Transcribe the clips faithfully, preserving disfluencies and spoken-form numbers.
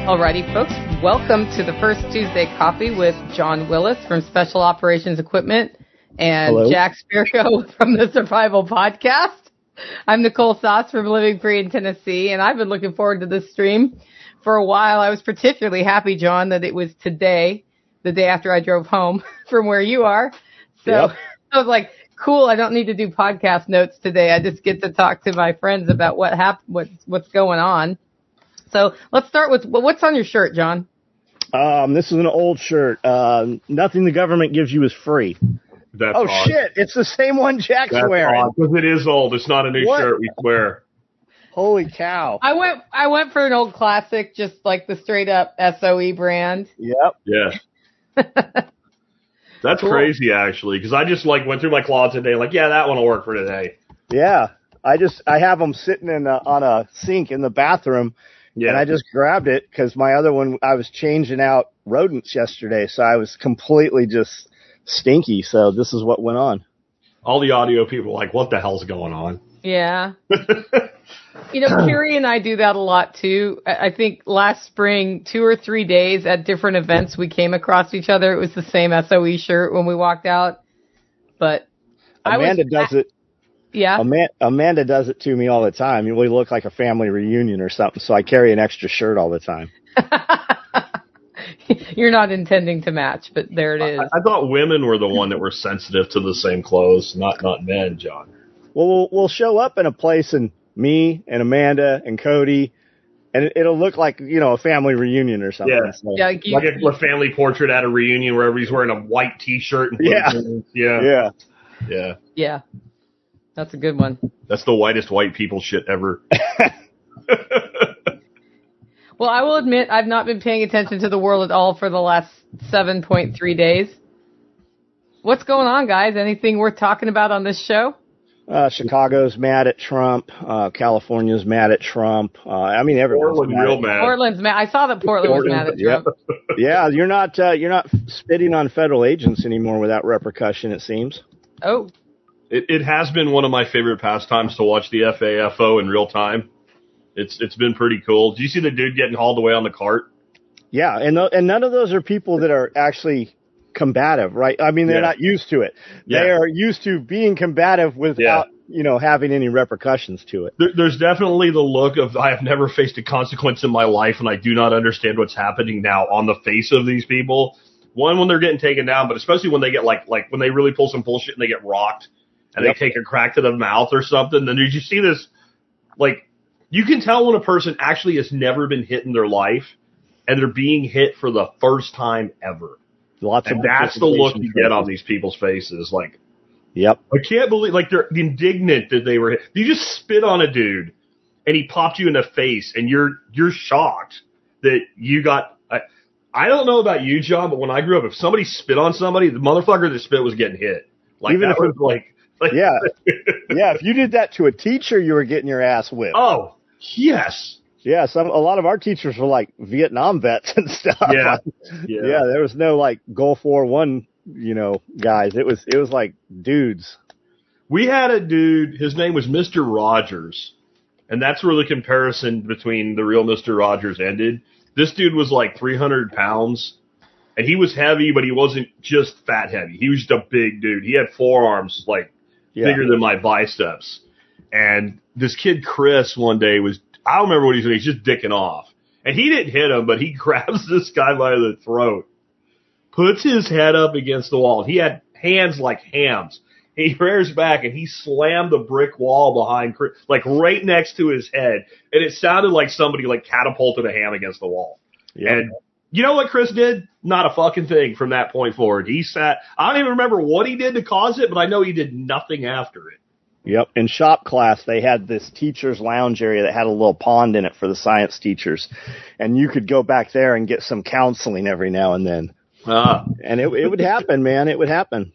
Alrighty, folks, welcome to the First Tuesday Coffee with John Willis from Special Operations Equipment and Hello. Jack Spirko from the Survival Podcast. I'm Nicole Sauce from Living Free in Tennessee, and I've been looking forward to this stream for a while. I was particularly happy, John, that it was today, the day after I drove home from where you are. So Yep. I was like, cool, I don't need to do podcast notes today. I just get to talk to my friends about what hap- what's, what's going on. So let's start with, what's on your shirt, John? Um, this is an old shirt. Uh, nothing the government gives you is free. That's oh, odd. shit. It's the same one Jack's That's wearing. because it is old. It's not a new What? shirt we wear. Holy cow. I went, I went for an old classic, just like the straight up S O E brand. Yep. Yeah. That's Cool. crazy, actually, because I just like went through my closet today, like, yeah, that one will work for today. Yeah. I just, I have them sitting in a, on a sink in the bathroom, Yeah. and I just grabbed it because my other one, I was changing out rodents yesterday, so I was completely just stinky. So this is what went on. All the audio people are like, what the hell's going on? Yeah. You know, Carrie and I do that a lot too. I I think last spring, two or three days at different events, we came across each other. It was the same S O E shirt when we walked out. But Amanda I was, does it. Yeah. Amanda, Amanda does it to me all the time. We look like a family reunion or something, so I carry an extra shirt all the time. You're not intending to match, but there it is. I, I thought women were the one that were sensitive to the same clothes, not not men, John. Well, we'll, we'll show up in a place and me and Amanda and Cody, and it, it'll look like, you know, a family reunion or something. Yeah. So, Yeah, you, Like a, a family portrait at a reunion where everybody's wearing a white T-shirt. And Yeah. yeah, yeah. yeah. yeah. That's a good one. That's the whitest white people shit ever. Well, I will admit I've not been paying attention to the world at all for the last seven point three days. What's going on, guys? Anything worth talking about on this show? Uh, Chicago's mad at Trump. Uh, California's mad at Trump. Uh, I mean, everyone's Portland mad. real at- mad. Portland's mad. I saw that Portland was mad at Yep. Trump. Yeah, you're not uh, you're not spitting on federal agents anymore without repercussion, it seems. Oh, It, it has been one of my favorite pastimes to watch the F A F O in real time. It's it's been pretty cool. Did you see the dude getting hauled away on the cart? Yeah, and th- and none of those are people that are actually combative, right? I mean, they're Yeah. not used to it. Yeah. They are used to being combative without, you know, having any repercussions to it. There, there's definitely the look of I have never faced a consequence in my life, and I do not understand what's happening now on the face of these people. One, when they're getting taken down, but especially when they get like like when they really pull some bullshit and they get rocked and Yep. they take a crack to the mouth or something. Then did you see this? Like, you can tell when a person actually has never been hit in their life, and they're being hit for the first time ever. Lots And of that's the look you participation get on trophies. these people's faces. Like, Yep. I can't believe, like, they're indignant that they were hit. You just spit on a dude, and he popped you in the face, and you're you're shocked that you got. I, I don't know about you, John, but when I grew up, if somebody spit on somebody, the motherfucker that spit was getting hit. Like, Even that if it- was like, like, Yeah. Yeah, if you did that to a teacher, you were getting your ass whipped. oh yes, Yeah, some a lot of our teachers were like Vietnam vets and stuff. Yeah. yeah. yeah. there was no like Gulf War One, you know, guys. It was it was like dudes. We had a dude. His name was Mister Rogers, and that's where the comparison between the real Mister Rogers ended. This dude was like three hundred pounds, and he was heavy, but he wasn't just fat heavy. He was just a big dude. He had forearms like Yeah. bigger than my biceps. And this kid, Chris, one day was, I don't remember what he's doing. He's just dicking off. And he didn't hit him, but he grabs this guy by the throat, puts his head up against the wall. He had hands like hams. He rears back and he slammed the brick wall behind Chris, like right next to his head. And it sounded like somebody like catapulted a ham against the wall. Yeah. And you know what Chris did? Not a fucking thing from that point forward. He sat, I don't even remember what he did to cause it, but I know he did nothing after it. Yep. In shop class, they had this teacher's lounge area that had a little pond in it for the science teachers. And you could go back there and get some counseling every now and then. Ah. And it, it would happen, man. It would happen.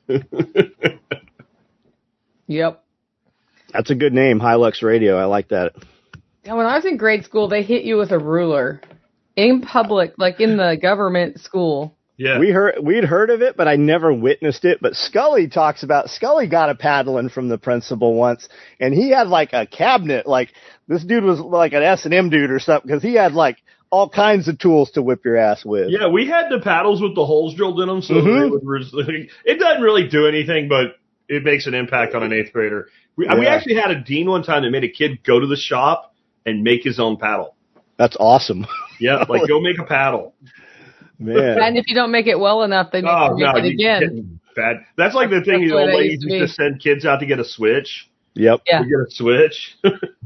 yep. That's a good name, Hilux Radio. I like that. Yeah, when I was in grade school, they hit you with a ruler in public, like in the government school. Yeah. We heard, we'd heard of it, but I never witnessed it. But Scully talks about, Scully got a paddling from the principal once, and he had like a cabinet, like this dude was like an S and M dude or something, because he had like all kinds of tools to whip your ass with. Yeah, we had the paddles with the holes drilled in them, so Mhm. they would res- it doesn't really do anything, but it makes an impact on an eighth grader. We, we Yeah. actually had a dean one time that made a kid go to the shop and make his own paddle. That's awesome. Yeah, like go make a paddle. Man. And if you don't make it well enough, they make Oh you no, make it you again. get bad. That's like the thing That's the the way old they ladies used to used to be. send kids out to get a Switch. Yep. Yeah. To get a Switch.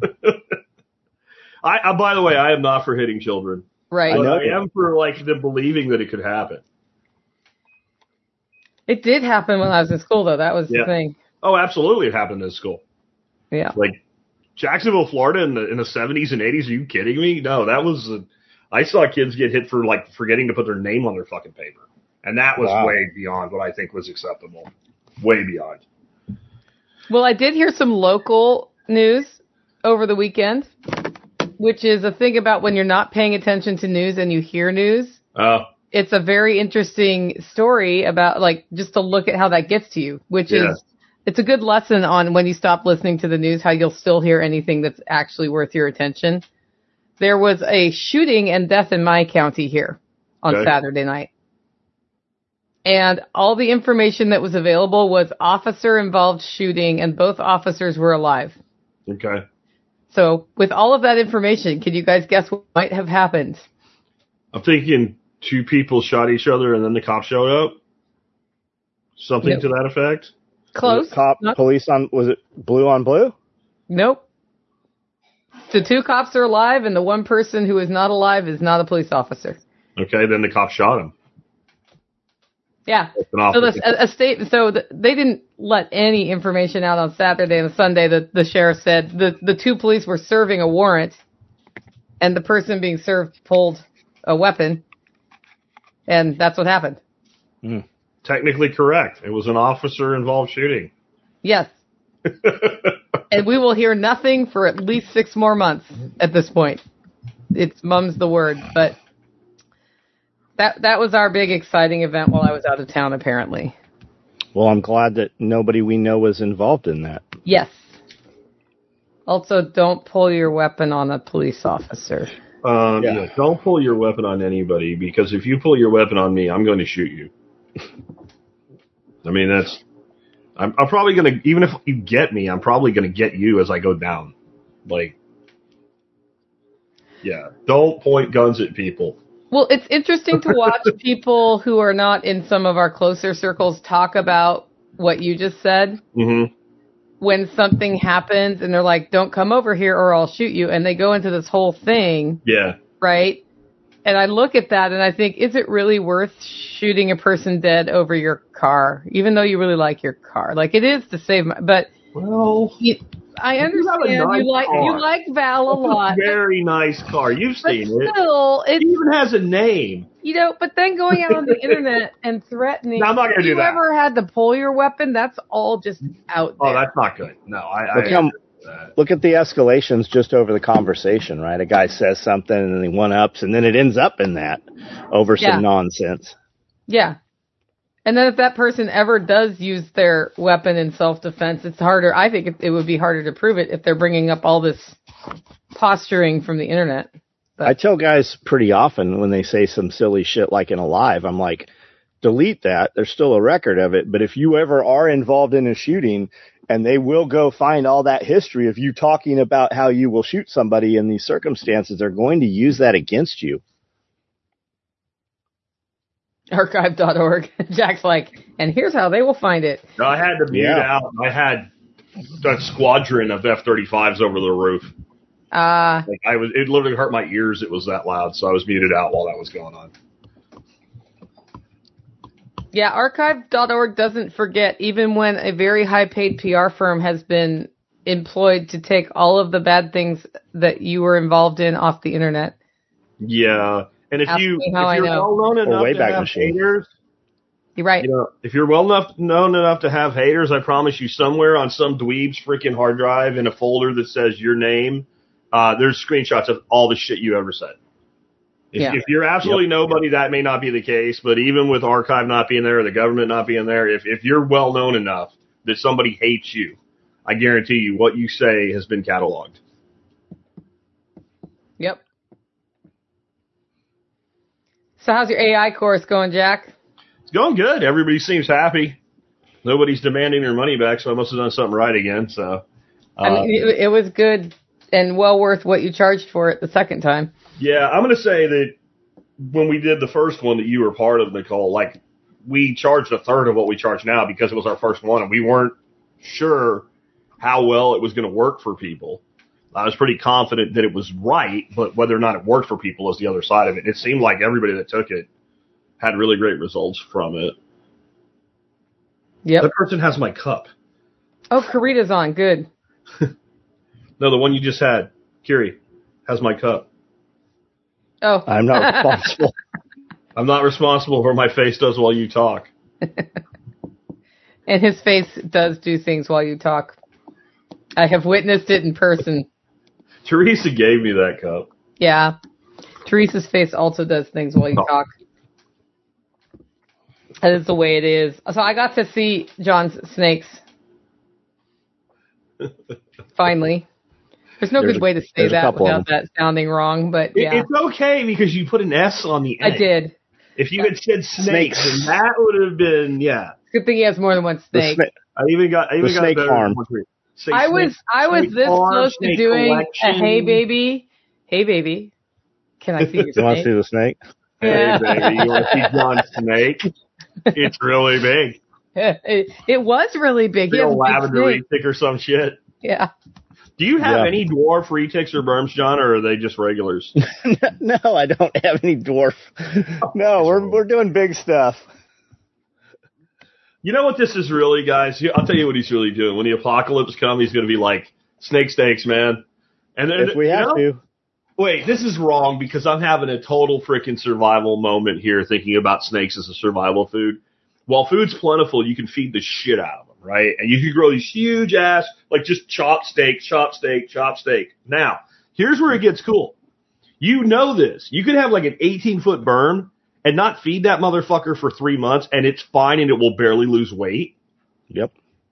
I, I, by the way, I am not for hitting children. Right. But know I that. am for like them believing that it could happen. It did happen when I was in school, though. That was Yeah. the thing. Oh, absolutely, it happened in school. Yeah. Like Jacksonville, Florida, in the in the seventies and eighties. Are you kidding me? No, that was. A, I saw kids get hit for like forgetting to put their name on their fucking paper, and that was Wow. way beyond what I think was acceptable. Way beyond. Well, I did hear some local news over the weekend, which is a thing about when you're not paying attention to news and you hear news. Uh, It's a very interesting story about, like, just to look at how that gets to you, which Yeah. is, it's a good lesson on when you stop listening to the news, how you'll still hear anything that's actually worth your attention. There was a shooting and death in my county here on Okay. Saturday night. And all the information that was available was officer involved shooting, and both officers were alive. okay. So with all of that information, can you guys guess what might have happened? I'm thinking two people shot each other and then the cops showed up. Something Yep. to that effect. Close. Cop, Not- police on, was it blue on blue? Nope. The two cops are alive, and the one person who is not alive is not a police officer. Okay, then the cops shot him. Yeah. That's an So awful the, thing. a, a state. So the, they didn't let any information out on Saturday and Sunday. The the sheriff said the the two police were serving a warrant, and the person being served pulled a weapon, and that's what happened. Technically correct. It was an officer-involved shooting. Yes. And we will hear nothing for at least six more months at this point. It's mum's the word, but that that was our big exciting event while I was out of town, apparently. Well, I'm glad that nobody we know was involved in that. Yes. Also, don't pull your weapon on a police officer. Um, Yeah. yeah, don't pull your weapon on anybody, because if you pull your weapon on me, I'm going to shoot you. I mean, that's. I'm, I'm probably going to, even if you get me, I'm probably going to get you as I go down. Like, yeah, don't point guns at people. Well, it's interesting to watch people who are not in some of our closer circles talk about what you just said. Mm-hmm. When something happens and they're like, don't come over here or I'll shoot you. And they go into this whole thing, Yeah. right? And I look at that and I think, is it really worth shooting a person dead over your car? Even though you really like your car. Like, it is to save my, but Well, you, I You have a understand you nice like, car. you like Val a lot. But, very nice car. You've but seen it. still, It it's, even has a name. you know, but then going out on the internet and threatening, No, I'm not gonna if do you that. ever had to pull your weapon, that's all just out Oh, there. that's not good. No, I. Look, I how, that. look at the escalations just over the conversation, right? A guy says something and then he one-ups and then it ends up in that over some Yeah. nonsense. Yeah. And then if that person ever does use their weapon in self-defense, it's harder. I think it, it would be harder to prove it if they're bringing up all this posturing from the internet. But I tell guys pretty often when they say some silly shit like in a live, I'm like, delete that. There's still a record of it. But if you ever are involved in a shooting, and they will go find all that history of you talking about how you will shoot somebody in these circumstances, they're going to use that against you. archive dot org. Jack's like, and here's how they will find it. No, I had to mute Yeah. out. I had a squadron of F thirty-fives over the roof. Uh, Like I was, it literally hurt my ears. It was that loud, so I was muted out while that was going on. yeah, archive dot org doesn't forget, even when a very high-paid P R firm has been employed to take all of the bad things that you were involved in off the internet. Yeah, and if Ask you me how if I you're know. well known enough to Wayback have Machine. haters, You're right. you know, if you're well enough known enough to have haters, I promise you, somewhere on some dweeb's freaking hard drive in a folder that says your name, uh, there's screenshots of all the shit you ever said. If, Yeah. if you're absolutely Yep. nobody, that may not be the case. But even with archive not being there, or the government not being there, if if you're well known enough that somebody hates you, I guarantee you what you say has been cataloged. Yep. So how's your A I course going, Jack? It's going good. Everybody seems happy. Nobody's demanding their money back, so I must have done something right again. So, uh, I mean, it, it was good and well worth what you charged for it the second time. Yeah, I'm going to say that when we did the first one that you were part of, Nicole, like we charged a third of what we charge now because it was our first one, and we weren't sure how well it was going to work for people. I was pretty confident that it was right, but whether or not it worked for people is the other side of it. It seemed like everybody that took it had really great results from it. Yep. That person has my cup. Oh, Karita's on. Good. No, the one you just had. Kiri has my cup. Oh. I'm not responsible. I'm not responsible for what my face does while you talk. And his face does do things while you talk. I have witnessed it in person. Teresa gave me that cup. Yeah. Teresa's face also does things while you Oh. talk. That is the way it is. So I got to see John's snakes. Finally. There's no There's good way to a- say there's a that couple of without that sounding wrong, but It- yeah. It's okay because you put an S on the end. I did. If you had said snakes, Snakes. then that would have been, yeah. Good thing he has more than one The snake. sna- I even got, I even The got snake better farm. than one three. Say I was snake- I was snake this farm, close to snake doing collection. a hey baby. Hey baby. Can I see your You want to snake? see the snake? Hey, Yeah. baby, you want to see John's snake? It's really big. it, it was really big. He Big has a old big lavender snake. retic or some shit. Yeah. Do you have Yeah. any dwarf retics or berms, John, or are they just regulars? No, I don't have any dwarf. No, we're we're doing big stuff. You know what this is really, guys? I'll tell you what he's really doing. When the apocalypse comes, he's going to be like, snake steaks, man. And then, If we you have know, to. Wait, this is wrong because I'm having a total freaking survival moment here thinking about snakes as a survival food. While food's plentiful, you can feed the shit out of them, right? And you can grow these huge ass, like just chop steak, chop steak, chop steak. Now, here's where it gets cool. You know this. You could have like an eighteen foot berm and not feed that motherfucker for three months and it's fine and it will barely lose weight. Yep.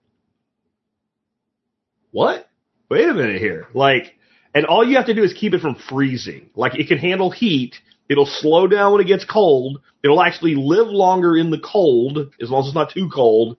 What? Wait a minute here. Like, and all you have to do is keep it from freezing. Like, it can handle heat. It'll slow down when it gets cold. It'll actually live longer in the cold, as long as it's not too cold.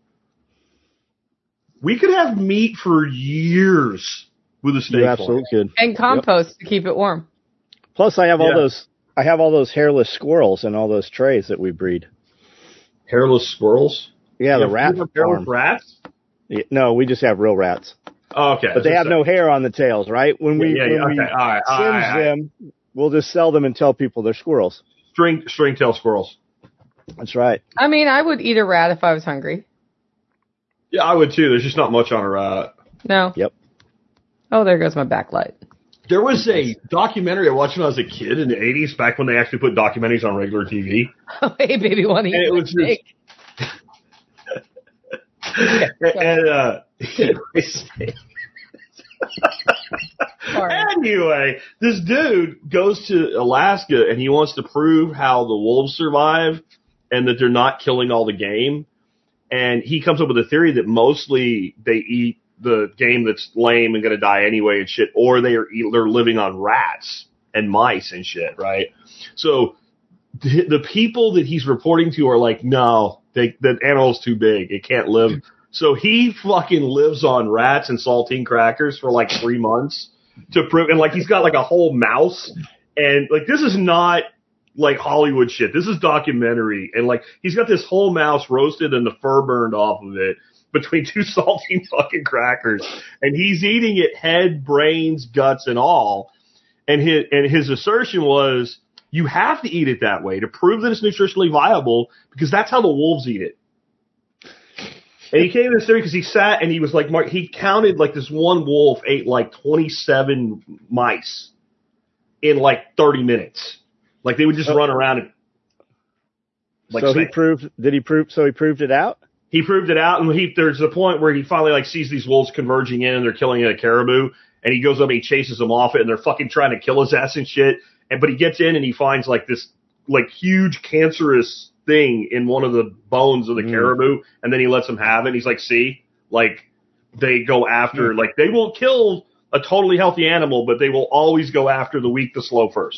We could have meat for years with a snake You farm. absolutely could. And compost to keep it warm. Plus, I have all Yeah. those. I have all those hairless squirrels in all those trays that we breed. Hairless squirrels? Yeah, You the have- rat you have hairless farm. rats? Yeah, no, we just have real rats, Oh, okay. but they have no hair on the tails, right? When we Yeah, yeah, when yeah, we okay, all right, all singe right, all right. them, we'll just sell them and tell people they're squirrels. String, string-tail squirrels. That's right. I mean, I would eat a rat if I was hungry. Yeah, I would too. There's just not much on a rat. No. Yep. Oh, there goes my backlight. There was a documentary I watched when I was a kid in the eighties, back when they actually put documentaries on regular T V. Oh, hey, baby, want to eat And it my was steak? and uh, Sorry. anyway, this dude goes to Alaska and he wants to prove how the wolves survive and that they're not killing all the game. And he comes up with a theory that mostly they eat the game that's lame and going to die anyway and shit, or they are eat, they're living on rats and mice and shit, right? So th- the people that he's reporting to are like, no, they, the animal's too big. It can't live. So he fucking lives on rats and saltine crackers for like three months to prove, and like he's got like a whole mouse, and like this is not like Hollywood shit. This is documentary, and like he's got this whole mouse roasted and the fur burned off of it between two saltine fucking crackers, and he's eating it head, brains, guts, and all. And his and his assertion was, you have to eat it that way to prove that it's nutritionally viable because that's how the wolves eat it. And he came to this theory because he sat and he was like, Mark, he counted like this one wolf ate like twenty-seven mice in like thirty minutes. Like they would just run around and like so he snakes. proved. Did he prove? So he proved it out. He proved it out, and he, there's a point where he finally like sees these wolves converging in, and they're killing a caribou, and he goes up and he chases them off it, and they're fucking trying to kill his ass and shit. And but he gets in and he finds like this like huge cancerous thing in one of the bones of the Mm. caribou, and then he lets them have it. And he's like, see, like they go after, Mm. like they will kill a totally healthy animal, but they will always go after the weak, the slow first.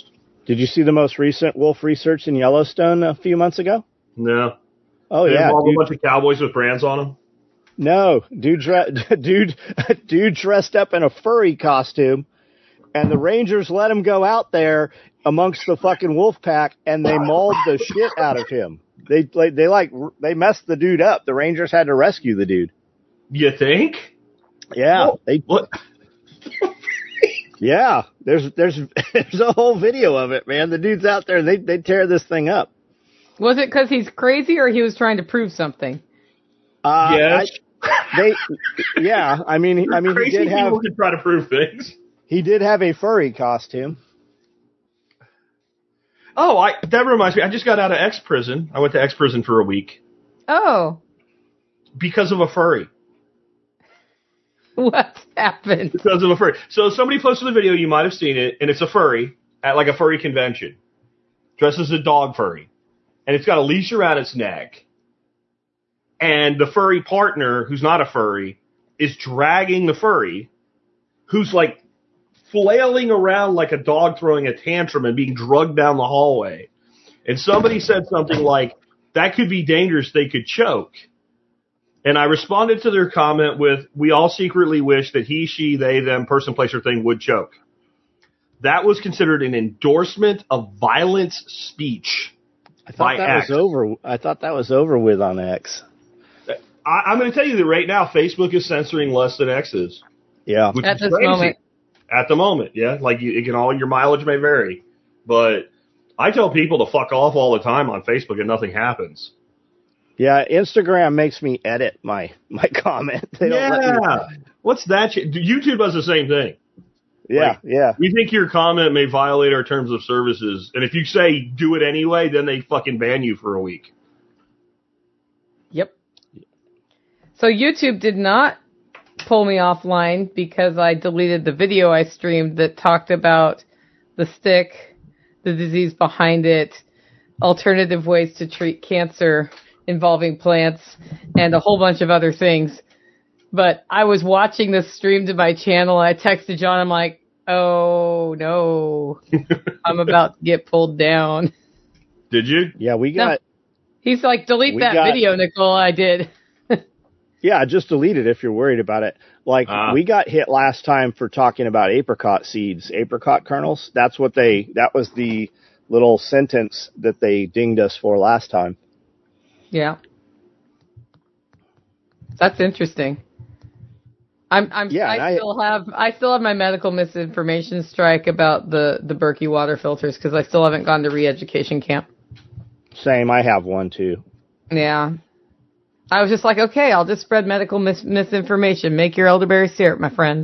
Did you see the most recent wolf research in Yellowstone a few months ago? No. Oh, They yeah. involve Dude, a bunch of cowboys with brands on them? no, dude, dre- dude, dude dressed up in a furry costume, and the Rangers let him go out there amongst the fucking wolf pack, and they mauled the shit out of him. They, like, they like, they messed the dude up. The Rangers had to rescue the dude. You think? Yeah. Well, they, what? yeah. There's, there's, there's a whole video of it, man. The dude's out there, and they, they tear this thing up. Was it because he's crazy or he was trying to prove something? Uh, Yes. I, they, yeah. I mean, I mean, he Crazy did have, people can try to prove things. he did have a furry costume. Oh, I that reminds me. I just got out of X prison. I went to X prison for a week Oh, because of a furry. what happened? Because of a furry. So somebody posted a video. You might have seen it, and it's a furry at like a furry convention, dressed as a dog furry, and it's got a leash around its neck. And the furry partner, who's not a furry, is dragging the furry, who's like flailing around like a dog throwing a tantrum and being drugged down the hallway. And somebody said something like, that could be dangerous, they could choke. And I responded to their comment with, we all secretly wish that he, she, they, them, person, place, or thing would choke. That was considered an endorsement of violence speech. I thought that X. was over. I thought that was over with on X. I, I'm going to tell you that right now, Facebook is censoring less than X is. Yeah. Which At is this crazy. moment. At the moment, yeah. Like, you, it can all, your mileage may vary. But I tell people to fuck off all the time on Facebook and nothing happens. Yeah, Instagram makes me edit my, my comment. They don't let me. Yeah. What's that shit? YouTube does the same thing. Yeah, Like, yeah. We think your comment may violate our terms of services. And if you say do it anyway, then they fucking ban you for a week. Yep. So YouTube did not pull me offline because I deleted the video I streamed that talked about the stick, the disease behind it, alternative ways to treat cancer involving plants, and a whole bunch of other things. But I was watching this stream to my channel, and I texted John, I'm like, oh no, I'm about to get pulled down. Did you? Yeah, we got. No. He's like, delete We that got- video, Nicole. I did. Yeah, just delete it if you're worried about it. Like, Ah. we got hit last time for talking about apricot seeds, apricot kernels. That's what they, that was the little sentence that they dinged us for last time. Yeah. That's interesting. I'm, I'm, Yeah, and I I- still have, I still have my medical misinformation strike about the, the Berkey water filters because I still haven't gone to re-education camp. Same, I have one too. Yeah. I was just like, okay, I'll just spread medical mis- misinformation. Make your elderberry syrup, my friends.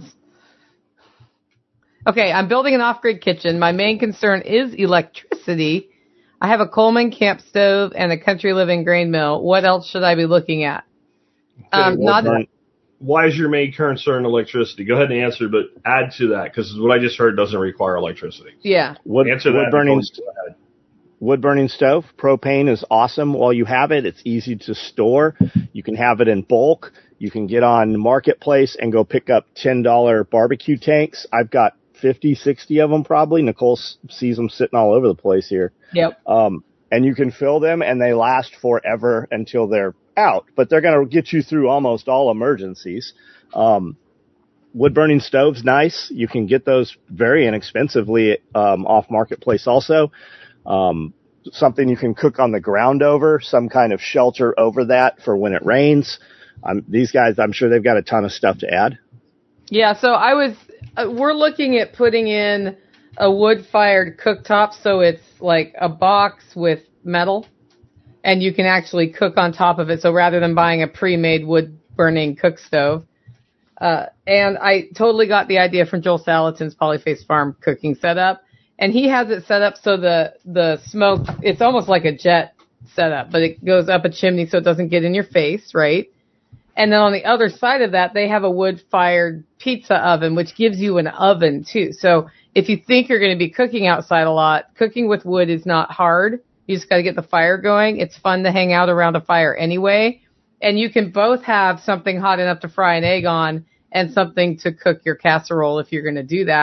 Okay, I'm building an off-grid kitchen. My main concern is electricity. I have a Coleman camp stove and a country living grain mill. What else should I be looking at? Um, well, not then- Why is your main concern electricity? Go ahead and answer, but add to that, because what I just heard doesn't require electricity. yeah. Wood, Answer wood that. burning, Nicole. Go ahead. wood burning stove. Propane is awesome while you have it. It's easy to store. You can have it in bulk. You can get on Marketplace and go pick up ten dollar barbecue tanks. I've got fifty, sixty of them probably. Nicole s- sees them sitting all over the place here. Yep. Um, and you can fill them and they last forever until they're out, but they're going to get you through almost all emergencies. Um, wood burning stoves, nice. You can get those very inexpensively, um, off Marketplace also. Um, something you can cook on the ground over, some kind of shelter over that for when it rains. Um, these guys, I'm sure they've got a ton of stuff to add. Yeah, so I was, uh, we're looking at putting in a wood-fired cooktop, so it's like a box with metal, and you can actually cook on top of it, so rather than buying a pre-made wood-burning cook stove. Uh, and I totally got the idea from Joel Salatin's Polyface Farm cooking setup, and he has it set up so the, the smoke, it's almost like a jet setup, but it goes up a chimney so it doesn't get in your face, right? And then on the other side of that, they have a wood-fired pizza oven, which gives you an oven, too. So if you think you're going to be cooking outside a lot, cooking with wood is not hard. You just got to get the fire going. It's fun to hang out around a fire anyway. And you can both have something hot enough to fry an egg on and something to cook your casserole if you're going to do that.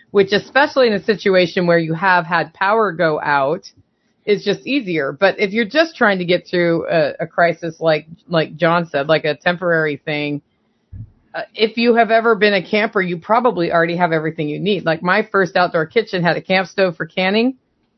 which especially in a situation where you have had power go out is just easier. But if you're just trying to get through a, a crisis like, like John said, like a temporary thing, uh, if you have ever been a camper, you probably already have everything you need. Like my first outdoor kitchen had a camp stove for canning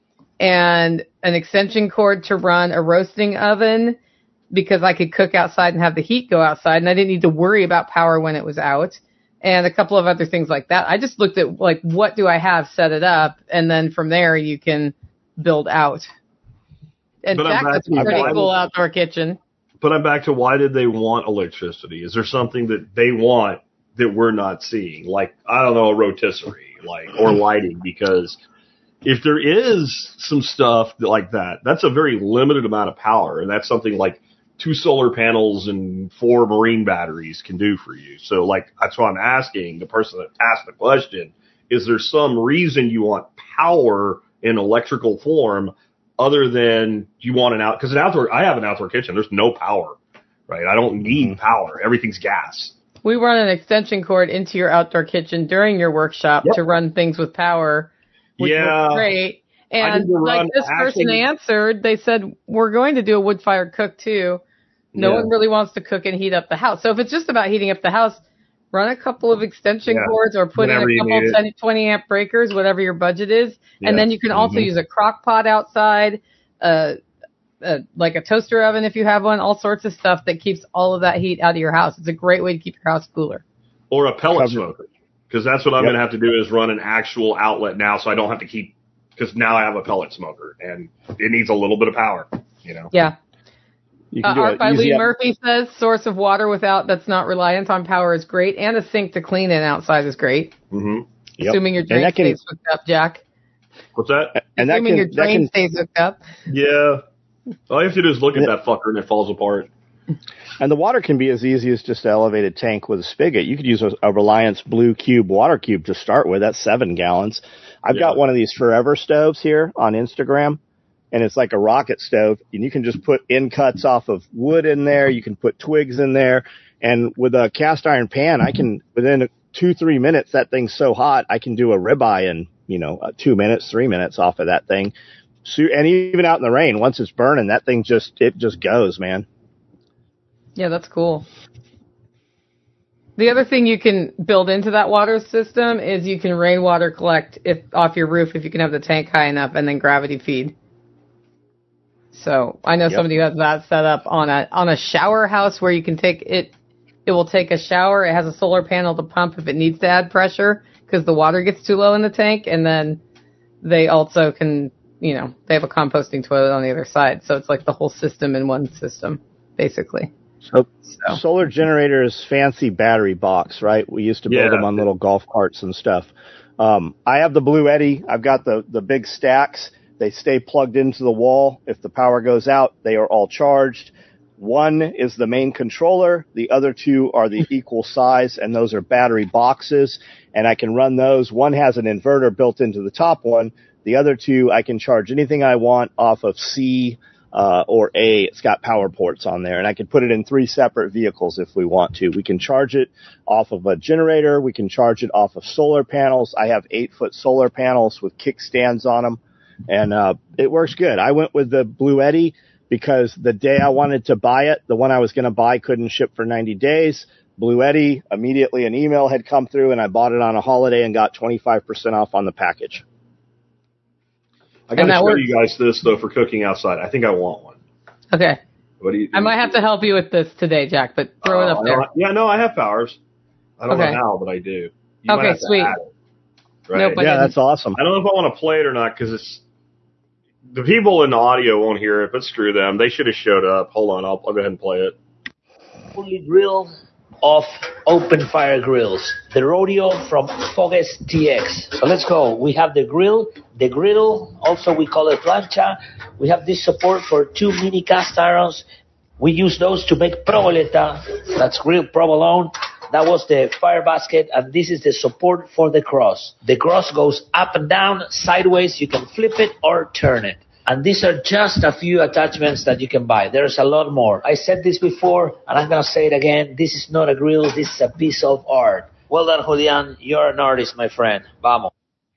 and an extension cord to run a roasting oven because I could cook outside and have the heat go outside, and I didn't need to worry about power when it was out, and a couple of other things like that. I just looked at, like, what do I have, set it up, and then from there you can build out. And But I'm Jack has a back- pretty I'm- cool outdoor kitchen. But I'm back to why did they want electricity? Is there something that they want that we're not seeing? Like, I don't know, a rotisserie, like, or lighting, because if there is some stuff like that, that's a very limited amount of power, and that's something like two solar panels and four marine batteries can do for you. So, like, that's why I'm asking the person that asked the question, is there some reason you want power in electrical form other than you want an out, because an outdoor, I have an outdoor kitchen. There's no power, right? I don't need Mm-hmm. power. Everything's gas. We run an extension cord into your outdoor kitchen during your workshop Yep. to run things with power, which Yeah. was great. I And need to like run this person actually- answered, they said, we're going to do a wood-fired cook too. No Yeah. one really wants to cook and heat up the house. So if it's just about heating up the house, run a couple of extension Yeah. cords or put Whenever in you a couple need it. ten, twenty amp breakers, whatever your budget is. Yeah. And then you can also Mhm. use a crock pot outside, uh, uh, like a toaster oven if you have one, all sorts of stuff that keeps all of that heat out of your house. It's a great way to keep your house cooler. Or a pellet Cover- smoker. Because that's what I'm Yep. going to have to do is run an actual outlet now, so I don't have to keep, because now I have a pellet smoker, and it needs a little bit of power, you know. Yeah. You Uh, can do Art it by easy Lee up- Murphy says source of water without that's not reliant on power is great, and a sink to clean in outside is great. hmm Yep. Assuming your And drain that can- stays hooked up, Jack. What's that? and that Assuming can, your that drain can stays hooked up. Yeah. All you have to do is look at Yeah. that fucker and it falls apart. And the water can be as easy as just an elevated tank with a spigot. You could use a, a Reliance Blue Cube water cube to start with. That's seven gallons. I've Yeah. got one of these Forever stoves here on Instagram, and it's like a rocket stove. And you can just put end cuts off of wood in there. You can put twigs in there. And with a cast iron pan, I can, within two, three minutes, that thing's so hot, I can do a ribeye in, you know, uh, two minutes, three minutes off of that thing. So, and even out in the rain, once it's burning, that thing just, it just goes, man. Yeah, that's cool. The other thing you can build into that water system is you can rainwater collect if off your roof if you can have the tank high enough and then gravity feed. So I know Yep. somebody who has that set up on a on a shower house where you can take it. It will take a shower. It has a solar panel to pump if it needs to add pressure because the water gets too low in the tank, and then they also can, you know, they have a composting toilet on the other side. So it's like the whole system in one system, basically. So, So. solar generators, fancy battery box, right? We used to build Yeah. them on little golf carts and stuff. Um, I have the Blue Eddy. I've got the, the big stacks. They stay plugged into the wall. If the power goes out, they are all charged. One is the main controller. The other two are the equal size, and those are battery boxes. And I can run those. One has an inverter built into the top one. The other two, I can charge anything I want off of C, Uh, or A. It's got power ports on there, and I can put it in three separate vehicles if we want to. We can charge it off of a generator. We can charge it off of solar panels. I have eight foot solar panels with kickstands on them, and uh, it works good. I went with the Blue Eddy because the day I wanted to buy it, the one I was going to buy couldn't ship for ninety days. Blue Eddy, immediately an email had come through, and I bought it on a holiday and got twenty-five percent off on the package. I got And to that show works. you guys this, though, for cooking outside. I think I want one. Okay. What do you? I might have to help you with this today, Jack, but throw it Oh, up I there. don't- Yeah, no, I have powers. I don't Okay. know how, but I do. You Okay, might have to sweet. add it, right? Nope, I Yeah, didn't. that's awesome. I don't know if I want to play it or not because it's the people in the audio won't hear it, but screw them. They should have showed up. Hold on, I'll, I'll go ahead and play it. fully grill of open fire grills. The Rodeo from Fogues T X. So let's go. We have the grill, the griddle, also we call it plancha. We have this support for two mini cast irons. We use those to make provoleta. That's grilled provolone. That was the fire basket, and this is the support for the cross. The cross goes up and down, sideways. You can flip it or turn it. And these are just a few attachments that you can buy. There's a lot more. I said this before, and I'm going to say it again. This is not a grill. This is a piece of art. Well done, Julian. You're an artist, my friend. Vamos.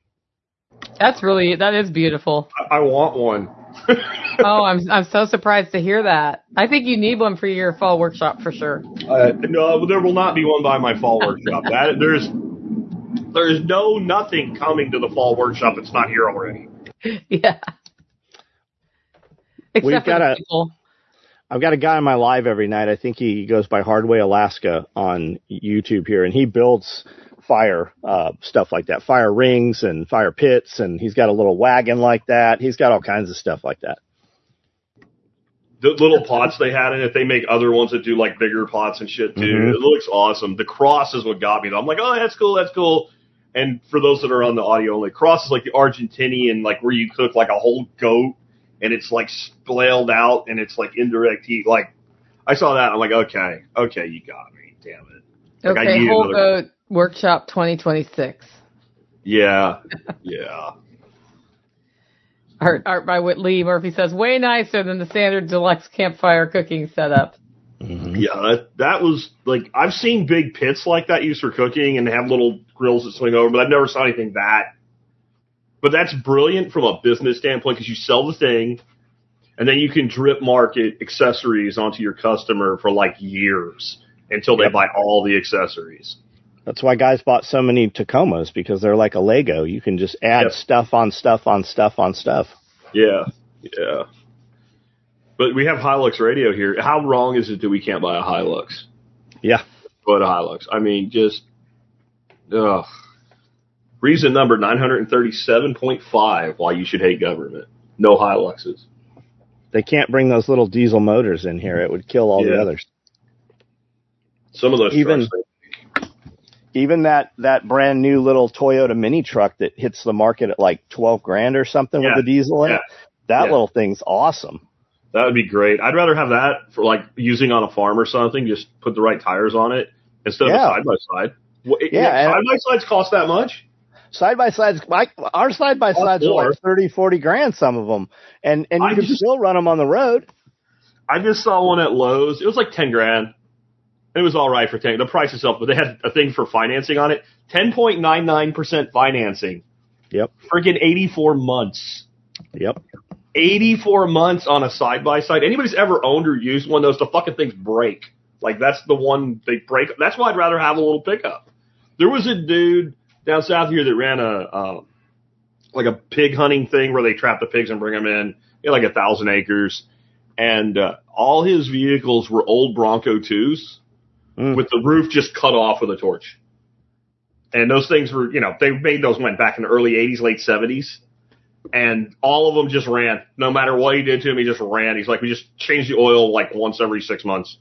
That's really, that is beautiful. I, I want one. Oh, I'm I'm so surprised to hear that. I think you need one for your fall workshop for sure. Uh, no, there will not be one by my fall workshop. That there's there's no nothing coming to the fall workshop that's not here already. Yeah. Except We've for got the a- people. I've got a guy on my live every night. I think he goes by Hardway Alaska on YouTube here, and he builds fire uh, stuff like that, fire rings and fire pits, and he's got a little wagon like that. He's got all kinds of stuff like that. The little pots they had in it, they make other ones that do like bigger pots and shit too. Mm-hmm. It looks awesome. The cross is what got me though. I'm like, oh, that's cool, that's cool. And for those that are on the audio only, cross is like the Argentinian, like where you cook like a whole goat and it's like splaled out and it's like indirect heat. Like I saw that, I'm like, okay, okay, you got me, damn it. Like, I Okay, need Whole another- Boat Workshop twenty twenty-six. Yeah, yeah. Art, art by Whitley Murphy says, way nicer than the standard deluxe campfire cooking setup. Mm-hmm. Yeah, that, that was like, I've seen big pits like that used for cooking and have little grills that swing over, but I've never saw anything that. But that's brilliant from a business standpoint because you sell the thing and then you can drip market accessories onto your customer for like years until they Yep. buy all the accessories. That's why guys bought so many Tacomas, because they're like a Lego. You can just add Yep. stuff on stuff on stuff on stuff. Yeah, yeah. But we have Hilux radio here. How wrong is it that we can't buy a Hilux? Yeah. But a Hilux. I mean, just, ugh. Reason number nine hundred thirty-seven point five why you should hate government. No Hiluxes. They can't bring those little diesel motors in here. It would kill all the Yeah. others. Some of those Even- trucks. Even that, that brand new little Toyota mini truck that hits the market at like twelve grand or something Yeah. with the diesel in Yeah. it, that Yeah. little thing's awesome. That would be great. I'd rather have that for like using on a farm or something. Just put the right tires on it instead Yeah. of a side by side. Yeah, Side by sides cost that much? Side by sides, my, our side by sides are more. like thirty, forty grand, some of them. And, and you I can just- still run them on the road. I just saw one at Lowe's. It was like ten grand. It was all right for ten. The price itself, but they had a thing for financing on it. ten point nine nine percent financing. Yep. Friggin' eighty-four months. Yep. eighty-four months on a side by side. Anybody's ever owned or used one of those, the fucking things break. Like that's the one they break. That's why I'd rather have a little pickup. There was a dude down south here that ran a uh, like a pig hunting thing where they trap the pigs and bring them in. He had like a thousand acres, and uh, all his vehicles were old Bronco twos Mm. with the roof just cut off with a torch. And those things were, you know, they made those went back in the early eighties, late seventies. And all of them just ran. No matter what he did to him, he just ran. He's like, we just changed the oil like once every six months.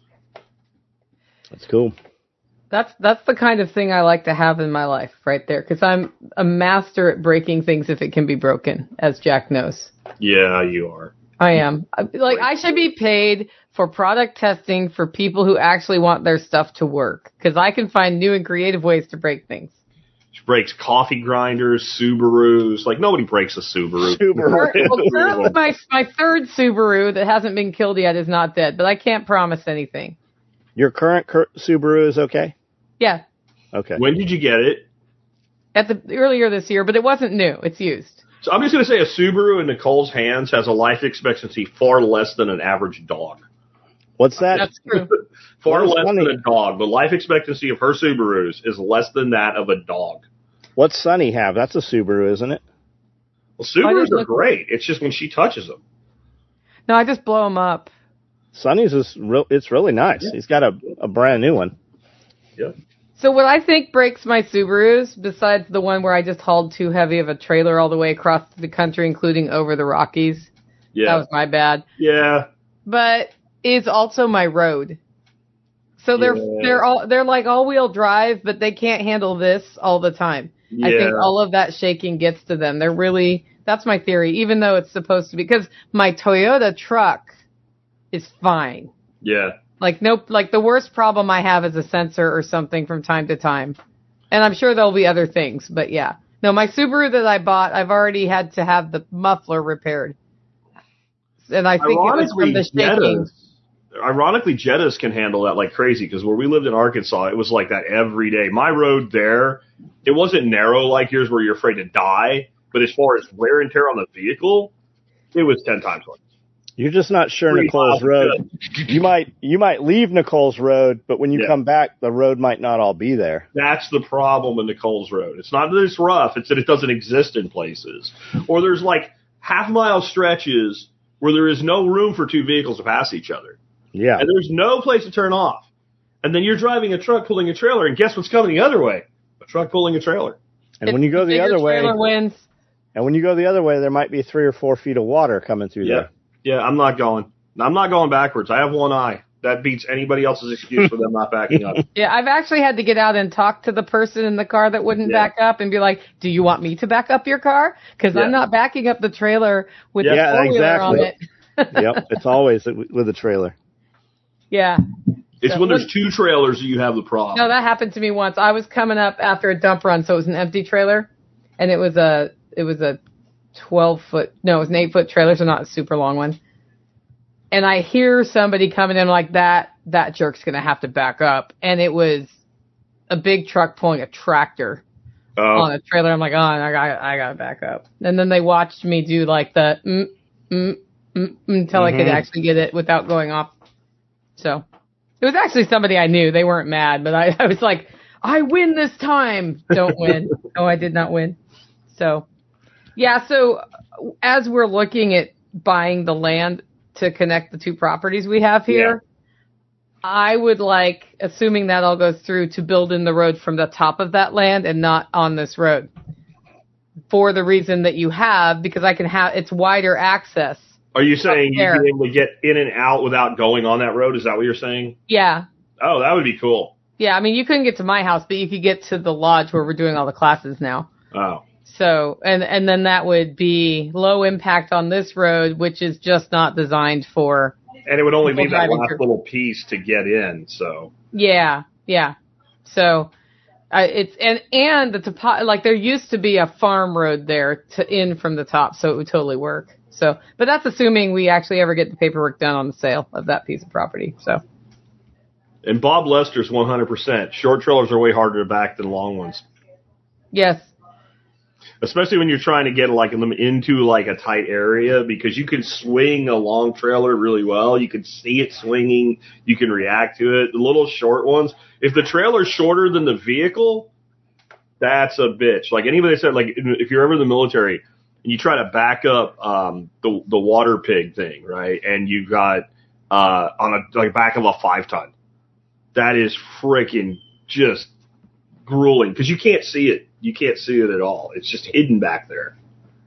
That's cool. That's that's the kind of thing I like to have in my life right there, because I'm a master at breaking things if it can be broken, as Jack knows. Yeah, you are. I am. Like, I should be paid for product testing for people who actually want their stuff to work, because I can find new and creative ways to break things. She breaks coffee grinders, Subarus. Like, nobody breaks a Subaru. Subaru. Well, currently my, my third Subaru that hasn't been killed yet is not dead, but I can't promise anything. Your current cur- Subaru is okay? Yeah, Okay. When did you get it? at the earlier this year, but it wasn't new. It's used. So I'm just going to say a Subaru in Nicole's hands has a life expectancy far less than an average dog. What's that? That's true. Far What is less funny- than a dog. The life expectancy of her Subarus is less than that of a dog. What's Sunny have? That's a Subaru, isn't it? Well, I Subarus didn't are look- great. It's just when she touches them. No, I just blow them up. Sunny's is real. It's really nice. Yeah. He's got a, a brand new one. Yeah. So what I think breaks my Subarus, besides the one where I just hauled too heavy of a trailer all the way across the country, including over the Rockies, that Yeah. was my bad, Yeah. but is also my road. So they're Yeah. they're all they're like all-wheel drive, but they can't handle this all the time. I think Yeah. all of that shaking gets to them. They're really, that's my theory, even though it's supposed to be, because my Toyota truck is fine. Yeah. Like, nope, like the worst problem I have is a sensor or something from time to time. And I'm sure there'll be other things, but yeah. No, my Subaru that I bought, I've already had to have the muffler repaired. And I think it was Ironically, from the shaking. Jettas, ironically, Jettas can handle that like crazy because where we lived in Arkansas, it was like that every day. My road there, it wasn't narrow like yours where you're afraid to die. But as far as wear and tear on the vehicle, it was ten times worse. You're just not sure Three Nicole's miles Road. You might you might leave Nicole's Road, but when you Yeah. come back, the road might not all be there. That's the problem in Nicole's Road. It's not that it's rough, it's that it doesn't exist in places. Or there's like half mile stretches where there is no room for two vehicles to pass each other. Yeah. And there's no place to turn off. And then you're driving a truck pulling a trailer, and guess what's coming the other way? A truck pulling a trailer. And when you go the bigger other way, trailer wins. and when you go the other way, there might be three or four feet of water coming through Yeah. there. Yeah, I'm not going. I'm not going backwards. I have one eye. That beats anybody else's excuse for them not backing up. Yeah, I've actually had to get out and talk to the person in the car that wouldn't Yeah. back up and be like, do you want me to back up your car? Because Yeah. I'm not backing up the trailer with Yeah, the four-wheeler on exactly. it. Yep, it's always with a trailer. Yeah. It's So when there's when- two trailers that you have the problem. No, that happened to me once. I was coming up after a dump run, so it was an empty trailer, and it was a it was a twelve foot no, it was an eight foot trailer, so not a super long one. And I hear somebody coming in like that. That jerk's gonna have to back up, and it was a big truck pulling a tractor Oh, on a trailer. I'm like, oh, I got I got to back up. And then they watched me do like the mm, mm, mm, until I could Mhm. actually get it without going off. So it was actually somebody I knew. They weren't mad, but I, I was like, I win this time. Don't win. No, I did not win. So yeah. So as we're looking at buying the land to connect the two properties we have here, I would like, assuming that all goes through, to build in the road from the top of that land and not on this road. For the reason that you have, because I can have, it's wider access. are you saying you'd there. be able to get in and out without going on that road? Is that what you're saying? Yeah. Oh, that would be cool. Yeah. I mean, you couldn't get to my house, but you could get to the lodge where we're doing all the classes now. Oh. So, and, and then that would be low impact on this road, which is just not designed for, And it would only People leave that driving last through. little piece to get in, so. yeah, yeah. So, uh, it's, and, and the topo, like there used to be a farm road there to in from the top, so it would totally work. So, but that's assuming we actually ever get the paperwork done on the sale of that piece of property. So, And Bob Lester's one hundred percent. Short trailers are way harder to back than long ones. yes. Especially when you're trying to get like them into like a tight area, because you can swing a long trailer really well. You can see it swinging. You can react to it. The little short ones, if the trailer's shorter than the vehicle, that's a bitch. Like anybody said, like if you're ever in the military and you try to back up um, the the water pig thing, right? And you've got uh, on a like back of a five ton, that is freaking just grueling because you can't see it. You can't see it at all. It's just hidden back there.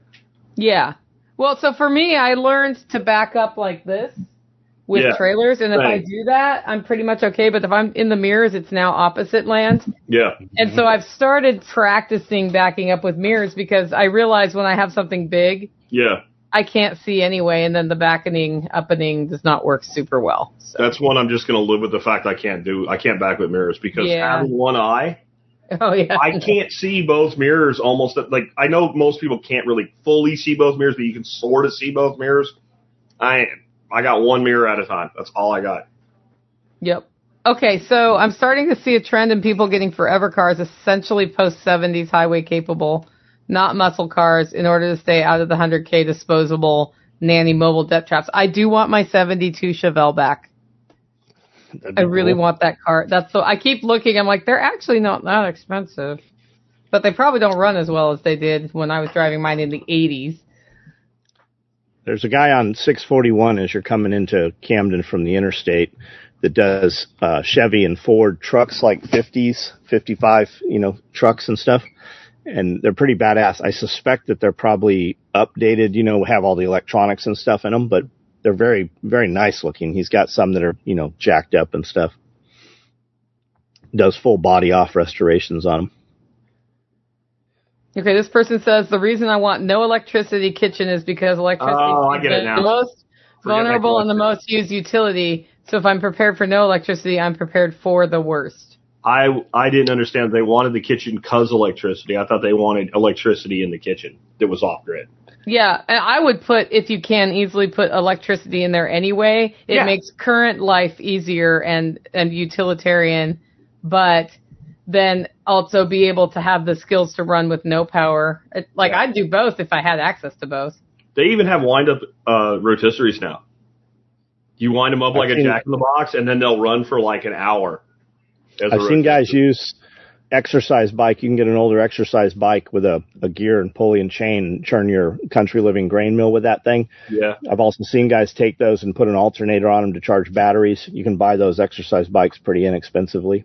Yeah. Well, so for me, I learned to back up like this with Yeah. trailers. And if I Right. do that, I'm pretty much okay. But if I'm in the mirrors, it's now opposite land. Yeah. And so I've started practicing backing up with mirrors because I realize when I have something big, Yeah. I can't see anyway. And then the backening, uppening does not work super well. So, That's one I'm just going to live with the fact I can't do. I can't back with mirrors because Yeah. having one eye, oh, yeah. I can't see both mirrors almost. Like I know most people can't really fully see both mirrors, but you can sort of see both mirrors. I I got one mirror at a time. That's all I got. Yep. Okay, so I'm starting to see a trend in people getting forever cars, essentially post seventies highway capable, not muscle cars, in order to stay out of the one hundred K disposable nanny mobile debt traps. I do want my seventy-two Chevelle back. I really cool. want that car. That's so I keep looking. I'm like, they're actually not that expensive, but they probably don't run as well as they did when I was driving mine in the eighties. There's a guy on six forty-one as you're coming into Camden from the interstate that does uh, Chevy and Ford trucks, like fifties, fifty-five, you know, trucks and stuff. And they're pretty badass. I suspect that they're probably updated, you know, have all the electronics and stuff in them, but they're very, very nice looking. He's got some that are, you know, jacked up and stuff. Does full body off restorations on them. Okay, this person says the reason I want no electricity kitchen is because electricity Oh, I is get it the now. most Forget vulnerable that and the most used utility. So if I'm prepared for no electricity, I'm prepared for the worst. I I didn't understand they wanted the kitchen because electricity. I thought they wanted electricity in the kitchen that was off grid. Yeah, and I would put, if you can, easily put electricity in there anyway. It Yeah. makes current life easier and, and utilitarian, but then also be able to have the skills to run with no power. It, like yeah. I'd do both if I had access to both. They even have wind-up uh, rotisseries now. You wind them up like I've a jack-in-the-box, and then they'll run for like an hour. I've seen guys use exercise bike. You can get an older exercise bike with a, a gear and pulley and chain and churn your country living grain mill with that thing. Yeah. I've also seen guys take those and put an alternator on them to charge batteries. You can buy those exercise bikes pretty inexpensively.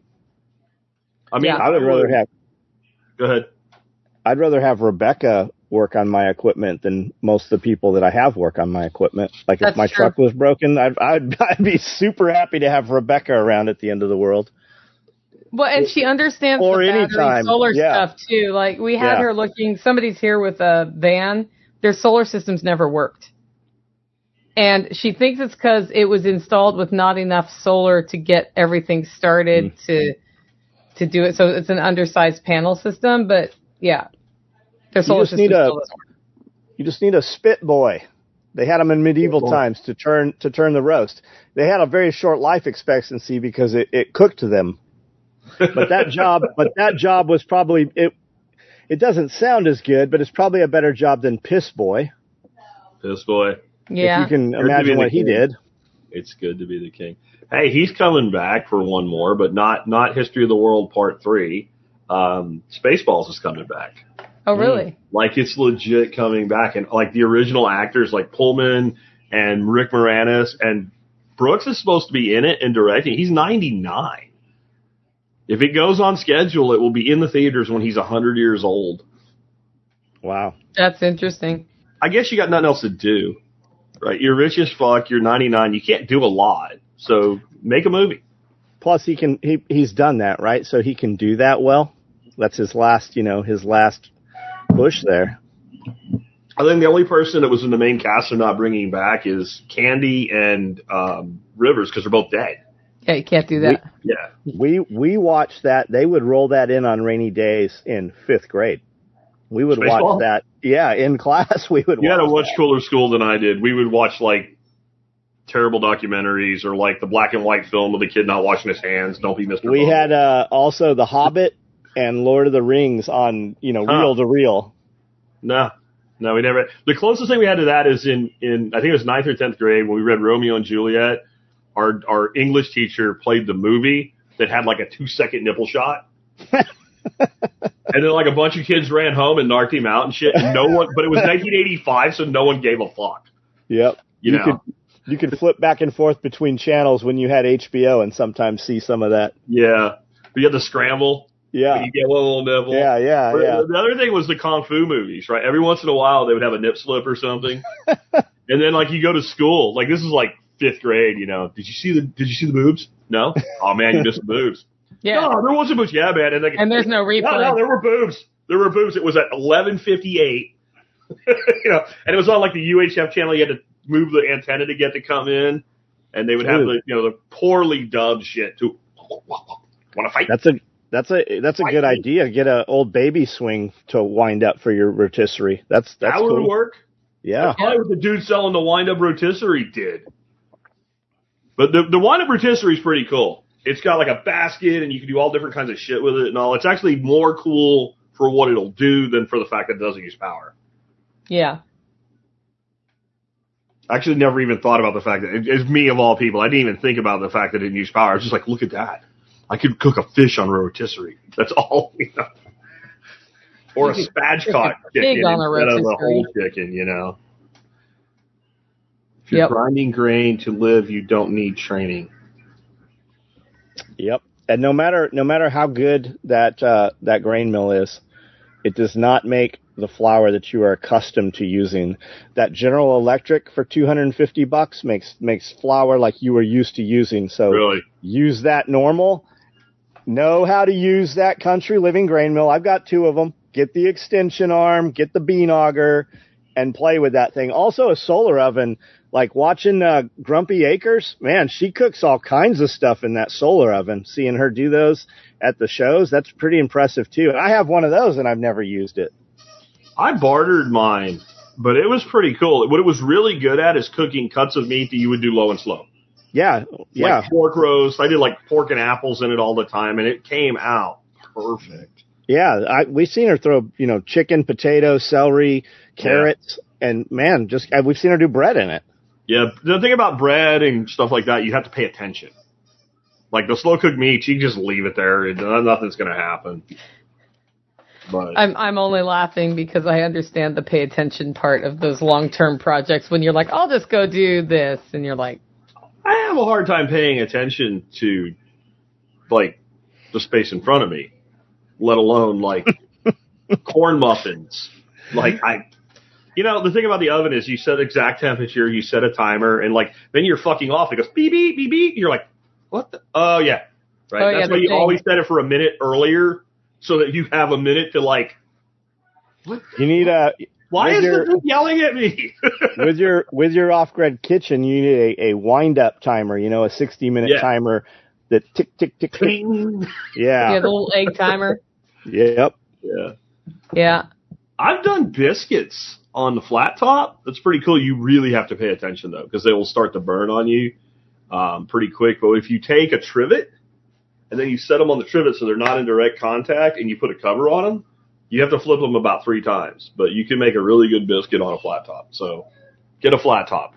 I mean, yeah. I would rather have. Go ahead. I'd rather have Rebecca work on my equipment than most of the people that I have work on my equipment. Like That's if my true. truck was broken, I'd, I'd I'd be super happy to have Rebecca around at the end of the world. Well, and she understands or the battery anytime. solar yeah. stuff too. Like we had yeah. her looking. Somebody's here with a van. Their solar systems never worked, and she thinks it's because it was installed with not enough solar to get everything started mm. to to do it. So it's an undersized panel system. But yeah, their solar system still doesn't work. You just need a spit boy. They had them in medieval cool. times to turn to turn the roast. They had a very short life expectancy because it, it cooked them. But that job, but that job was probably it. It doesn't sound as good, but it's probably a better job than Piss Boy. Piss Boy. Yeah, if you can good imagine what he did. It's good to be the king. Hey, he's coming back for one more, but not not History of the World Part Three. Um, Spaceballs is coming back. Oh, really? Like it's legit coming back, and like the original actors, like Pullman and Rick Moranis and Brooks is supposed to be in it and directing. He's ninety-nine. If it goes on schedule, it will be in the theaters when he's one hundred years old. Wow. That's interesting. I guess you got nothing else to do, right? You're rich as fuck. You're ninety-nine. You can't do a lot. So make a movie. Plus, he can, he, he's done that, right? So he can do that well. That's his last, you know, his last push there. I think the only person that was in the main cast they're not bringing back is Candy and um, Rivers because they're both dead. Yeah, you can't do that. We, yeah. We we watched that. They would roll that in on rainy days in fifth grade. We would Baseball? watch that. Yeah, in class we would you watch had a much that. cooler school than I did. We would watch, like, terrible documentaries or, like, the black and white film of the kid not washing his hands. Don't be Mister We Bumble. had uh, also The Hobbit and Lord of the Rings on, you know, huh. reel to reel. No. No, we never. The closest thing we had to that is in, in I think it was ninth or tenth grade when we read Romeo and Juliet. Our our English teacher played the movie that had like a two second nipple shot, and then like a bunch of kids ran home and narked him out and shit. And no one, but it was nineteen eighty-five, so no one gave a fuck. Yep, you, you know, could you could flip back and forth between channels when you had H B O and sometimes see some of that. Yeah, but you had to scramble. Yeah, you get one little nipple. Yeah, yeah, but yeah. The other thing was the kung fu movies, right? Every once in a while they would have a nip slip or something, and then like you go to school, like this is like fifth grade, you know. Did you see the Did you see the boobs? No. Oh man, you missed the boobs. Yeah. No, there wasn't boobs. Yeah, man. And, like, and there's no replay. No, no, there were boobs. There were boobs. It was at eleven fifty-eight. You know, and it was on like the U H F channel. You had to move the antenna to get to come in, and they would have the you know the poorly dubbed shit too. Want to fight? That's a that's a that's a fight good me. idea. Get an old baby swing to wind up for your rotisserie. That's that's that cool. would work. Yeah. That's probably what the dude selling the wind up rotisserie did. But the the wind up rotisserie is pretty cool. It's got like a basket, and you can do all different kinds of shit with it and all. It's actually more cool for what it'll do than for the fact that it doesn't use power. Yeah. I actually never even thought about the fact that it, it's me of all people. I didn't even think about the fact that it didn't use power. I was just like, look at that. I could cook a fish on a rotisserie. That's all. You know? Or a spatchcock chicken instead of a whole chicken, you know. If you're yep. grinding grain to live, you don't need training. Yep. And no matter no matter how good that uh, that grain mill is, it does not make the flour that you are accustomed to using. That General Electric for two hundred fifty bucks makes makes flour like you were used to using. So really? Use that normal. Know how to use that country living grain mill. I've got two of them. Get the extension arm, get the bean auger, and play with that thing. Also a solar oven. Like watching uh, Grumpy Acres, man, she cooks all kinds of stuff in that solar oven. Seeing her do those at the shows, that's pretty impressive too. I have one of those and I've never used it. I bartered mine, but it was pretty cool. What it was really good at is cooking cuts of meat that you would do low and slow. Yeah, yeah. Like pork roast. I did like pork and apples in it all the time, and it came out perfect. Yeah, I, we've seen her throw, you know, chicken, potato, celery, carrots, yeah. and man, just we've seen her do bread in it. Yeah, the thing about bread and stuff like that, you have to pay attention. Like the slow cooked meats, you can just leave it there; and nothing's going to happen. But I'm I'm only laughing because I understand the pay attention part of those long term projects. When you're like, I'll just go do this, and you're like, I have a hard time paying attention to like the space in front of me, let alone like corn muffins. Like I, you know, the thing about the oven is you set exact temperature, you set a timer, and like then you're fucking off. It goes beep beep beep beep. You're like, what? The? Oh yeah, right. Oh, That's yeah, why you thing. always set it for a minute earlier. So that you have a minute to like. What? You need a. Why is your, this yelling at me? with your with your off-grid kitchen, you need a, a wind-up timer. You know, a sixty-minute yeah. timer that tick tick tick tick. Cling. Yeah. Yeah, the little egg timer. Yep. Yeah. Yeah. I've done biscuits on the flat top. That's pretty cool. You really have to pay attention though, because they will start to burn on you um, pretty quick. But if you take a trivet. And then you set them on the trivet so they're not in direct contact, and you put a cover on them. You have to flip them about three times, but you can make a really good biscuit on a flat top. So get a flat top.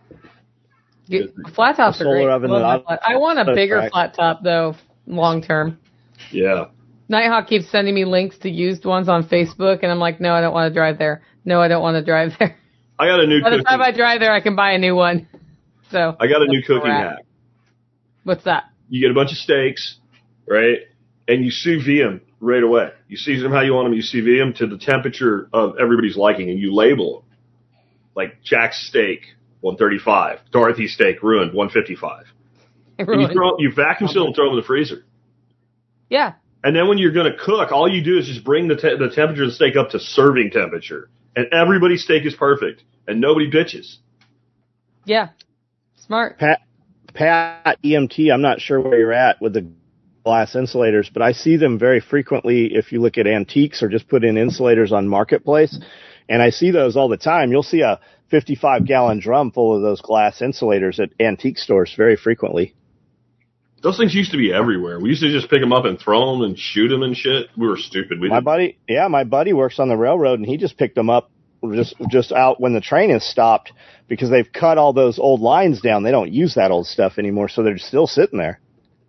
Get, flat tops are great. Oven I, flat. I want a bigger right. flat top though, long term. Yeah. Nighthawk keeps sending me links to used ones on Facebook, and I'm like, no, I don't want to drive there. No, I don't want to drive there. I got a new. By the cooking. time I drive there, I can buy a new one. So I got a new cooking hack. What's that? You get a bunch of steaks. Right? And you sous vide them right away. You season them how you want them. You sous vide them to the temperature of everybody's liking, and you label them. Like Jack's steak, one thirty-five. Dorothy's steak, ruined, one fifty-five. And you, throw, you vacuum seal and throw them in the freezer. Yeah. And then when you're going to cook, all you do is just bring the, te- the temperature of the steak up to serving temperature. And everybody's steak is perfect. And nobody bitches. Yeah. Smart. Pat, Pat E M T, I'm not sure where you're at with the glass insulators, but I see them very frequently if you look at antiques or just put in insulators on Marketplace. And I see those all the time. You'll see a fifty-five gallon drum full of those glass insulators at antique stores very frequently. Those things used to be everywhere. We used to just pick them up and throw them and shoot them and shit. We were stupid. We my buddy, yeah, my buddy works on the railroad, and he just picked them up just just out when the train has stopped because they've cut all those old lines down. They don't use that old stuff anymore, so they're still sitting there.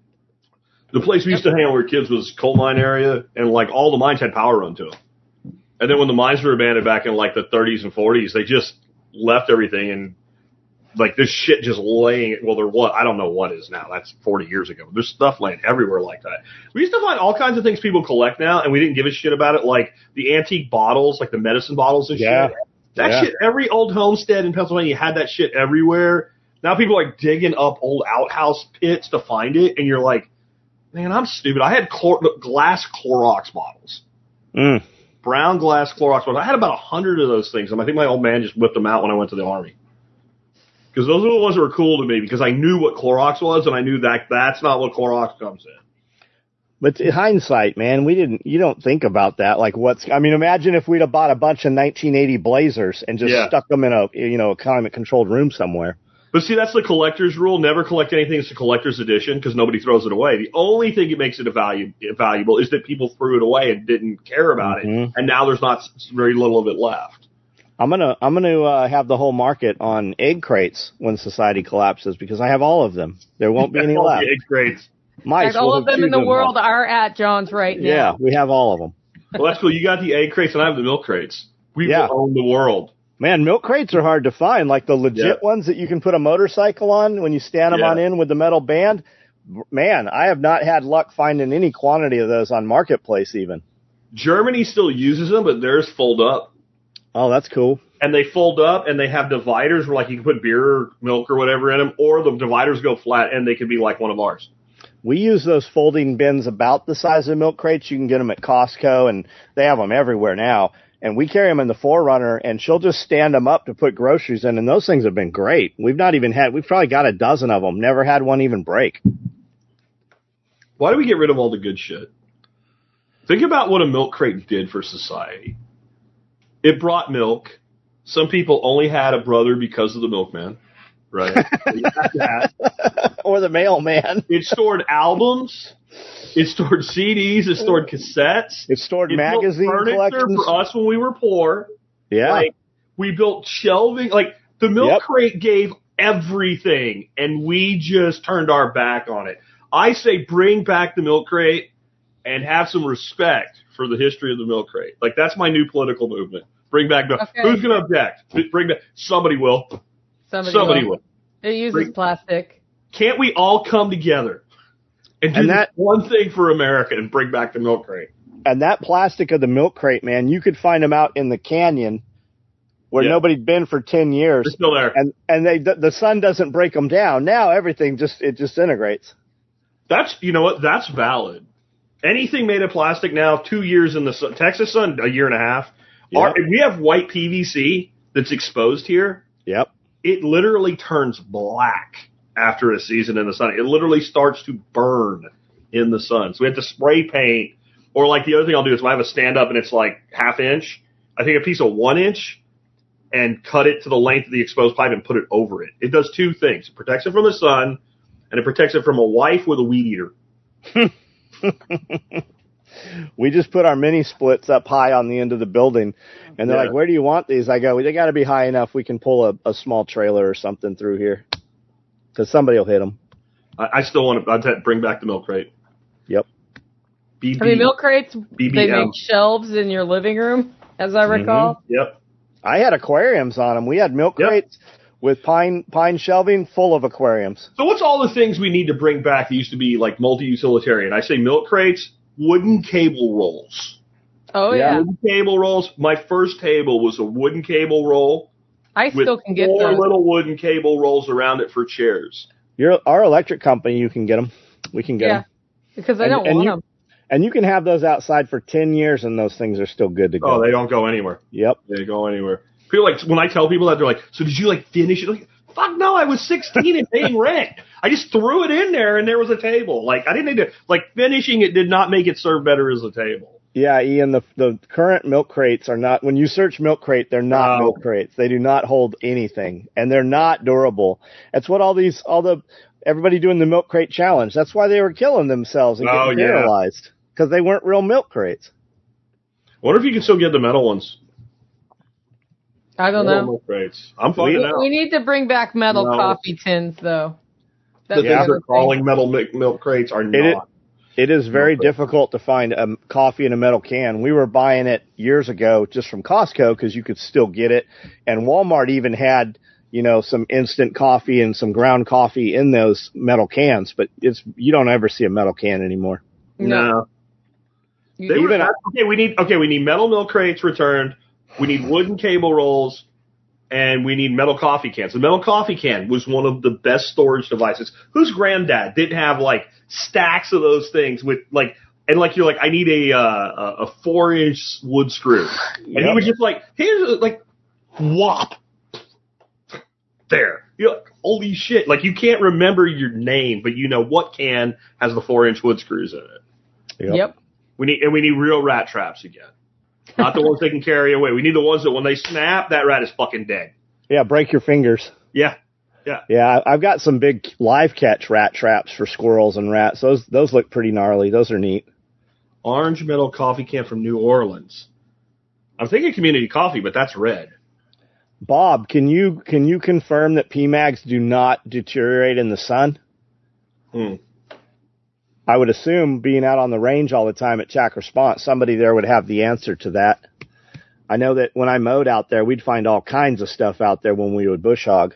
The place we used to hang out with kids was coal mine area, and like all the mines had power run to them. And then when the mines were abandoned back in like the thirties and forties, they just left everything and like this shit just laying. Well, there was I don't know what is now. That's forty years ago. There's stuff laying everywhere like that. We used to find all kinds of things people collect now, and we didn't give a shit about it. Like the antique bottles, like the medicine bottles and yeah. shit. That yeah. shit. Every old homestead in Pennsylvania had that shit everywhere. Now people are like digging up old outhouse pits to find it, and you're like, man, I'm stupid. I had chlor- glass Clorox bottles. Mm. Brown glass Clorox bottles. I had about a hundred of those things. And I think my old man just whipped them out when I went to the Army. Because those are the ones that were cool to me because I knew what Clorox was and I knew that that's not what Clorox comes in. But in hindsight, man, we didn't, you don't think about that. Like what's, I mean, imagine if we'd have bought a bunch of nineteen eighty Blazers and just yeah. stuck them in a, you know, a climate controlled room somewhere. But see, that's the collector's rule. Never collect anything that's a collector's edition because nobody throws it away. The only thing that makes it a value, valuable is that people threw it away and didn't care about mm-hmm. it. And now there's not very little of it left. I'm going to, I'm going to uh, have the whole market on egg crates when society collapses because I have all of them. There won't be any all left. The egg crates. Mice all of them in the world are at John's right now. Yeah, we have all of them. Well, that's cool. You got the egg crates and I have the milk crates. We yeah. own the world. Man, milk crates are hard to find, like the legit yeah. ones that you can put a motorcycle on when you stand them yeah. on in with the metal band. Man, I have not had luck finding any quantity of those on Marketplace even. Germany still uses them, but theirs fold up. Oh, that's cool. And they fold up, and they have dividers where like you can put beer or milk or whatever in them, or the dividers go flat, and they can be like one of ours. We use those folding bins about the size of milk crates. You can get them at Costco, and they have them everywhere now. And we carry them in the four runner, and she'll just stand them up to put groceries in, and those things have been great. We've not even had, we've probably got a dozen of them, never had one even break. Why do we get rid of all the good shit? Think about what a milk crate did for society. It brought milk. Some people only had a brother because of the milkman, right? Or the mailman. It stored albums. It stored C Ds. It stored cassettes. It stored it magazine built furniture collections for us when we were poor. Yeah. Like, we built shelving. Like, the milk Yep. crate gave everything, and we just turned our back on it. I say bring back the milk crate and have some respect for the history of the milk crate. Like, that's my new political movement. Bring back milk. Okay. Who's going to object? Bring back. Somebody will. Somebody, Somebody will. will. It uses Bring- plastic. Can't we all come together and do And that- this one thing for America and bring back the milk crate? and that plastic of the milk crate, man, you could find them out in the canyon where Yeah. nobody'd been for ten years. They're still there. And and they the, the sun doesn't break them down. Now everything just it just integrates. That's, you know what? That's valid. Anything made of plastic now, two years in the sun. Texas sun, a year and a half. Yep. Our, if we have white P V C that's exposed here, Yep. it literally turns black after a season in the sun. It literally starts to burn in the sun. So we have to spray paint. Or like the other thing I'll do is if I have a stand up and it's like half inch, I take a piece of one inch and cut it to the length of the exposed pipe and put it over it. It does two things. It protects it from the sun, and it protects it from a wife with a weed eater. We just put our mini splits up high on the end of the building, and they're Yeah. like, "Where do you want these?" I go, "They got to be high enough. We can pull a, a small trailer or something through here, because somebody will hit them." I, I still want to I'd have- bring back the milk crate. Yep. B B, I mean, milk crates, B B they M. make shelves in your living room, as I recall. Yep. I had aquariums on them. We had milk Yep. crates with pine pine shelving full of aquariums. So what's all the things we need to bring back that used to be like multi-utilitarian? I say milk crates, wooden cable rolls. Oh, Yeah. yeah. Wooden cable rolls. My first table was a wooden cable roll I with still can get four those. little wooden cable rolls around it for chairs. Your our electric company, you can get them. We can get Yeah. them, Because I And- don't and want you- them. and you can have those outside for ten years, and those things are still good to go. Oh, they don't go anywhere. Yep. They go anywhere. People like when I tell people that, they're like, "So did you like finish it?" Like, fuck no, I was sixteen and paying rent. I just threw it in there and there was a table. Like I didn't need to like finishing it did not make it serve better as a table. Yeah, Ian, the the current milk crates are not, when you search milk crate, they're not No. milk crates. They do not hold anything, and they're not durable. That's what all these, all the, everybody doing the milk crate challenge, that's why they were killing themselves and Oh, getting yeah. paralyzed, because they weren't real milk crates. I wonder if you can still get the metal ones. I don't Metal know. milk crates. I'm finding We, out. we need to bring back metal No. coffee tins, though. That's The the things other they're thing. calling metal milk, milk crates are It, not. it is very Milk crate. difficult to find a coffee in a metal can. We were buying it years ago just from Costco because you could still get it, and Walmart even had, you know, some instant coffee and some ground coffee in those metal cans, but it's, you don't ever see a metal can anymore. No. You- They were, Even- okay, we need okay, we need metal milk crates returned. We need wooden cable rolls, and we need metal coffee cans. The metal coffee can was one of the best storage devices. Whose granddad didn't have like stacks of those things with like and like you're like I need a uh, a four inch wood screw, and he Yep. was just like here's a, like whop there. You're like holy shit! Like you can't remember your name, but you know what can has the four inch wood screws in it. Yep. We need and we need real rat traps again. Not the ones they can carry away. We need the ones that when they snap, that rat is fucking dead. Yeah, break your fingers. Yeah. Yeah. Yeah, I- I've got some big live catch rat traps for squirrels and rats. Those those look pretty gnarly. Those are neat. Orange metal coffee can from New Orleans. I'm thinking community coffee, but that's red. Bob, can you can you confirm that P MAGs do not deteriorate in the sun? Hmm. I would assume, being out on the range all the time at Chac Response, somebody there would have the answer to that. I know that when I mowed out there, we'd find all kinds of stuff out there when we would bush hog.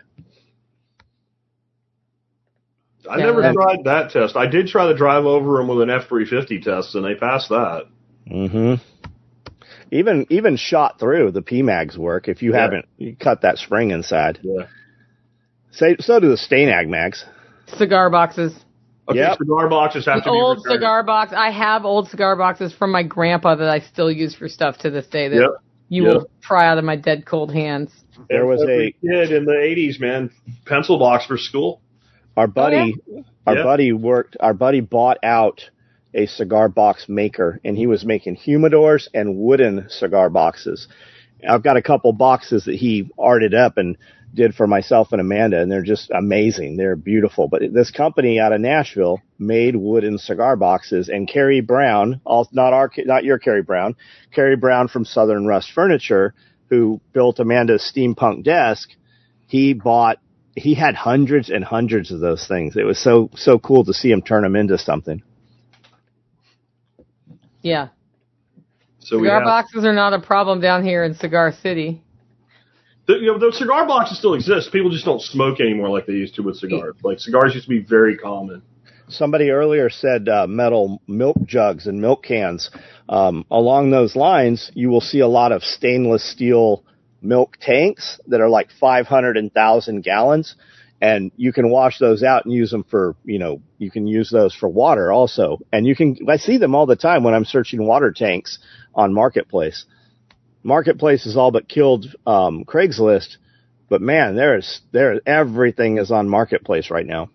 I Yeah, never that's- tried that test. I did try to drive over them with an F three fifty test, and they passed that. hmm Even even shot through the P MAGs work if you Yeah. haven't you cut that spring inside. Yeah. Say, so do the Stanag mags. Cigar boxes. Okay, Yep. cigar boxes have to be Old returned. cigar box. I have old cigar boxes from my grandpa that I still use for stuff to this day that Yep. you Yep. will pry out of my dead cold hands. There was Every a kid in the eighties, man, pencil box for school. our buddy our Yeah. buddy worked our buddy bought out a cigar box maker, and he was making humidors and wooden cigar boxes. I've got a couple boxes that he arted up and did for myself and Amanda, and they're just amazing. They're beautiful. But this company out of Nashville made wooden cigar boxes, and Kerry Brown, all, not our, not your Kerry Brown, Kerry Brown from Southern Rust Furniture, who built Amanda's steampunk desk, he bought, he had hundreds and hundreds of those things. It was so, so cool to see him turn them into something. Yeah. So we cigar have, boxes are not a problem down here in Cigar City. The, you know, the cigar boxes still exist. People just don't smoke anymore like they used to with cigars. Like cigars used to be very common. Somebody earlier said uh, metal milk jugs and milk cans. Um, along those lines, you will see a lot of stainless steel milk tanks that are like five hundred and one thousand gallons. And you can wash those out and use them for, you know, you can use those for water also. And you can, I see them all the time when I'm searching water tanks on Marketplace. Marketplace is all but killed um, Craigslist, but man, there's there everything is on Marketplace right now.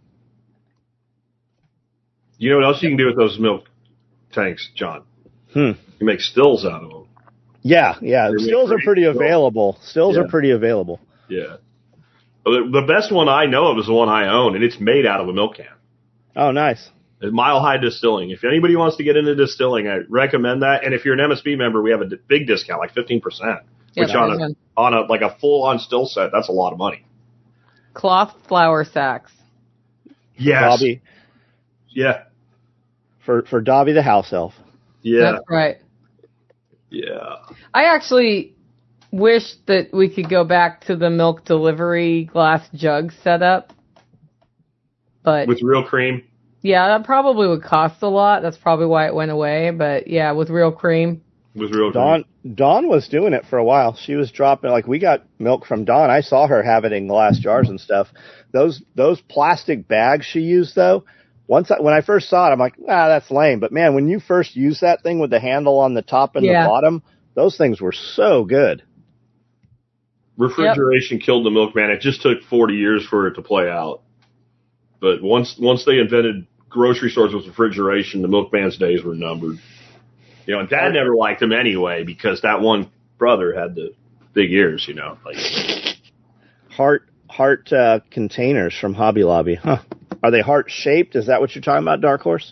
You know what else you can do with those milk tanks, John? Hmm. You make stills out of them. Yeah, yeah. They Stills are pretty stills. available. Stills Yeah. are pretty available. Yeah. The, the best one I know of is the one I own, and it's made out of a milk can. Oh, nice. It's Mile High Distilling. If anybody wants to get into distilling, I recommend that. And if you're an M S B member, we have a d- big discount, like fifteen percent. Yeah, Which on that a, is on a like a full-on still set, that's a lot of money. Cloth flour sacks. Yes. Dobby, Yeah. for, for Dobby the house elf. Yeah. That's right. Yeah. I actually wish that we could go back to the milk delivery glass jug setup. But With real cream. yeah, that probably would cost a lot. That's probably why it went away. But yeah, with real cream. With real Dawn, cream. Dawn was doing it for a while. She was dropping, like, we got milk from Dawn. I saw her have it in glass jars and stuff. Those, those plastic bags she used, though, once I, when I first saw it, I'm like, ah, that's lame. But man, when you first use that thing with the handle on the top and Yeah. the bottom, those things were so good. Refrigeration killed the milkman. It just took forty years for it to play out. But once once they invented grocery stores with refrigeration, the milkman's days were numbered. You know, and Dad never liked him anyway because that one brother had the big ears, you know. Like Heart, heart, uh, containers from Hobby Lobby. Huh. Are they heart shaped? Is that what you're talking about, Dark Horse?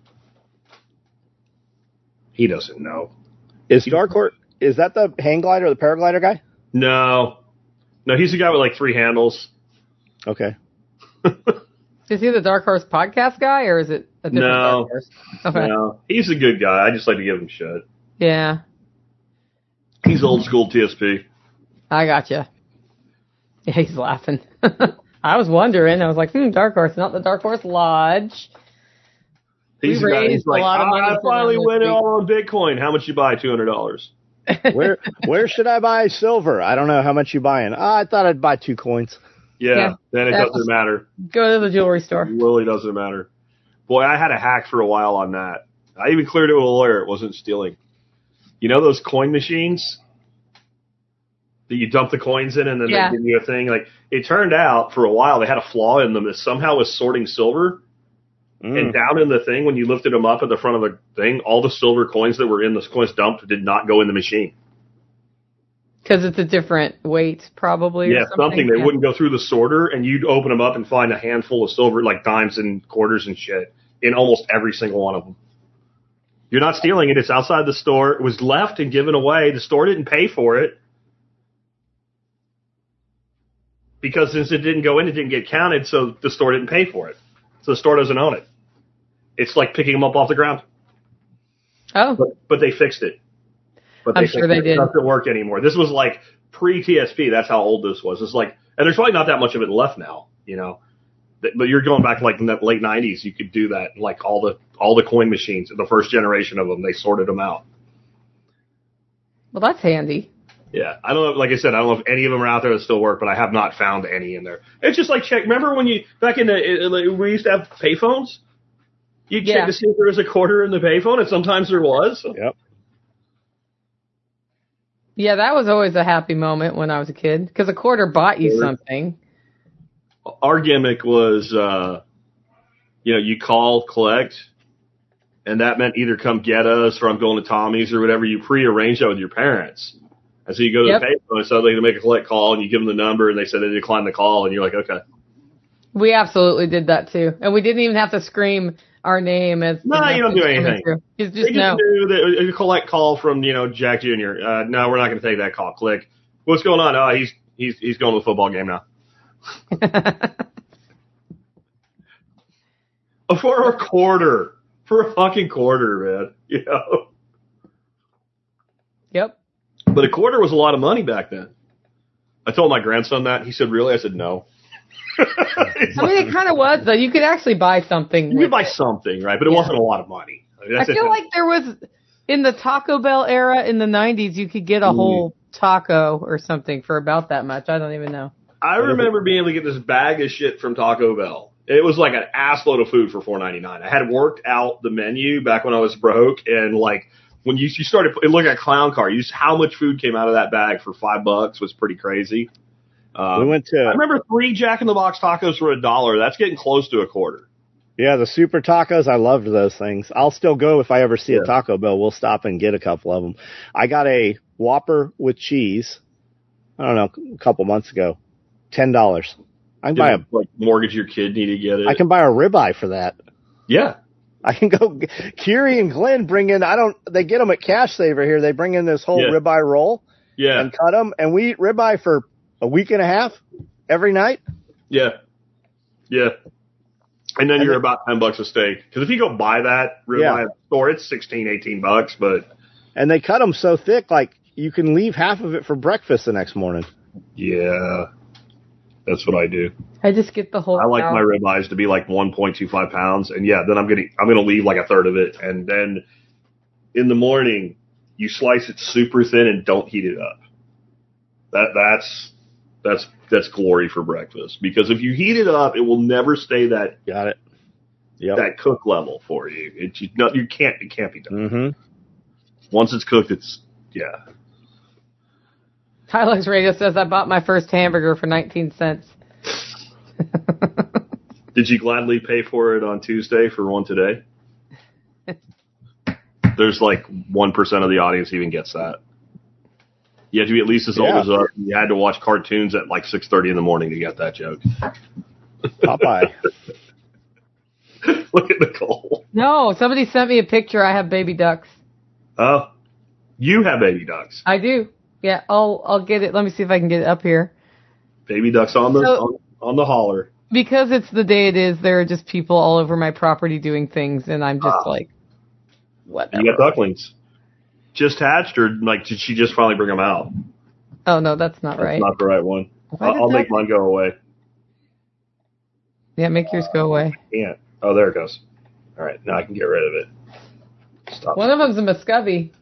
he doesn't know. Is Dark Horse, is that the hang glider or the paraglider guy? No. No, he's the guy with like three handles. Okay. Is he the Dark Horse podcast guy, or is it a different No. Dark Horse? Okay. No. He's a good guy. I just like to give him shit. Yeah, He's old school T S P. I gotcha. Yeah, he's laughing. I was wondering. I was like, hmm, Dark Horse, not the Dark Horse Lodge. He's We the guy raised who's like, a lot of money "Ah, I for finally them this went week." all on Bitcoin. How much you buy? two hundred dollars. Where, where should I buy silver? I don't know how much you buying. Ah, I thought I'd buy two coins. Yeah, Yeah, then it that's- doesn't matter. Go to the jewelry store. It really doesn't matter. Boy, I had a hack for a while on that. I even cleared it with a lawyer. It wasn't stealing. You know those coin machines that you dump the coins in and then Yeah. they give you a thing? Like, it turned out for a while they had a flaw in them that somehow was sorting silver. Mm. And down in the thing, when you lifted them up at the front of the thing, all the silver coins that were in the coins dumped did not go in the machine. Because it's a different weight, probably. or Yeah, something. They Yeah. wouldn't go through the sorter, and you'd open them up and find a handful of silver, like dimes and quarters and shit, in almost every single one of them. You're not stealing it. It's outside the store. It was left and given away. The store didn't pay for it. Because since it didn't go in, it didn't get counted, so the store didn't pay for it. So the store doesn't own it. It's like picking them up off the ground. Oh, But, but they fixed it. But I'm fixed sure it. they It did. doesn't work anymore. This was like pre-T S P. That's how old this was. It's like, and there's probably not that much of it left now, you know. Th- But you're going back like in the late nineties. You could do that. Like all the all the coin machines, the first generation of them, they sorted them out. well, that's handy. Yeah, I don't know. Like I said, I don't know if any of them are out there that still work, but I have not found any in there. It's just like check. Remember when you back in the it, we used to have payphones? You check Yeah. to see if there was a quarter in the payphone, and sometimes there was. Yep. Yeah, that was always a happy moment when I was a kid. Because a quarter bought you Quarter. something. Our gimmick was, uh, you know, you call, collect, and that meant either come get us or I'm going to Tommy's or whatever. You prearrange that with your parents. And so you go to Yep. the payphone and suddenly they make a collect call and you give them the number and they say they decline the call and you're like, okay. We absolutely did that too. And we didn't even have to scream our name as No, you don't do anything. You just They just know. do the, a collect call from, you know, Jack Junior Uh, no, we're not going to take that call. Click. What's going on? Oh, he's he's he's going to the football game now. For a quarter. For a fucking quarter, man. You know? Yep. But a quarter was a lot of money back then. I told my grandson that. He said, really? I said, no. I mean, it kind of was, though. You could actually buy something. You with could buy it. something, right? But it Yeah. wasn't a lot of money. I, mean, I that's feel it. like there was, in the Taco Bell era in the nineties, you could get a Mm. whole taco or something for about that much. I don't even know. I remember being able to get this bag of shit from Taco Bell. It was like an assload of food for four ninety-nine. I had worked out the menu back when I was broke, and like when you you started looking at Clown Car, you how much food came out of that bag for five bucks was pretty crazy. Um, We went to I remember three Jack in the Box tacos for a dollar. That's getting close to a quarter. yeah the super tacos. I loved those things. I'll still go if I ever see Yeah. a Taco Bell. We'll stop and get a couple of them. I got a Whopper with cheese. I don't know, a couple months ago, ten dollars. I can buy a like mortgage your kidney to get it. I can buy a ribeye for that. yeah. I can go. Kiri and Glenn bring in. I don't. They get them at Cash Saver here. They bring in this whole Yeah. ribeye roll Yeah. and cut them, and we eat ribeye for a week and a half every night. Yeah. Yeah. And then And you're then- about ten bucks a steak. Because if you go buy that ribeye Yeah. at the store, it's sixteen, eighteen bucks. But And they cut them so thick, like you can leave half of it for breakfast the next morning. yeah, that's what I do. I just get the whole. I like cow. my ribeyes to be like one point two five pounds. And yeah, then I'm going to, I'm going to leave like a third of it. And then in the morning, you slice it super thin and don't heat it up. That, that's, that's, that's glory for breakfast. Because if you heat it up, it will never stay that, Got it. Yep. that cook level for you. It, you, no, you can't, it can't be done. Mm-hmm. Once it's cooked, it's, yeah. Tyler's Radio says I bought my first hamburger for nineteen cents. Did you gladly pay for it on Tuesday for one today? There's like one percent of the audience even gets that. You have to be at least as Yeah. old as us. You had to watch cartoons at like six thirty in the morning to get that joke. Popeye. Look at Nicole. No, somebody sent me a picture. I have baby ducks. Oh, you have baby ducks. I do. Yeah, I'll I'll get it. Let me see if I can get it up here. Baby ducks on the So- on, on the holler. Because it's the day it is, there are just people all over my property doing things, and I'm just Ah. like, whatever. You got ducklings. Just hatched, or like did she just finally bring them out? Oh, no, that's not That's right. not the right one. Why I'll, did I'll that- make mine go away. Yeah, make yours go away. Can't. Oh, there it goes. All right, now I can get rid of it. Stop. One of them's a Muscovy.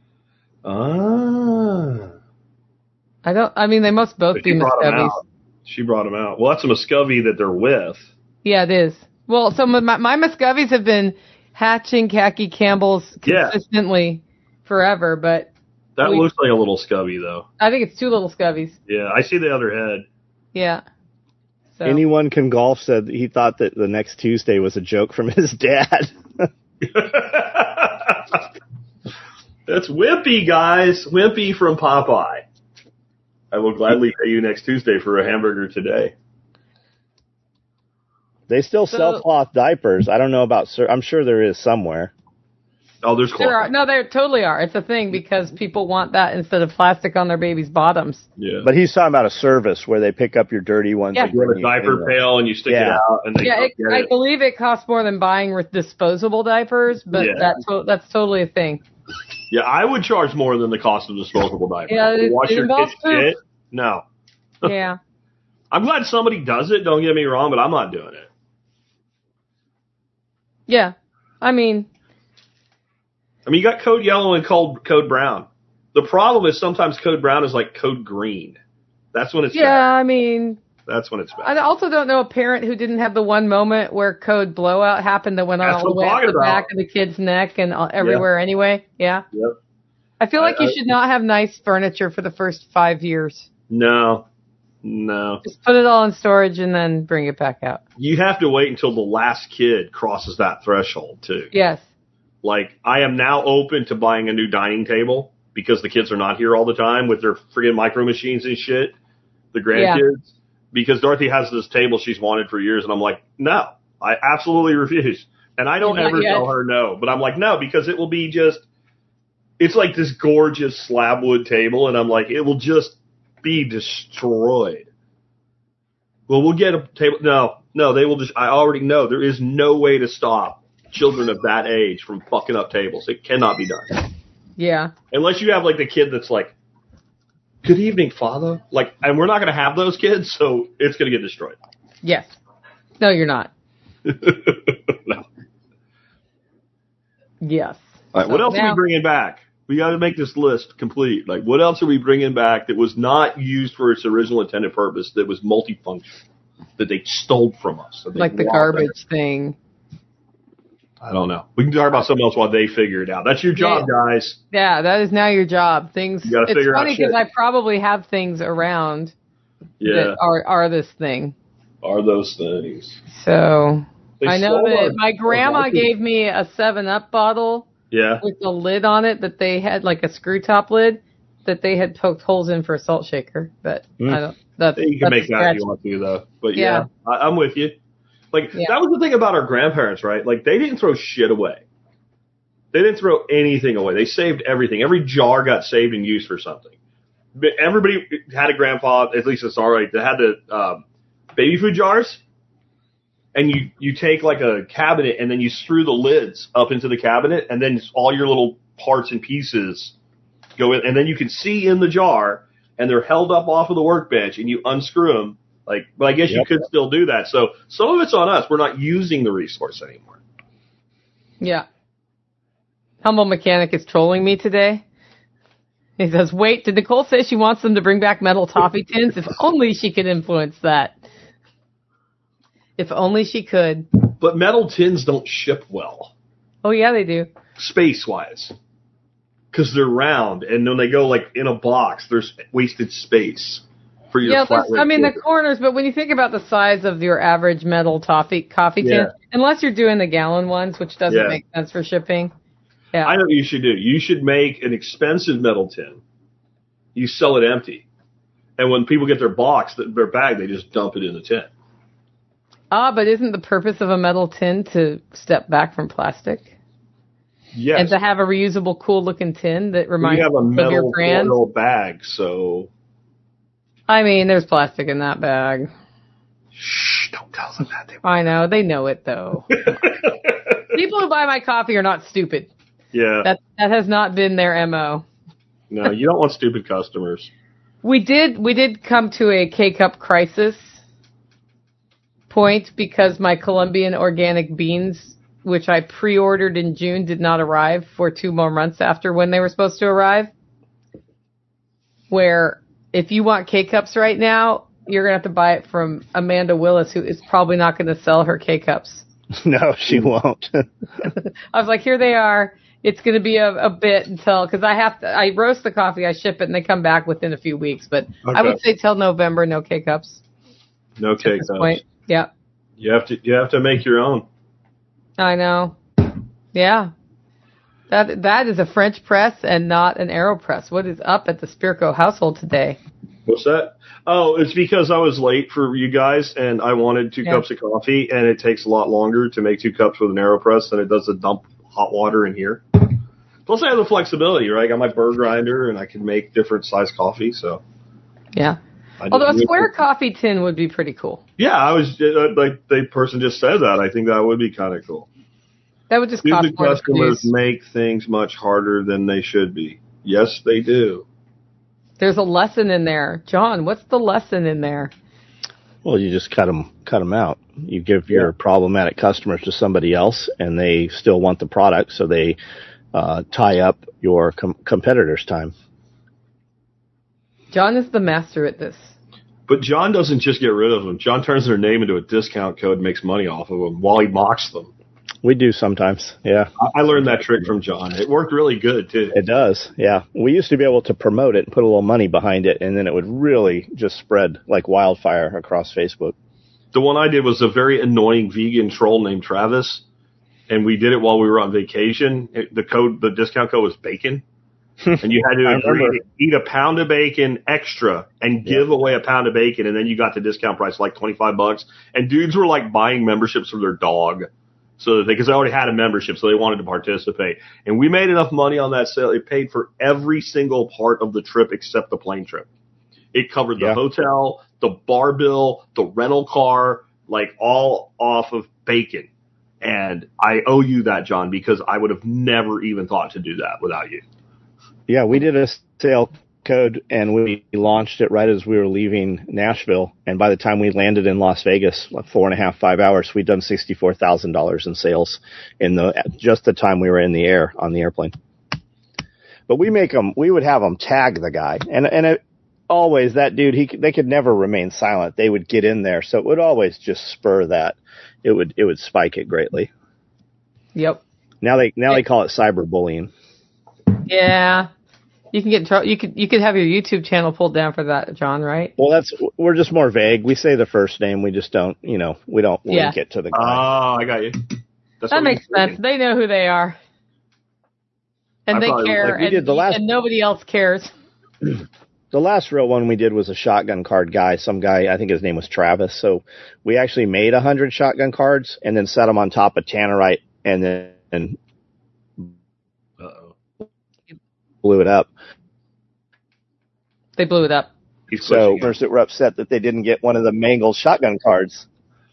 Ah. I don't, I mean, they must both But be she brought them Muscovies. out. She brought them out. Well, that's a Muscovy that they're with. Yeah, it is. Well, some of my, my Muscovies have been hatching khaki Campbells Yeah. consistently forever, but That We- looks like a little Scubby, though. I think it's two little Scovies. Yeah, I see the other head. Yeah. So. Anyone can golf said he thought that the next Tuesday was a joke from his dad. That's Wimpy, guys. Wimpy from Popeye. I will gladly pay you next Tuesday for a hamburger today. They still So- sell cloth diapers. I don't know about. Sur- I'm sure there is somewhere. Oh, there's There are, cloth. no, there totally are. It's a thing because people want that instead of plastic on their babies' bottoms. Yeah. But he's talking about a service where they pick up your dirty ones. Yeah. and You have bring a you diaper in. pail and you stick Yeah. it out, and they Yeah, come it, get I it. believe it costs more than buying with disposable diapers, but Yeah. that's to- that's totally a thing. Yeah, I would charge more than the cost of disposable diapers. Yeah, To it- wash it your involves kids' poop. shit? No. Yeah. I'm glad somebody does it. Don't get me wrong, but I'm not doing it. Yeah. I mean, I mean, you got code yellow and code code brown. The problem is sometimes code brown is like code green. That's when it's yeah, bad. I mean, That's when it's bad. I also don't know a parent who didn't have the one moment where code blowout happened that went on That's all the what way I'm up the talking about. back of the kid's neck and all, everywhere anyway. Yeah. Yep. I feel like I- you I- should not have nice furniture for the first five years. No, no. Just put it all in storage and then bring it back out. You have to wait until the last kid crosses that threshold too. Yes. Like, I am now open to buying a new dining table because the kids are not here all the time with their friggin' micro machines and shit, the grandkids, yeah. because Dorothy has this table she's wanted for years, and I'm like, no, I absolutely refuse. And I don't not ever yet. tell her no, but I'm like, no, because it will be just, it's like this gorgeous slab wood table, and I'm like, it will just be destroyed. Well, we'll get a table. No, no, they will just, I already know there is no way to stop children of that age from fucking up tables. It cannot be done. Yeah. Unless you have like the kid that's like, good evening, father. Like, and we're not going to have those kids, so it's going to get destroyed. Yes. No, you're not. No. Yes. All right, so what else now, are we bringing back? We got to make this list complete. Like, what else are we bringing back that was not used for its original intended purpose, that was multifunction, that they stole from us? Like the garbage thing. I don't know. We can talk about something else while they figure it out. That's your job, yeah. guys. Yeah, that is now your job. Things. You gotta it's figure funny out shit. because I probably have things around Yeah. that are, are this thing. Are those things. So They I know stole that our- my grandma our- gave me a seven up bottle Yeah. with a lid on it that they had, like a screw top lid that they had poked holes in for a salt shaker. But Mm. I don't. That's You can that's make that if you want to, though. But yeah, Yeah. I, I'm with you. Like, Yeah. that was the thing about our grandparents, right? Like, they didn't throw shit away. They didn't throw anything away. They saved everything. Every jar got saved and used for something. But everybody had a grandpa, at least it's all right, that had the um, baby food jars. And you, you take like a cabinet and then you screw the lids up into the cabinet, and then all your little parts and pieces go in, and then you can see in the jar, and they're held up off of the workbench, and you unscrew them. Like, but I guess Yep. you could still do that. So some of it's on us. We're not using the resource anymore. Yeah. Humble Mechanic is trolling me today. He says, wait, did Nicole say she wants them to bring back metal toffee tins? If only she could influence that. If only she could. But metal tins don't ship well, Oh, yeah, they do. space-wise. Because they're round, and when they go, like, in a box, there's wasted space for your Yeah, flat there's- rate I mean, the cooker. corners, but when you think about the size of your average metal toffee coffee tin, Yeah. unless you're doing the gallon ones, which doesn't Yeah. make sense for shipping. Yeah. I know what you should do. You should make an expensive metal tin. You sell it empty. And when people get their box, their bag, they just dump it in the tin. Ah, but isn't the purpose of a metal tin to step back from plastic? Yes. And to have a reusable, cool-looking tin that you reminds have a of your metal brand? foil bag, so... I mean, there's plastic in that bag. Shh, don't tell them that. They I know. They know it, though. People who buy my coffee are not stupid. Yeah. That that has not been their M O. No, you don't want stupid customers. We did we did come to a K-Cup crisis point because my Colombian organic beans, which I pre-ordered in June, did not arrive for two more months after when they were supposed to arrive. Where if you want K-Cups right now, you're going to have to buy it from Amanda Willis, who is probably not going to sell her K-Cups. No, she won't. I was like, here they are. It's going to be a, a bit until, because I have to, I roast the coffee, I ship it, and they come back within a few weeks. But I Okay. would say till November, no K-Cups. No At cake this cups. point. Yeah, You have to you have to make your own. I know. Yeah. That That is a French press and not an AeroPress. What is up at the Spirko household today? What's that? Oh, it's because I was late for you guys, and I wanted two Yeah. cups of coffee, and it takes a lot longer to make two cups with an AeroPress than it does to dump hot water in here. Plus, I have the flexibility, right? I got my burr grinder, and I can make different size coffee, so. Yeah. I Although a just- square coffee tin would be pretty cool. Yeah, I was, uh, like, the person just said that. I think that would be kind of cool. That would just Do cost the more to customers produce. make things much harder than they should be? Yes, they do. There's a lesson in there. John, what's the lesson in there? Well, you just cut them, cut them out. You give your Yeah. problematic customers to somebody else, and they still want the product, so they uh, tie up your com- competitor's time. John is the master at this. But John doesn't just get rid of them. John turns their name into a discount code and makes money off of them while he mocks them. We do sometimes, yeah. I I learned that trick from John. It worked really good, too. It does, yeah. We used to be able to promote it and put a little money behind it, and then it would really just spread like wildfire across Facebook. The one I did was a very annoying vegan troll named Travis, and we did it while we were on vacation. It, the code, the discount code was bacon, And you had to I agree remember. to eat a pound of bacon extra and give Yeah. away a pound of bacon, and then you got the discount price, like twenty-five bucks. And dudes were like buying memberships for their dog, so that they, because they already had a membership, so they wanted to participate. And we made enough money on that sale; it paid for every single part of the trip except the plane trip. It covered the Yeah. hotel, the bar bill, the rental car, like all off of bacon. And I owe you that, John, because I would have never even thought to do that without you. Yeah, we did a sale code and we launched it right as we were leaving Nashville. And by the time we landed in Las Vegas, like four and a half, five hours, we'd done sixty-four thousand dollars in sales in the just the time we were in the air on the airplane. But we make them, we would have them tag the guy, and and it, always that dude, he they could never remain silent. They would get in there, so it would always just spur that. It would it would spike it greatly. Yep. Now they now they call it cyberbullying. Yeah. You can get in trouble. You could you could have your YouTube channel pulled down for that, John, right? Well, that's we're just more vague. We say the first name, we just don't, you know, we don't Yeah. link it to the guy. Oh, I got you. That's That what makes we- sense. They know who they are. And I they probably- care, like we and, did the last- and nobody else cares. The last real one we did was a shotgun card guy. Some guy, I think his name was Travis. So we actually made a hundred shotgun cards and then set them on top of Tannerite and then and Uh-oh. blew it up. They blew it up. He's So pushing it. first, were upset that they didn't get one of the mangled shotgun cards.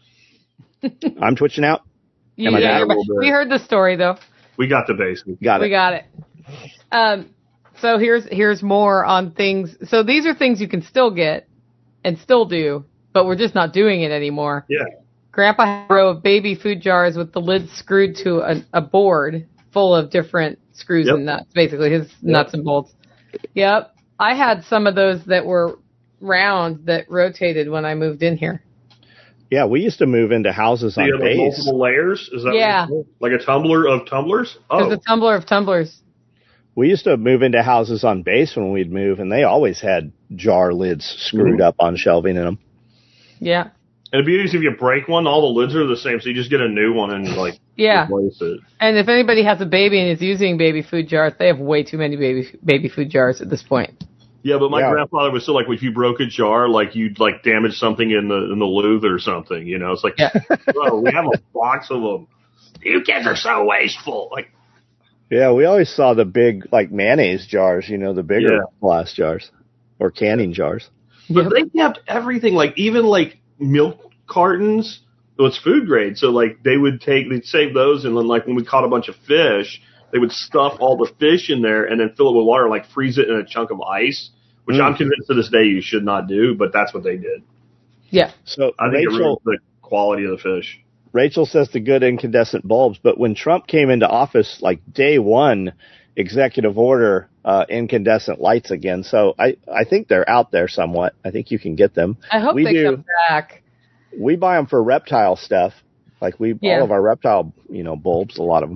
I'm twitching out. You, Am I yeah, back? you're back. A little bit. We heard the story though. We got the basics. Got We it. got it. Um, so here's here's more on things. So these are things you can still get and still do, but we're just not doing it anymore. Yeah. Grandpa had a row of baby food jars with the lid screwed to a, a board full of different screws Yep. and nuts, basically his nuts and bolts. Yep. I had some of those that were round that rotated when I moved in here. Yeah, we used to move into houses So on you have like base. multiple layers? Is that Yeah. what you're saying? Like a tumbler of tumblers? Oh, There's a tumbler of tumblers. We used to move into houses on base when we'd move, and they always had jar lids screwed Mhm. up on shelving in them. Yeah. and the beauty is if you break one, all the lids are the same, so you just get a new one and like Yeah. replace it. And if anybody has a baby and is using baby food jars, they have way too many baby baby food jars at this point. Yeah, but my Yeah. grandfather was still like, if you broke a jar, like you'd like damage something in the in the lathe or something. You know, it's like, Yeah. bro, we have a box of them. You kids are so wasteful. Like, Yeah, we always saw the big, like, mayonnaise jars, you know, the bigger Yeah. glass jars or canning jars. but they kept everything, like even like milk cartons. Well, it's food grade, so like they would take, they'd save those, and then like when we caught a bunch of fish, they would stuff all the fish in there and then fill it with water, like freeze it in a chunk of ice, which Mm. I'm convinced to this day you should not do, but that's what they did. Yeah. So I think it Rachel, ruins the quality of the fish. Rachel says the good incandescent bulbs, but when Trump came into office, like day one, executive order, uh, incandescent lights again. So I, I think they're out there somewhat. I think you can get them. I hope We they do. come back. We buy them for reptile stuff. Like we, Yeah. all of our reptile, you know, bulbs, a lot of them.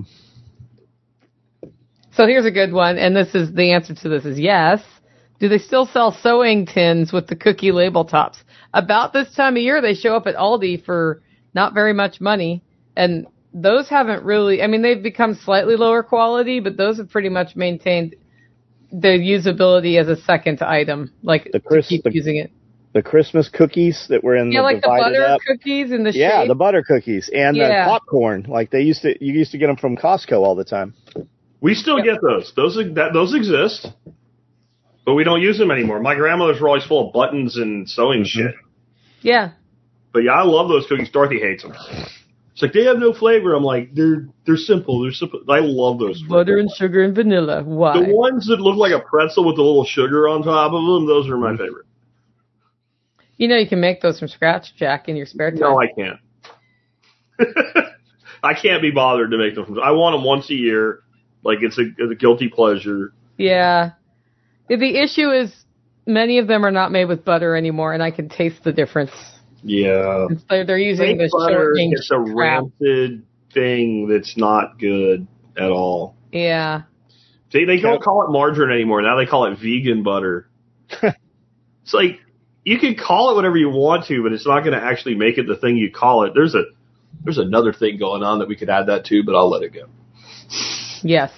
So here's a good one, and this is the answer to this is yes. Do they still sell sewing tins with the cookie label tops? About this time of year, they show up at Aldi for not very much money, and those haven't really, I mean, they've become slightly lower quality, but those have pretty much maintained their usability as a second item, like The Chris- to keep the- using it. The Christmas cookies that were in Yeah, the like the divided butter up. cookies in the Yeah, shape. the butter cookies and Yeah. the popcorn. Like they used to, you used to get them from Costco all the time. We still Yep. get those. Those that those exist, but we don't use them anymore. My grandmother's were always full of buttons and sewing shit. Yeah. But yeah, I love those cookies. Dorothy hates them. It's like they have no flavor. I'm like, they're they're simple. They're simple. I love those. Butter and sugar and vanilla. Why? The ones that look like a pretzel with a little sugar on top of them, those are my favorite. You know you can make those from scratch, Jack, in your spare time. No, I can't. I can't be bothered to make them. From, I want them once a year. Like it's a, it's a guilty pleasure. Yeah. The issue is many of them are not made with butter anymore, and I can taste the difference. Yeah. They're, they're using Fake the butter, shortening it's a crap. rancid thing that's not good at all. Yeah. They they don't call it margarine anymore. Now they call it vegan butter. It's like you can call it whatever you want to, but it's not going to actually make it the thing you call it. There's a there's another thing going on that we could add that to, but I'll let it go. Yes.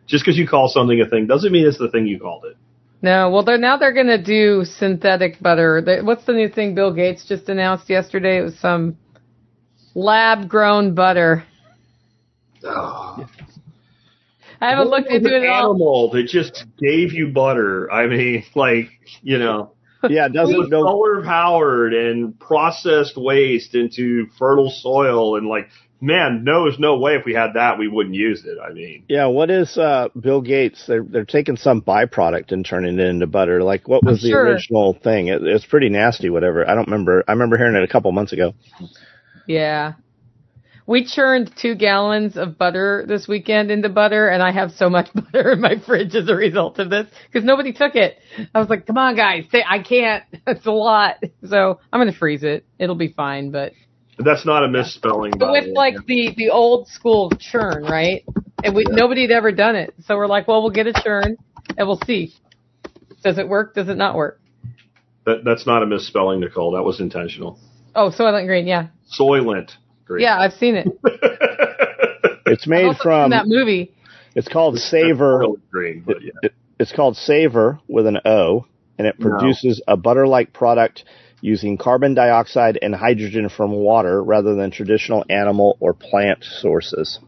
Just because you call something a thing doesn't mean it's the thing you called it. No, well, they're now they're going to do synthetic butter. They, what's the new thing Bill Gates just announced yesterday? It was some lab-grown butter. Oh. I haven't What looked into was it an at all. animal that just gave you butter. I mean, like, you know, Yeah, it it doesn't was no, solar powered and processed waste into fertile soil, and like, man, no, there's no way if we had that we wouldn't use it. I mean, yeah, what is uh Bill Gates? They're they're taking some byproduct and turning it into butter. Like, what was I'm the sure. original thing? It, it's pretty nasty, whatever. I don't remember. I remember hearing it a couple months ago. Yeah. We churned two gallons of butter this weekend into butter, and I have so much butter in my fridge as a result of this because nobody took it. I was like, come on, guys. Say, I can't. It's a lot. So I'm going to freeze it. It'll be fine, but... that's not a misspelling. But with like the, the old school churn, right? And we, Yeah. nobody had ever done it. So we're like, well, we'll get a churn and we'll see. Does it work? Does it not work? That, that's not a misspelling, Nicole. That was intentional. Oh, Soylent Green, yeah. Soylent Green. Yeah, I've seen it. It's I've made also from. seen that movie. It's called Savor. Soylent Green, but yeah. It, it's called Savor with an O, and it No. produces a butter-like product using carbon dioxide and hydrogen from water rather than traditional animal or plant sources.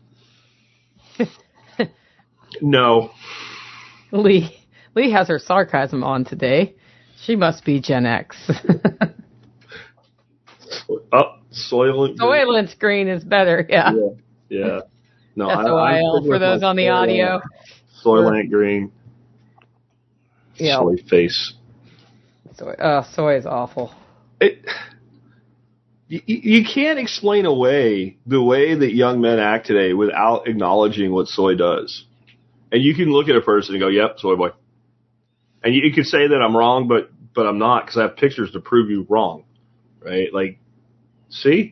No. Lee Lee has her sarcasm on today. She must be Gen X. Oh, Soylent Green. Soylent Green is better, yeah. Yeah. Yeah. No, S O I L I'm for those on the audio. Soylent Green. Yeah. Soy face. Soy, uh, soy is awful. It, you, you can't explain away the way that young men act today without acknowledging what soy does. And you can look at a person and go, yep, soy boy. And you, you could say that I'm wrong, but but I'm not because I have pictures to prove you wrong. Right? Like, see?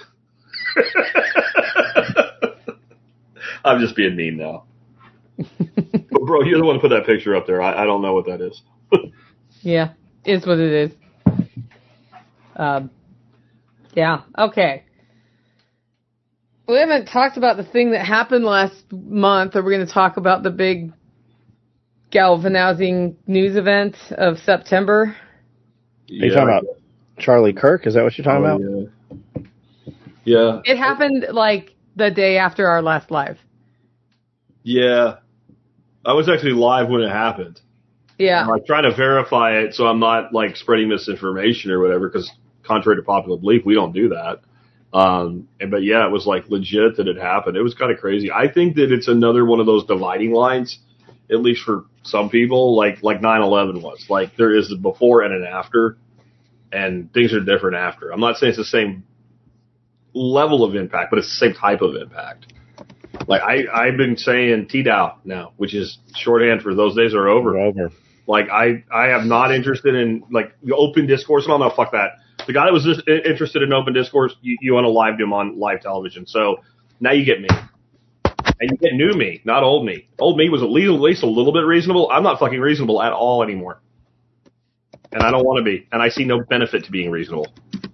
I'm just being mean now. But bro, you're the one who put that picture up there. I, I don't know what that is. Yeah, is what it is. Um, yeah, okay. We haven't talked about the thing that happened last month. Are we going to talk about the big galvanizing news event of September? Are you talking about Charlie Kirk? Is that what you're talking Oh, about? Yeah. yeah. It happened like the day after our last live. Yeah. I was actually live when it happened. Yeah. I'm like trying to verify it so I'm not like spreading misinformation or whatever, because contrary to popular belief, we don't do that. Um, and, but yeah, it was like legit that it happened. It was kind of crazy. I think that it's another one of those dividing lines, at least for some people, like, like nine eleven was. Like there is a before and an after, and things are different after. I'm not saying it's the same level of impact, but it's the same type of impact. Like I, I've been saying T D A O now, which is shorthand for those days are over. We're over. Like I, I am not interested in like the open discourse. No, no, fuck that. The guy that was just interested in open discourse, you, you unalived him on live television. So now you get me, and you get new me, not old me. Old me was at least, at least a little bit reasonable. I'm not fucking reasonable at all anymore, and I don't want to be. And I see no benefit to being reasonable.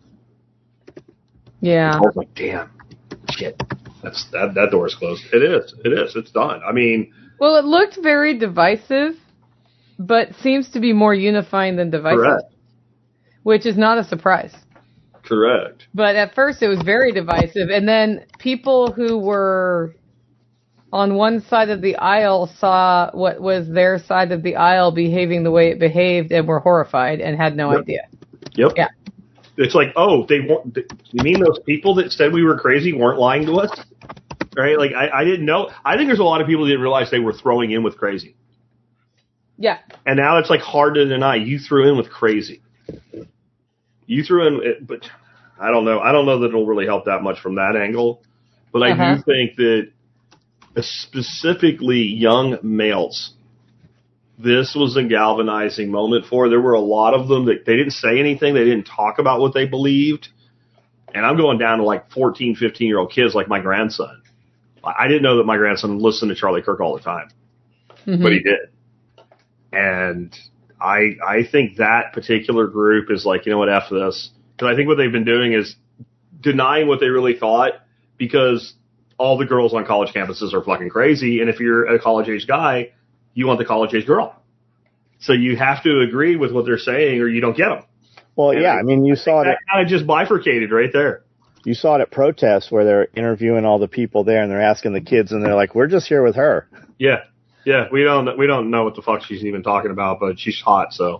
Yeah. I was like, damn, shit. That's that. That door is closed. It is. It is. It's done. I mean, Well, it looked very divisive, but seems to be more unifying than divisive. correct. Which is not a surprise. Correct. But at first it was very divisive, and then people who were on one side of the aisle saw what was their side of the aisle behaving the way it behaved and were horrified and had no Yep. idea. Yep. Yeah. It's like, oh, they weren't. they- You mean those people that said we were crazy weren't lying to us? Right? Like I, I didn't know. I think there's a lot of people that didn't realize they were throwing in with crazy, Yeah. and now it's like hard to deny. You threw in with crazy. You threw in, but I don't know. I don't know that it'll really help that much from that angle. But I Uh-huh. do think that specifically young males, this was a galvanizing moment for. There were a lot of them that they didn't say anything. They didn't talk about what they believed. And I'm going down to like fourteen, fifteen year old kids like my grandson. I didn't know that my grandson listened to Charlie Kirk all the time, Mhm. but he did. And I I think that particular group is like, you know what, F this. Because I think what they've been doing is denying what they really thought, because all the girls on college campuses are fucking crazy. And if you're a college age guy, you want the college age girl. So you have to agree with what they're saying or you don't get them. Well, and yeah, I, I mean, you I saw it. That kind of just bifurcated right there. You saw it at protests where they're interviewing all the people there and they're asking the kids and they're like, we're just here with her. Yeah. Yeah. We don't, we don't know what the fuck she's even talking about, but she's hot. So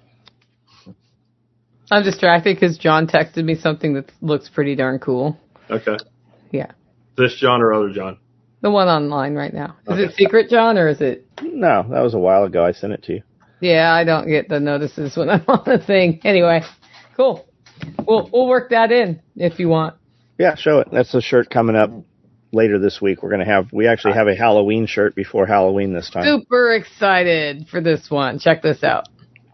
I'm distracted because John texted me something that looks pretty darn cool. Okay. Yeah. This John or other John? The one online right now. Is Okay. it secret, John, or is it? No, that was a while ago. I sent it to you. Yeah, I don't get the notices when I'm on the thing. Anyway, cool. We'll we'll work that in if you want. Yeah, show it. That's a shirt coming up later this week. We're going to have, we actually have a Halloween shirt before Halloween this time. Super excited for this one. Check this out.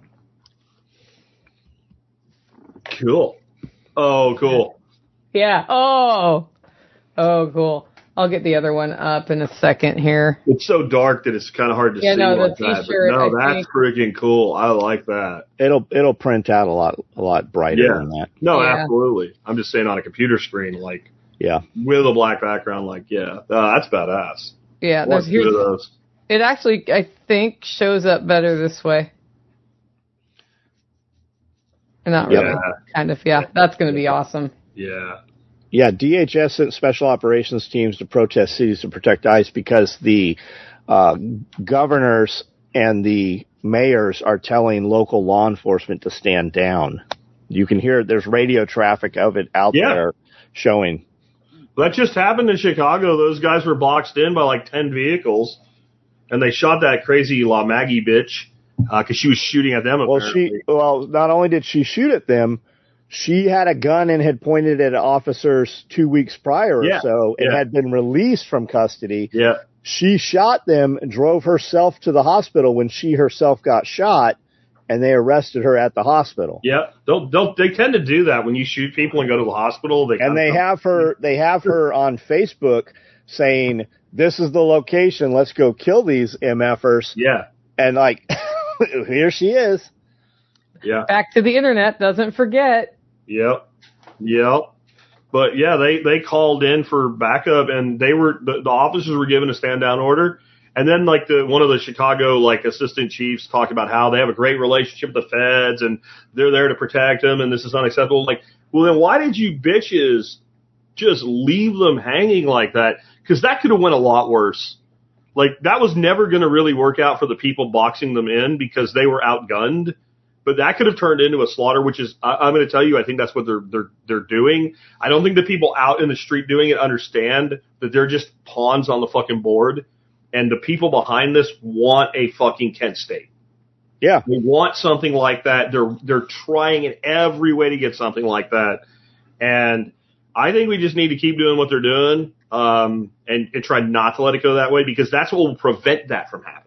Cool. Oh, cool. Yeah. Oh. Oh, cool. I'll get the other one up in a second here. It's so dark that it's kind of hard to Yeah, see no, the like that. t-shirt, But no, I that's think- freaking cool. I like that. It'll, it'll print out a lot, a lot brighter Yeah. than that. No, Yeah. absolutely. I'm just saying on a computer screen, like Yeah. with a black background, like yeah, uh, that's badass. Yeah, I there's want two of here's, those. it actually I think shows up better this way. Not really. Yeah. Kind of, yeah. That's going to be awesome. Yeah. Yeah, D H S sent special operations teams to protest cities to protect ICE because the uh, governors and the mayors are telling local law enforcement to stand down. You can hear there's radio traffic of it out Yeah. there showing. That just happened in Chicago. Those guys were boxed in by like ten vehicles, and they shot that crazy La Maggie bitch because uh, she was shooting at them. Well, Apparently. she well, not only did she shoot at them, she had a gun and had pointed at officers two weeks prior Yeah. or so and Yeah. had been released from custody. Yeah. She shot them, drove herself to the hospital when she herself got shot, and they arrested her at the hospital. Yeah. They'll, they'll, they tend to do that when you shoot people and go to the hospital. They And they have her, they have her on Facebook saying, "This is the location. Let's go kill these MFers." Yeah. And like, here she is. Yeah. Back to the internet. Doesn't forget. Yep. Yep. But yeah, they, they called in for backup and they were, the, the officers were given a stand down order. And then like the, one of the Chicago like assistant chiefs talked about how they have a great relationship with the feds and they're there to protect them and this is unacceptable. Like, well then why did you bitches just leave them hanging like that? Cause that could have went a lot worse. Like that was never going to really work out for the people boxing them in because they were outgunned. But that could have turned into a slaughter, which is, I, I'm going to tell you, I think that's what they're, they're, they're doing. I don't think the people out in the street doing it understand that they're just pawns on the fucking board. And the people behind this want a fucking Kent State. Yeah. They want something like that. They're, they're trying in every way to get something like that. And I think we just need to keep doing what they're doing, um, and, and try not to let it go that way because that's what will prevent that from happening.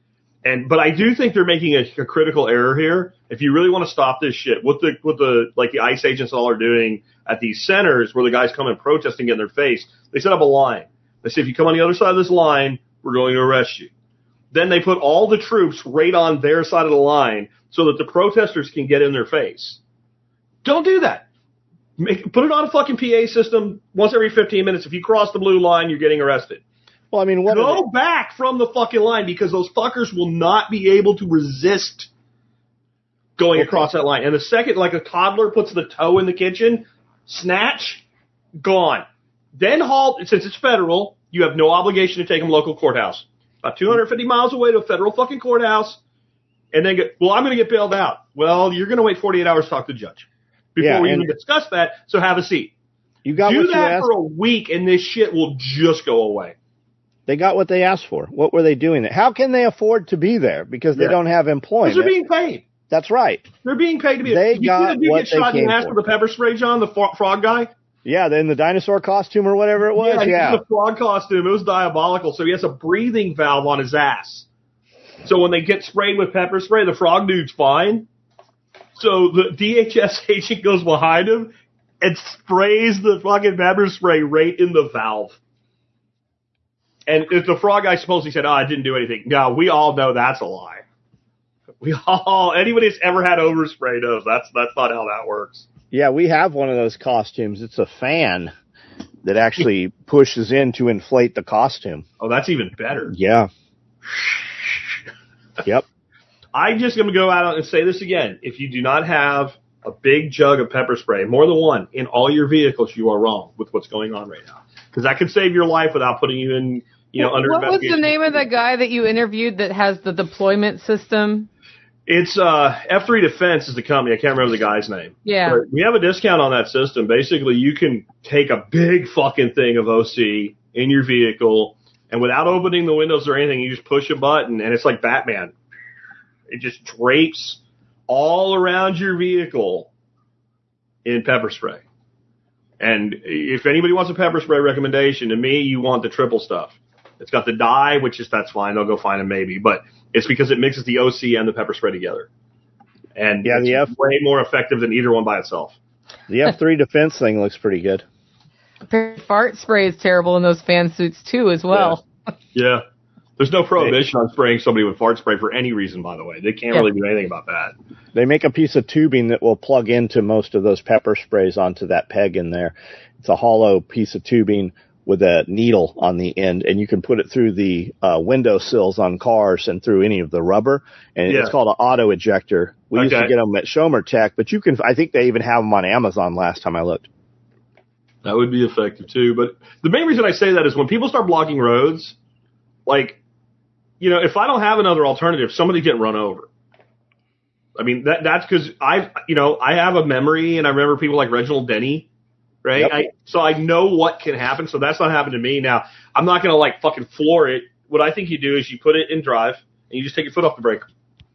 And, but I do think they're making a, a critical error here. If you really want to stop this shit, what the, what the, like the ICE agents all are doing at these centers where the guys come and protest and get in their face, they set up a line. They say, if you come on the other side of this line, we're going to arrest you. Then they put all the troops right on their side of the line so that the protesters can get in their face. Don't do that. Make, put it on a fucking P A system once every fifteen minutes. If you cross the blue line, you're getting arrested. Well, I mean, what Go back from the fucking line because those fuckers will not be able to resist going across that line. And the second, like a toddler puts the toe in the kitchen, snatch, gone. Then halt, since it's federal, you have no obligation to take them local courthouse. About two hundred fifty miles away to a federal fucking courthouse. And then get, well, I'm going to get bailed out. Well, you're going to wait forty-eight hours to talk to the judge before Yeah, we and- even discuss that. So have a seat. You got Do what you that asked. for a week and this shit will just go away. They got what they asked for. What were they doing? How can they afford to be there? Because they Yeah. don't have Because employment. they're being paid. That's right. They're being paid to be. They Did you got see the dude what get they shot in came the ass for. with a pepper spray, John, the fro- frog guy? Yeah, then the dinosaur costume or whatever it was. Yeah, he Yeah. was a frog costume. It was diabolical. So he has a breathing valve on his ass. So when they get sprayed with pepper spray, the frog dude's fine. So the D H S agent goes behind him and sprays the fucking pepper spray right in the valve. And if the frog guy supposedly said, "Oh, I didn't do anything." No, we all know that's a lie. We all, anybody that's ever had overspray knows that's that's not how that works. Yeah, we have one of those costumes. It's a fan. that actually pushes in to inflate the costume. Oh, that's even better. Yeah. Yep. I'm just going to go out and say this again. If you do not have a big jug of pepper spray, more than one, in all your vehicles, you are wrong with what's going on right now. Because that could save your life without putting you in, you know, under What was investigation. the name of the guy that you interviewed that has the deployment system? It's uh, F three Defense is the company. I can't remember the guy's name. Yeah. But we have a discount on that system. Basically, you can take a big fucking thing of O C in your vehicle, and without opening the windows or anything, you just push a button, and it's like Batman. It just drapes all around your vehicle in pepper spray. And if anybody wants a pepper spray recommendation, to me, you want the triple stuff. It's got the dye, which is, that's fine. They'll go find them maybe. But it's because it mixes the O C and the pepper spray together. And yeah, it's the F- way more effective than either one by itself. The F three Defense thing looks pretty good. Fart spray is terrible in those fan suits, too, as well. Yeah. yeah. There's no prohibition on spraying somebody with fart spray for any reason, by the way. They can't yeah. really do anything about that. They make a piece of tubing that will plug into most of those pepper sprays onto that peg in there. It's a hollow piece of tubing with a needle on the end, and you can put it through the uh, window sills on cars and through any of the rubber. And yeah. it's called an auto ejector. We okay. used to get them at Schomer Tech, but you can. I think they even have them on Amazon last time I looked. That would be effective too. But the main reason I say that is when people start blocking roads, like, you know, if I don't have another alternative, somebody's getting run over. I mean, that that's because I, you know, I have a memory, and I remember people like Reginald Denny, right? Yep. I, so I know what can happen. So that's not happened to me. Now, I'm not going to like fucking floor it. What I think you do is you put it in drive, and you just take your foot off the brake.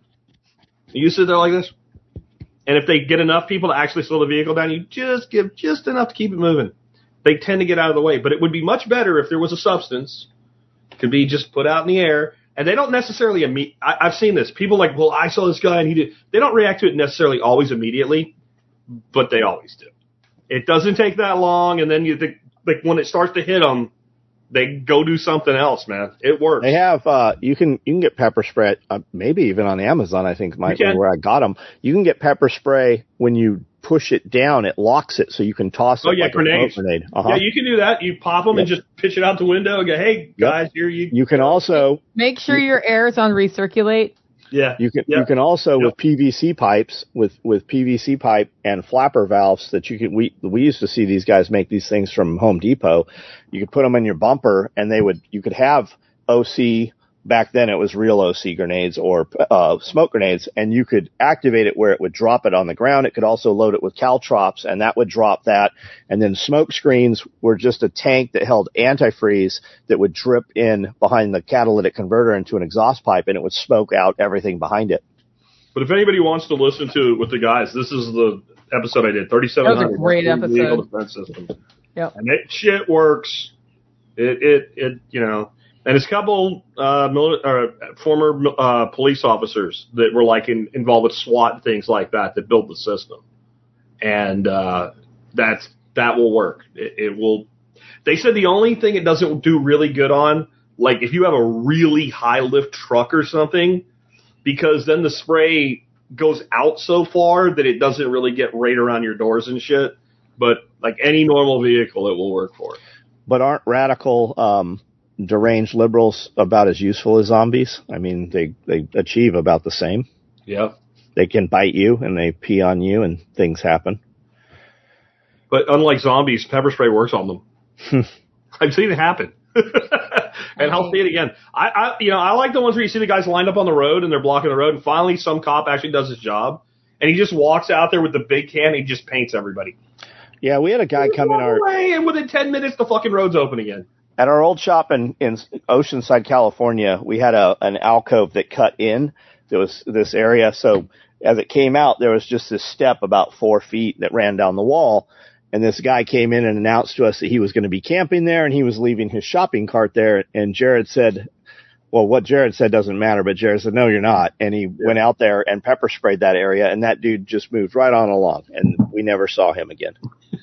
And you sit there like this. And if they get enough people to actually slow the vehicle down, you just give just enough to keep it moving. They tend to get out of the way. But it would be much better if there was a substance, could be just put out in the air. And they don't necessarily imme- I, I've seen this. People like, well, I saw this guy and he did. They don't react to it necessarily always immediately, but they always do. It doesn't take that long, and then you think, like, when it starts to hit them, they go do something else, man. It works. They have uh, you can you can get pepper spray, uh, maybe even on Amazon. I think might be where I got them. You can get pepper spray when you push it down, it locks it so you can toss it. Oh yeah, like grenades. A grenade. Uh-huh. Yeah, you can do that. You pop them yep. and just pitch it out the window and go, "Hey guys, yep. here you." You can also make sure your air is on recirculate. Yeah, you can yep. you can also yep. with P V C pipes with with P V C pipe and flapper valves that you can we we used to see these guys make these things from Home Depot. You could put them in your bumper, and they would you could have O C. Back then it was real O C grenades or uh, smoke grenades, and you could activate it where it would drop it on the ground. It could also load it with caltrops, and that would drop that. And then smoke screens were just a tank that held antifreeze that would drip in behind the catalytic converter into an exhaust pipe, and it would smoke out everything behind it. But if anybody wants to listen to it with the guys, this is the episode I did, thirty-seven hundred. That was a great episode. Defense system. Yep. And it shit works. It, it, it, you know. And it's a couple uh, mili- or former uh, police officers that were like in, involved with SWAT and things like that that built the system, and uh, that's that will work. It, it will. They said the only thing it doesn't do really good on, like if you have a really high lift truck or something, because then the spray goes out so far that it doesn't really get right around your doors and shit. But like any normal vehicle, it will work for. But aren't radical um deranged liberals about as useful as zombies? I mean, they, they achieve about the same. Yeah. They can bite you and they pee on you and things happen. But unlike zombies, pepper spray works on them. I've seen it happen. And I'll see it again. I, I, you know, I like the ones where you see the guys lined up on the road and they're blocking the road, and finally some cop actually does his job, and he just walks out there with the big can and he just paints everybody. Yeah, we had a guy come in our... Away, and within ten minutes, the fucking road's open again. At our old shop in, in Oceanside, California, we had a an alcove that cut in. There was this area, so as it came out, there was just this step about four feet that ran down the wall. And this guy came in and announced to us that he was going to be camping there, and he was leaving his shopping cart there. And Jared said, well, what Jared said doesn't matter, but Jared said, no, you're not. And he yeah. went out there and pepper sprayed that area, and that dude just moved right on along, and we never saw him again.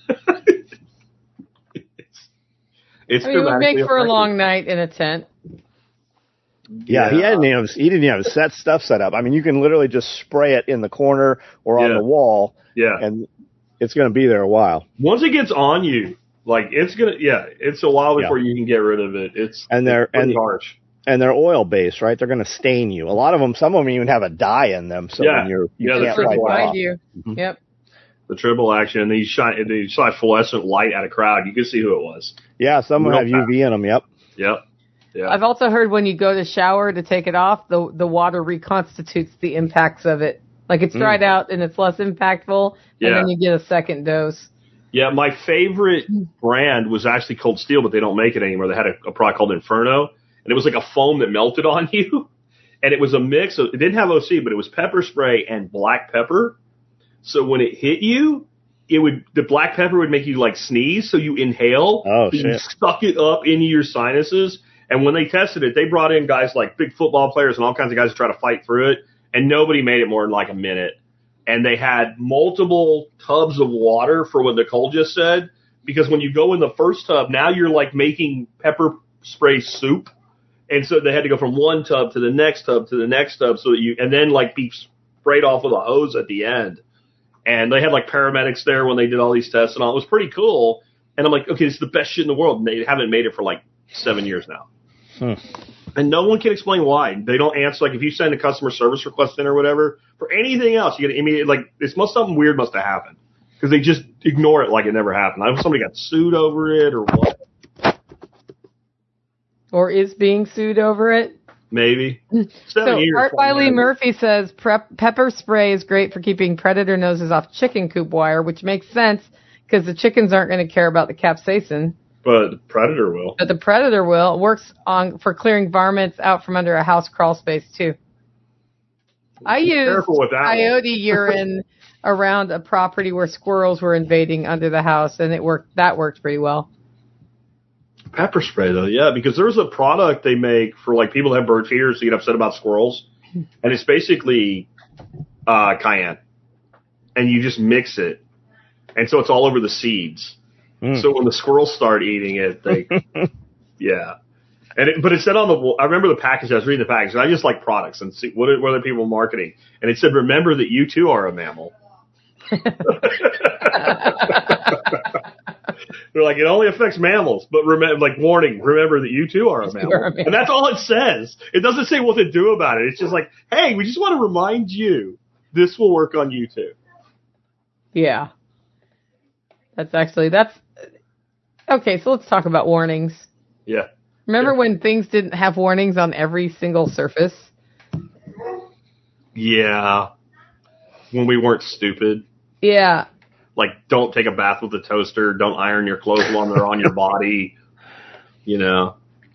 It's I mean, it would make for a long night in a tent. Yeah, yeah. he hadn't even, he didn't even have set stuff set up. I mean, you can literally just spray it in the corner or on yeah. the wall, yeah. and it's going to be there a while. Once it gets on you, Like it's gonna, yeah, it's a while before Yeah. you can get rid of it. It's And they're it's pretty and harsh. and they're oil based, right? They're going to stain you. A lot of them, some of them even have a dye in them, so Yeah. when you're you Yeah, the can't triple wipe it action. off. you. Mhm. Yep. The triple action, and then you shine, and then you shine fluorescent light at a crowd. You can see who it was. Yeah, some of them Real have U V in them. Yep. Yep. Yeah. I've also heard when you go to shower to take it off, the the water reconstitutes the impacts of it. Like it's dried Mm. out and it's less impactful, Yeah. and then you get a second dose. Yeah, my favorite brand was actually Cold Steel, but they don't make it anymore. They had a, a product called Inferno, and it was like a foam that melted on you, and it was a mix of, it didn't have O C, but it was pepper spray and black pepper. So when it hit you, it would, the black pepper would make you like sneeze, so you inhale, Oh, so you shit. suck it up into your sinuses. And when they tested it, they brought in guys like big football players and all kinds of guys to try to fight through it, and nobody made it more than like a minute. And they had multiple tubs of water for what Nicole just said, because when you go in the first tub, now you're like making pepper spray soup. And so they had to go from one tub to the next tub to the next tub, so that you, and then like be sprayed off with a hose at the end. And they had like paramedics there when they did all these tests and all. It was pretty cool. And I'm like, okay, this is the best shit in the world. And they haven't made it for like seven years now. Hmm. And no one can explain why. They don't answer. Like if you send a customer service request in or whatever, for anything else, you get immediate, like it's must, something weird must have happened. Because they just ignore it like it never happened. I don't know if somebody got sued over it or what. Or is being sued over it. Maybe. So Seven years. Art Wiley Murphy says prep, pepper spray is great for keeping predator noses off chicken coop wire, which makes sense because the chickens aren't going to care about the capsaicin, But the predator will. but the predator will. It works on for clearing varmints out from under a house crawl space too. I used careful with that one. coyote urine around a property where squirrels were invading under the house, and it worked. That worked pretty well. Pepper spray though, yeah, because there's a product they make for like people that have bird feeders who get upset about squirrels, and it's basically uh, cayenne, and you just mix it, and so it's all over the seeds. Mm. So when the squirrels start eating it, they, yeah, and it, but it said on the, I remember the package. I was reading the package, and I just like products and see what are, what are people marketing, and it said, "Remember that you too are a mammal." They're like, it only affects mammals, but remember, like, warning, remember that you too are a mammal. are a mammal. And that's all it says. It doesn't say what to do about it. It's just like, hey, we just want to remind you, this will work on you too. Yeah. That's actually, that's, okay, so let's talk about warnings. Yeah. Remember Sure. when things didn't have warnings on every single surface? Yeah. When we weren't stupid. Yeah. Like, don't take a bath with a toaster. Don't iron your clothes while they're on your body. You know.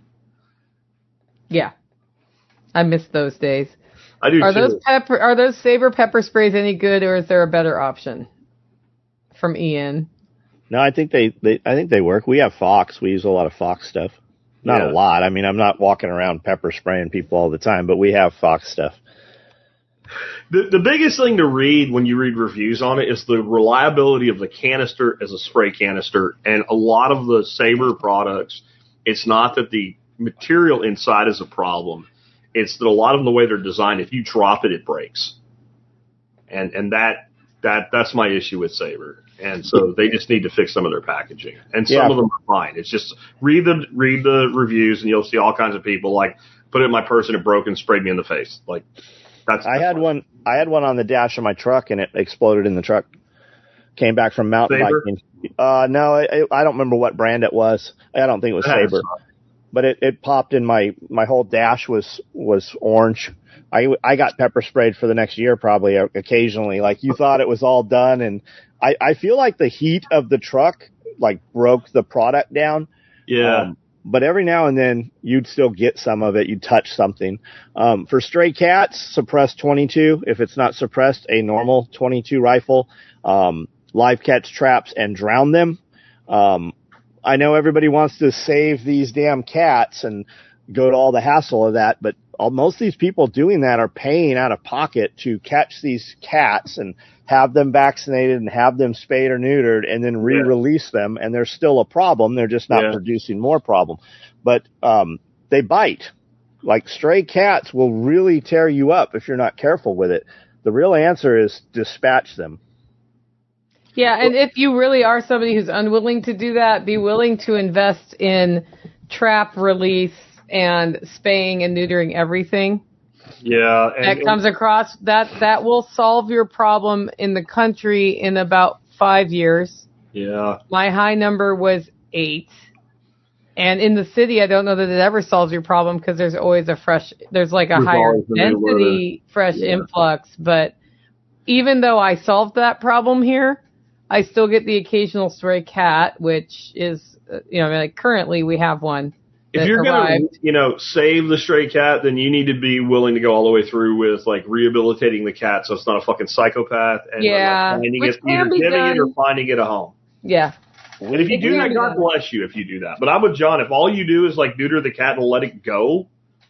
Yeah. I miss those days. I do Are too. those pepper, are those Sabre pepper sprays any good, or is there a better option? From Ian. No, I think they, they I think they work. We have Fox. We use a lot of Fox stuff. Not Yeah. a lot. I mean, I'm not walking around pepper spraying people all the time, but we have Fox stuff. The, the biggest thing to read when you read reviews on it is the reliability of the canister as a spray canister. And a lot of the Sabre products, it's not that the material inside is a problem. It's that a lot of them, the way they're designed, if you drop it, it breaks. And and that that that's my issue with Sabre. And so they just need to fix some of their packaging. And some Yeah. of them are fine. It's just read the read the reviews, and you'll see all kinds of people like, put it in my purse and it broke and sprayed me in the face. Like, that's I had one. I had one on the dash of my truck, and it exploded in the truck. Came back from mountain Sabre? biking. Uh, no, I, I don't remember what brand it was. I don't think it was That Sabre, sucks. but it, it popped in my my whole dash was was orange. I I got pepper sprayed for the next year probably uh, occasionally. Like you thought it was all done, and I I feel like the heat of the truck like broke the product down. Yeah. Um, but every now and then you'd still get some of it. You'd touch something. Um, for stray cats, suppressed twenty-two. If it's not suppressed, a normal twenty-two rifle. Um, live catch traps and drown them. Um, I know everybody wants to save these damn cats and go to all the hassle of that, but all, most of these people doing that are paying out of pocket to catch these cats and have them vaccinated and have them spayed or neutered and then re-release yeah. them. And there's still a problem. They're just not yeah. producing more problem. But um, they bite. Like stray cats will really tear you up if you're not careful with it. The real answer is dispatch them. Yeah, and if you really are somebody who's unwilling to do that, be willing to invest in trap release and spaying and neutering everything. Yeah, and, that comes across. That that will solve your problem in the country in about five years. Yeah. My high number was eight. And in the city, I don't know that it ever solves your problem because there's always a fresh, there's like a There's higher always a new density fresh Yeah. influx. But even though I solved that problem here, I still get the occasional stray cat, which is, uh, you know, I mean, like currently we have one. If you're going to, you know, save the stray cat, then you need to be willing to go all the way through with, like, rehabilitating the cat so it's not a fucking psychopath. And Yeah, like, finding which it, can either be giving done. it or finding it a home. Yeah. And if you It do can that, be God done. bless you if you do that. But I'm with John. If all you do is, like, neuter the cat and let it go,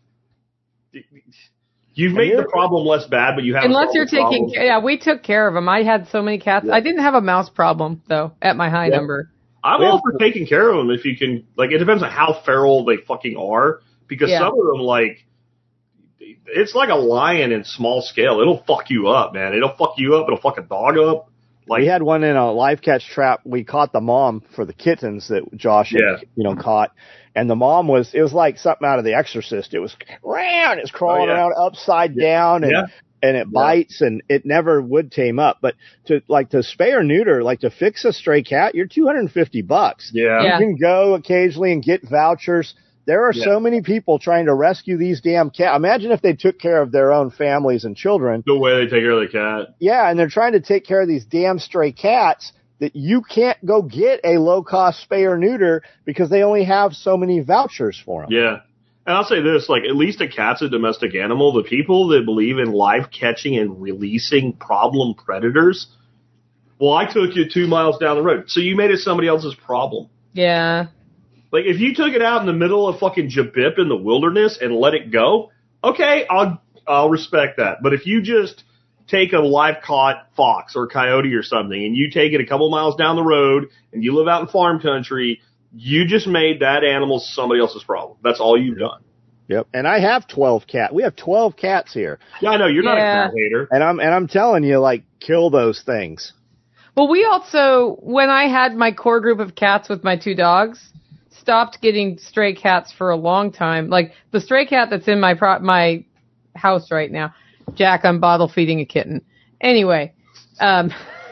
you've made the problem less bad, but you haven't Unless solved you're the problem. taking, yeah, we took care of them. I had so many cats. Yeah. I didn't have a mouse problem though at my high Yeah. number. I'm all for taking care of them if you can. Like, it depends on how feral they fucking are. Because Yeah. some of them, like, it's like a lion in small scale. It'll fuck you up, man. It'll fuck you up. It'll fuck a dog up. Like, we had one in a live catch trap. We caught the mom for the kittens that Josh had, Yeah. you know, caught. And the mom was, it was like something out of The Exorcist. It was round, it's crawling Oh, yeah. around upside down and, Yeah. and it bites and it never would tame up. But to like to spay or neuter, like to fix a stray cat, you're two hundred fifty bucks. Yeah. Yeah. You can go occasionally and get vouchers. There are Yeah. so many people trying to rescue these damn cats. Imagine if they took care of their own families and children. The way they take care of the cat. Yeah, and they're trying to take care of these damn stray cats that you can't go get a low-cost spay or neuter because they only have so many vouchers for them. Yeah. And I'll say this, like, at least a cat's a domestic animal. The people that believe in live catching and releasing problem predators, well, I took you two miles down the road. So you made it somebody else's problem. Yeah. Like, if you took it out in the middle of fucking Jabip in the wilderness and let it go, okay, I'll I'll respect that. But if you just take a live caught fox or coyote or something and you take it a couple miles down the road and you live out in farm country, you just made that animal somebody else's problem. That's all you've done. Yep. And I have twelve cats. We have twelve cats here. Yeah, I know. You're not Yeah. a cat hater. And I'm and I'm telling you, like, kill those things. Well, we also, when I had my core group of cats with my two dogs, stopped getting stray cats for a long time. Like the stray cat that's in my pro- my house right now, Jack, I'm bottle feeding a kitten. Anyway, um,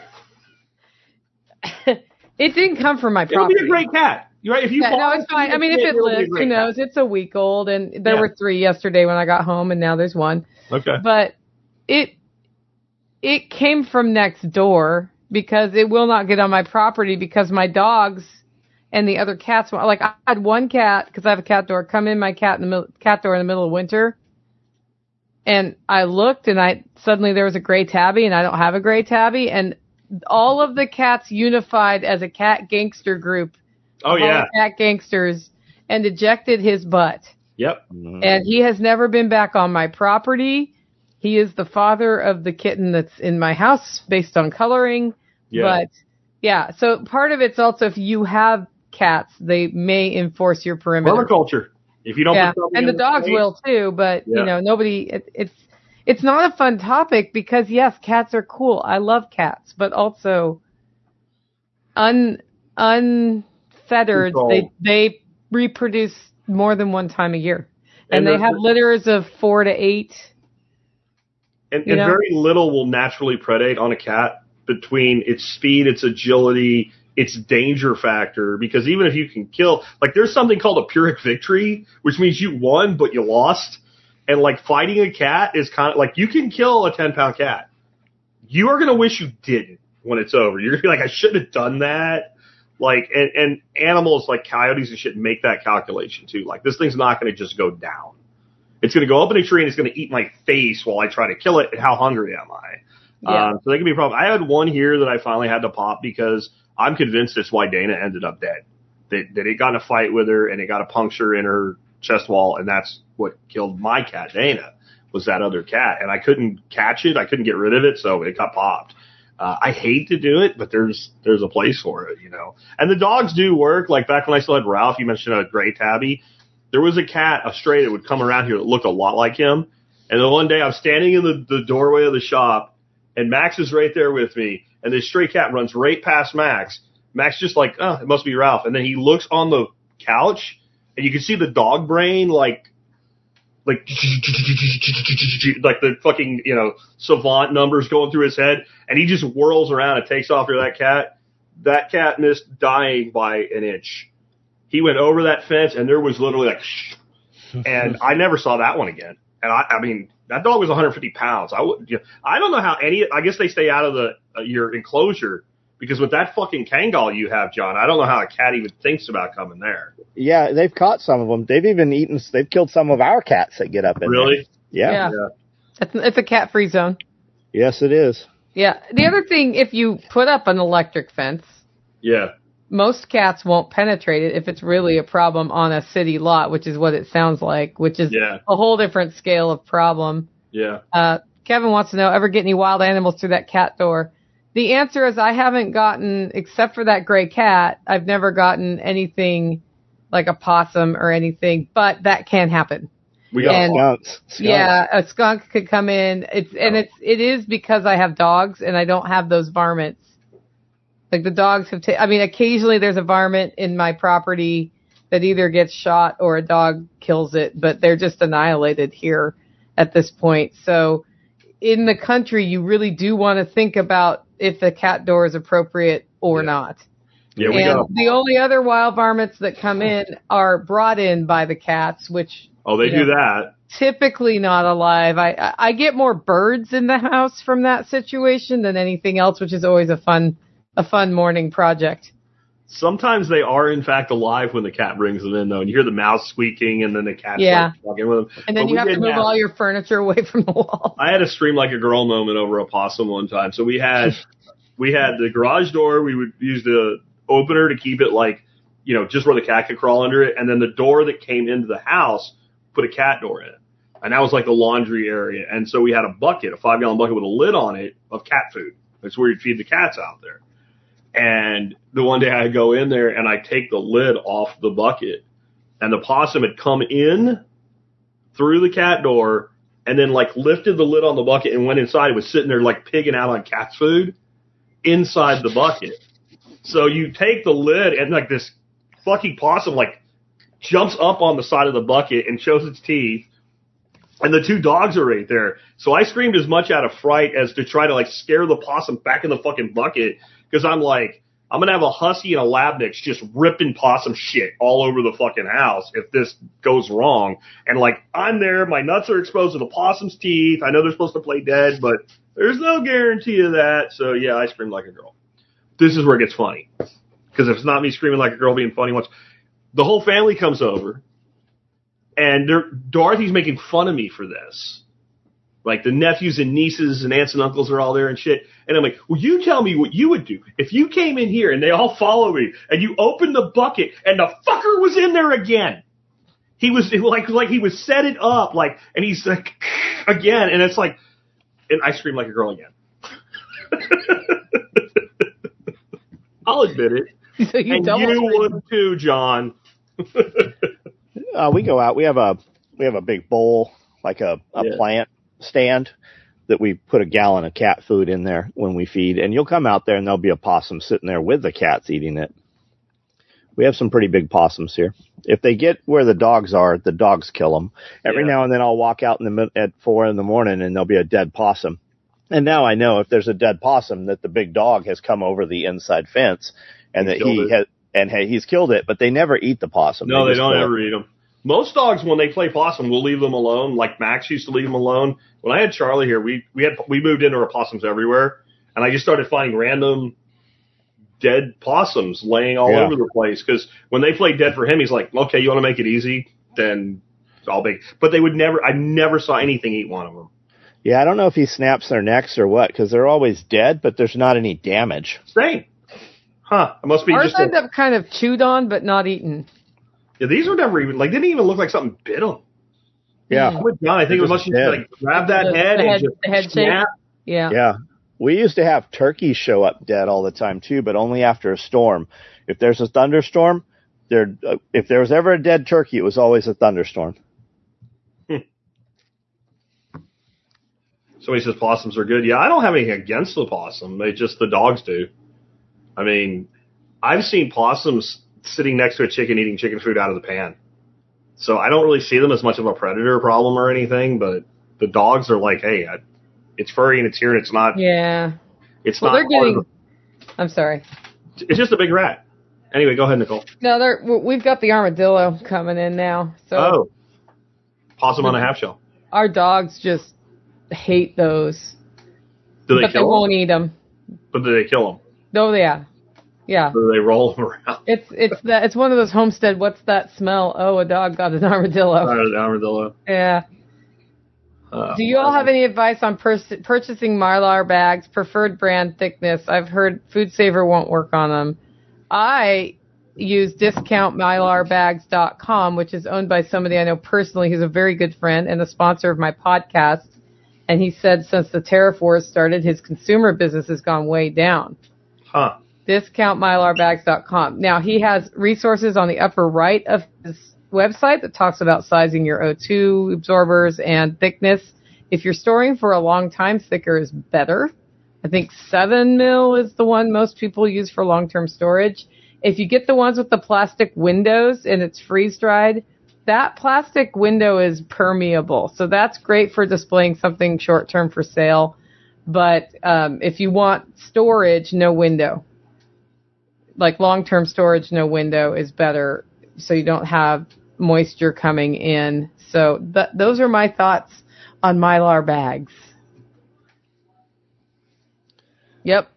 it didn't come from my It'll property. be a great cat. You're right. If you Yeah, bought no, it's fine. I mean, if it it'll be a lives, great who cat. knows? It's a week old, and there Yeah. were three yesterday when I got home, and now there's one. Okay. But it it came from next door because it will not get on my property because my dogs and the other cats. Like I had one cat because I have a cat door come in my cat in the middle, cat door in the middle of winter, and I looked and I suddenly there was a gray tabby, and I don't have a gray tabby, and all of the cats unified as a cat gangster group. Oh, all yeah. the cat gangsters, and ejected his butt. Yep. And he has never been back on my property. He is the father of the kitten that's in my house based on coloring. Yeah. But yeah, so part of it's also if you have cats, they may enforce your perimeter. Permaculture. If you don't Yeah, put something and the in dogs space- will too, but Yeah. you know, nobody, it, it's, it's not a fun topic because yes, cats are cool. I love cats, but also un, unfettered, Control. they, they reproduce more than one time a year. And, And they the- have litters of four to eight. And, You and know? very little will naturally predate on a cat between its speed, its agility, its danger factor. Because even if you can kill, like there's something called a Pyrrhic victory, which means you won but you lost. And like fighting a cat is kind of like you can kill a ten pound cat. You are gonna wish you didn't when it's over. You're gonna be like, I shouldn't have done that. Like and, and animals like coyotes and shit make that calculation too. Like this thing's not gonna just go down. It's going to go up in a tree and it's going to eat my face while I try to kill it. And how hungry am I? Yeah. Um, so that can be a problem. I had one here that I finally had to pop because I'm convinced it's why Dana ended up dead. That, that it got in a fight with her and it got a puncture in her chest wall. And that's what killed my cat, Dana, was that other cat. And I couldn't catch it. I couldn't get rid of it. So it got popped. Uh, I hate to do it, but there's, there's a place for it, you know, and the dogs do work. Like back when I still had Ralph, you mentioned a gray tabby. There was a cat, a stray that would come around here that looked a lot like him. And then one day I'm standing in the, the doorway of the shop and Max is right there with me. and this stray cat runs right past Max. Max just like, oh, it must be Ralph. And then he looks on the couch, and you can see the dog brain, like, like, like the fucking, you know, savant numbers going through his head, and he just whirls around and takes off after that cat. That cat missed dying by an inch. He went over that fence, and there was literally like, and I never saw that one again. And I, I mean, that dog was one hundred fifty pounds. I would, I don't know how any. I guess they stay out of the uh, your enclosure because with that fucking Kangal you have, John, I don't know how a cat even thinks about coming there. Yeah, they've caught some of them. They've even eaten. They've killed some of our cats that get up in really? there. Yeah, yeah. yeah. It's, it's a cat-free zone. Yes, it is. Yeah. The other thing, if you put up an electric fence, yeah, most cats won't penetrate it if it's really a problem on a city lot, which is what it sounds like, which is yeah. a whole different scale of problem. Yeah. Uh, Kevin wants to know, ever get any wild animals through that cat door? The answer is I haven't gotten, except for that gray cat, I've never gotten anything like a possum or anything, but that can happen. We got and, skunks. skunks. Yeah, a skunk could come in. It's and it's it is because I have dogs and I don't have those varmints. Like the dogs have. Ta- I mean, occasionally there's a varmint in my property that either gets shot or a dog kills it, but they're just annihilated here at this point. So in the country, you really do want to think about if the cat door is appropriate or yeah. not. Yeah, we and got the only other wild varmints that come in are brought in by the cats, which oh, they do know, that. Typically not alive. I I get more birds in the house from that situation than anything else, which is always a fun a fun morning project. Sometimes they are in fact alive when the cat brings them in, though, and you hear the mouse squeaking, and then the cat's yeah. like walking with them. And then but you have to move have, all your furniture away from the wall. I had a scream like a girl moment over a possum one time. So we had we had the garage door. We would use the opener to keep it like, you know, just where the cat could crawl under it, and then the door that came into the house put a cat door in it, and that was like the laundry area. And so we had a bucket, a five gallon bucket with a lid on it of cat food. That's where you'd feed the cats out there. And the one day I go in there and I take the lid off the bucket, and the possum had come in through the cat door and then like lifted the lid on the bucket and went inside. It was sitting there like pigging out on cat's food inside the bucket. So you take the lid and like this fucking possum like jumps up on the side of the bucket and shows its teeth, and the two dogs are right there. So I screamed as much out of fright as to try to like scare the possum back in the fucking bucket, because I'm like, I'm going to have a husky and a lab mix just ripping possum shit all over the fucking house if this goes wrong. And like, I'm there, my nuts are exposed to the possum's teeth. I know they're supposed to play dead, but there's no guarantee of that. So yeah, I screamed like a girl. This is where it gets funny, because if it's not me screaming like a girl being funny once, the whole family comes over, and Dorothy's making fun of me for this. Like the nephews and nieces and aunts and uncles are all there and shit. And I'm like, well, you tell me what you would do if you came in here and they all follow me and you opened the bucket and the fucker was in there again. He was like, like he was set it up, like, and he's like, again, and it's like, and I scream like a girl again. I'll admit it. So you and you would too, John. uh, we go out. We have a we have a big bowl, like a, a yeah. plant stand that we put a gallon of cat food in there when we feed. And you'll come out there and there'll be a possum sitting there with the cats eating it. We have some pretty big possums here. If they get where the dogs are, the dogs kill them. Every yeah. now and then I'll walk out in the at four in the morning and there'll be a dead possum. And now I know if there's a dead possum that the big dog has come over the inside fence and he that he it. has, and hey, he's killed it, but they never eat the possum. No, they, they don't ever it. eat them. Most dogs, when they play possum, we'll leave them alone. Like Max used to leave them alone. When I had Charlie here, we, we had, we moved into our possums everywhere, and I just started finding random dead possums laying all yeah. over the place. Cause when they play dead for him, he's like, okay, you want to make it easy? Then I'll make, but they would never, I never saw anything eat one of them. Yeah, I don't know if he snaps their necks or what, because they're always dead, but there's not any damage. Same. Huh. It must be Ours just end a, up kind of chewed on, but not eaten. Yeah, these were never even, like, didn't even look like something bit them. Yeah. Oh, God, I think it must just, like, grab that the, head the and head, just the head snap. shape. Yeah. Yeah. We used to have turkeys show up dead all the time, too, but only after a storm. If there's a thunderstorm, there, uh, if there was ever a dead turkey, it was always a thunderstorm. Somebody says possums are good. Yeah, I don't have anything against the possum. They just the dogs do. I mean, I've seen possums sitting next to a chicken eating chicken food out of the pan. So I don't really see them as much of a predator problem or anything, but the dogs are like, hey, I, it's furry and it's here and it's not. Yeah. It's well, not. They're getting. The, I'm sorry. It's just a big rat. Anyway, go ahead, Nicole. No, they're, we've got the armadillo coming in now. So oh. Possum on a half shell. Our dogs just hate those. Do they but kill they them? won't eat them. But do they kill them? Oh, yeah. Yeah. Do they roll them around? It's it's that it's one of those homestead. What's that smell? Oh, a dog got an armadillo. An armadillo. Yeah. Uh, Do you all have any advice on pers- purchasing Mylar bags? Preferred brand thickness. I've heard Food Saver won't work on them. I use discount mylar bags dot com, which is owned by somebody I know personally. He's a very good friend and a sponsor of my podcast. And he said since the tariff wars started, his consumer business has gone way down. Huh. discount mylar bags dot com. Now, he has resources on the upper right of his website that talks about sizing your O two absorbers and thickness. If you're storing for a long time, thicker is better. I think seven mil is the one most people use for long-term storage. If you get the ones with the plastic windows and it's freeze-dried, that plastic window is permeable. So that's great for displaying something short-term for sale. But um, if you want storage, no window. Like long-term storage, no window is better so you don't have moisture coming in. So th- those are my thoughts on Mylar bags. Yep.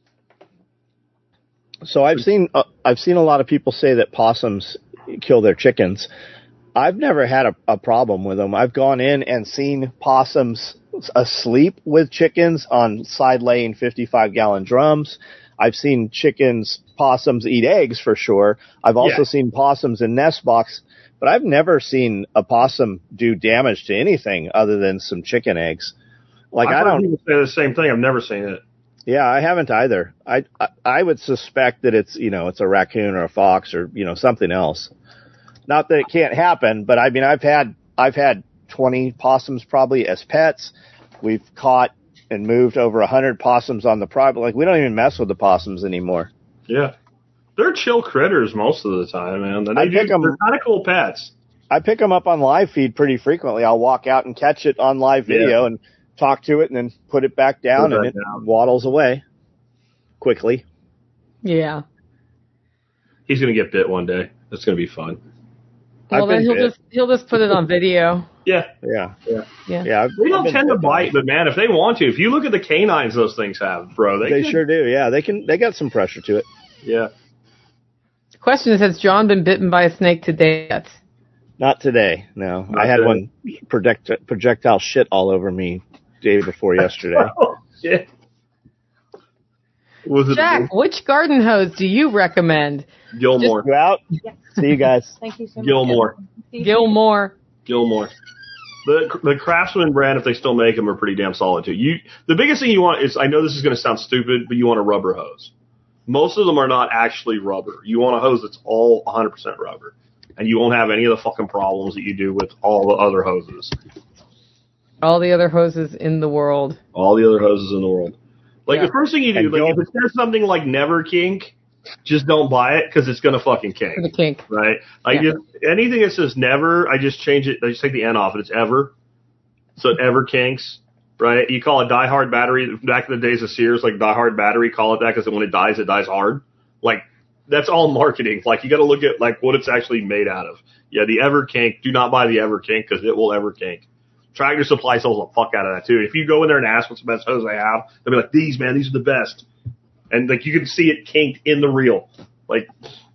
So I've seen uh, I've seen a lot of people say that possums kill their chickens. I've never had a, a problem with them. I've gone in and seen possums asleep with chickens on side laying fifty-five gallon drums. I've seen chickens, possums eat eggs for sure. I've also Yeah. seen possums in nest box, but I've never seen a possum do damage to anything other than some chicken eggs. Like I've I heard don't. people say the same thing. I've never seen it. Yeah, I haven't either. I, I I would suspect that it's you know it's a raccoon or a fox or you know something else. Not that it can't happen, but I mean I've had I've had twenty possums probably as pets. We've caught and moved over a hundred possums on the property. Like we don't even mess with the possums anymore. Yeah, they're chill critters most of the time, man. They I do, pick 'em- they're kind of cool pets. I pick them up on live feed pretty frequently. I'll walk out and catch it on live video Yeah. and talk to it and then put it back down Put and it it down. waddles away quickly. Yeah. He's gonna get bit one day. It's gonna be fun. Well, I've then been he'll bit. just he'll just put it on video. Yeah, Yeah, yeah. Yeah. yeah. I've, They I've don't been tend to bit. bite, but man, if they want to, if you look at the canines those things have, bro, they, They can, sure do. Yeah, they can. They got some pressure to it. Yeah. Question is, has John been bitten by a snake to date? Not today. No, Not I had today. one project, projectile shit all over me day before yesterday. Oh shit. Was it Jack, which garden hose do you recommend? Gilmore? Go out. See you guys. Thank you so much. Gilmore. Gilmore. Gilmore. The the Craftsman brand, if they still make them, are pretty damn solid too. You the biggest thing you want is, I know this is going to sound stupid, but you want a rubber hose. Most of them are not actually rubber. You want a hose that's all one hundred percent rubber, and you won't have any of the fucking problems that you do with all the other hoses. All the other hoses in the world. All the other hoses in the world. Like Yeah. the first thing you do, And like Gil- if it says something like never kink, just don't buy it because it's gonna fucking kink. For the kink. Right? Like Yeah. if anything that says never, I just change it. I just take the N off, and it's ever. So it ever kinks, right? You call a die hard battery back in the days of Sears, like die hard battery. Call it that because when it dies, it dies hard. Like that's all marketing. Like you got to look at like what it's actually made out of. Yeah, the ever kink. Do not buy the ever kink because it will ever kink. Tractor Supply sells the fuck out of that too. If you go in there and ask what's the best hose they have, they'll be like, "These man, these are the best." And like you can see it kinked in the reel. Like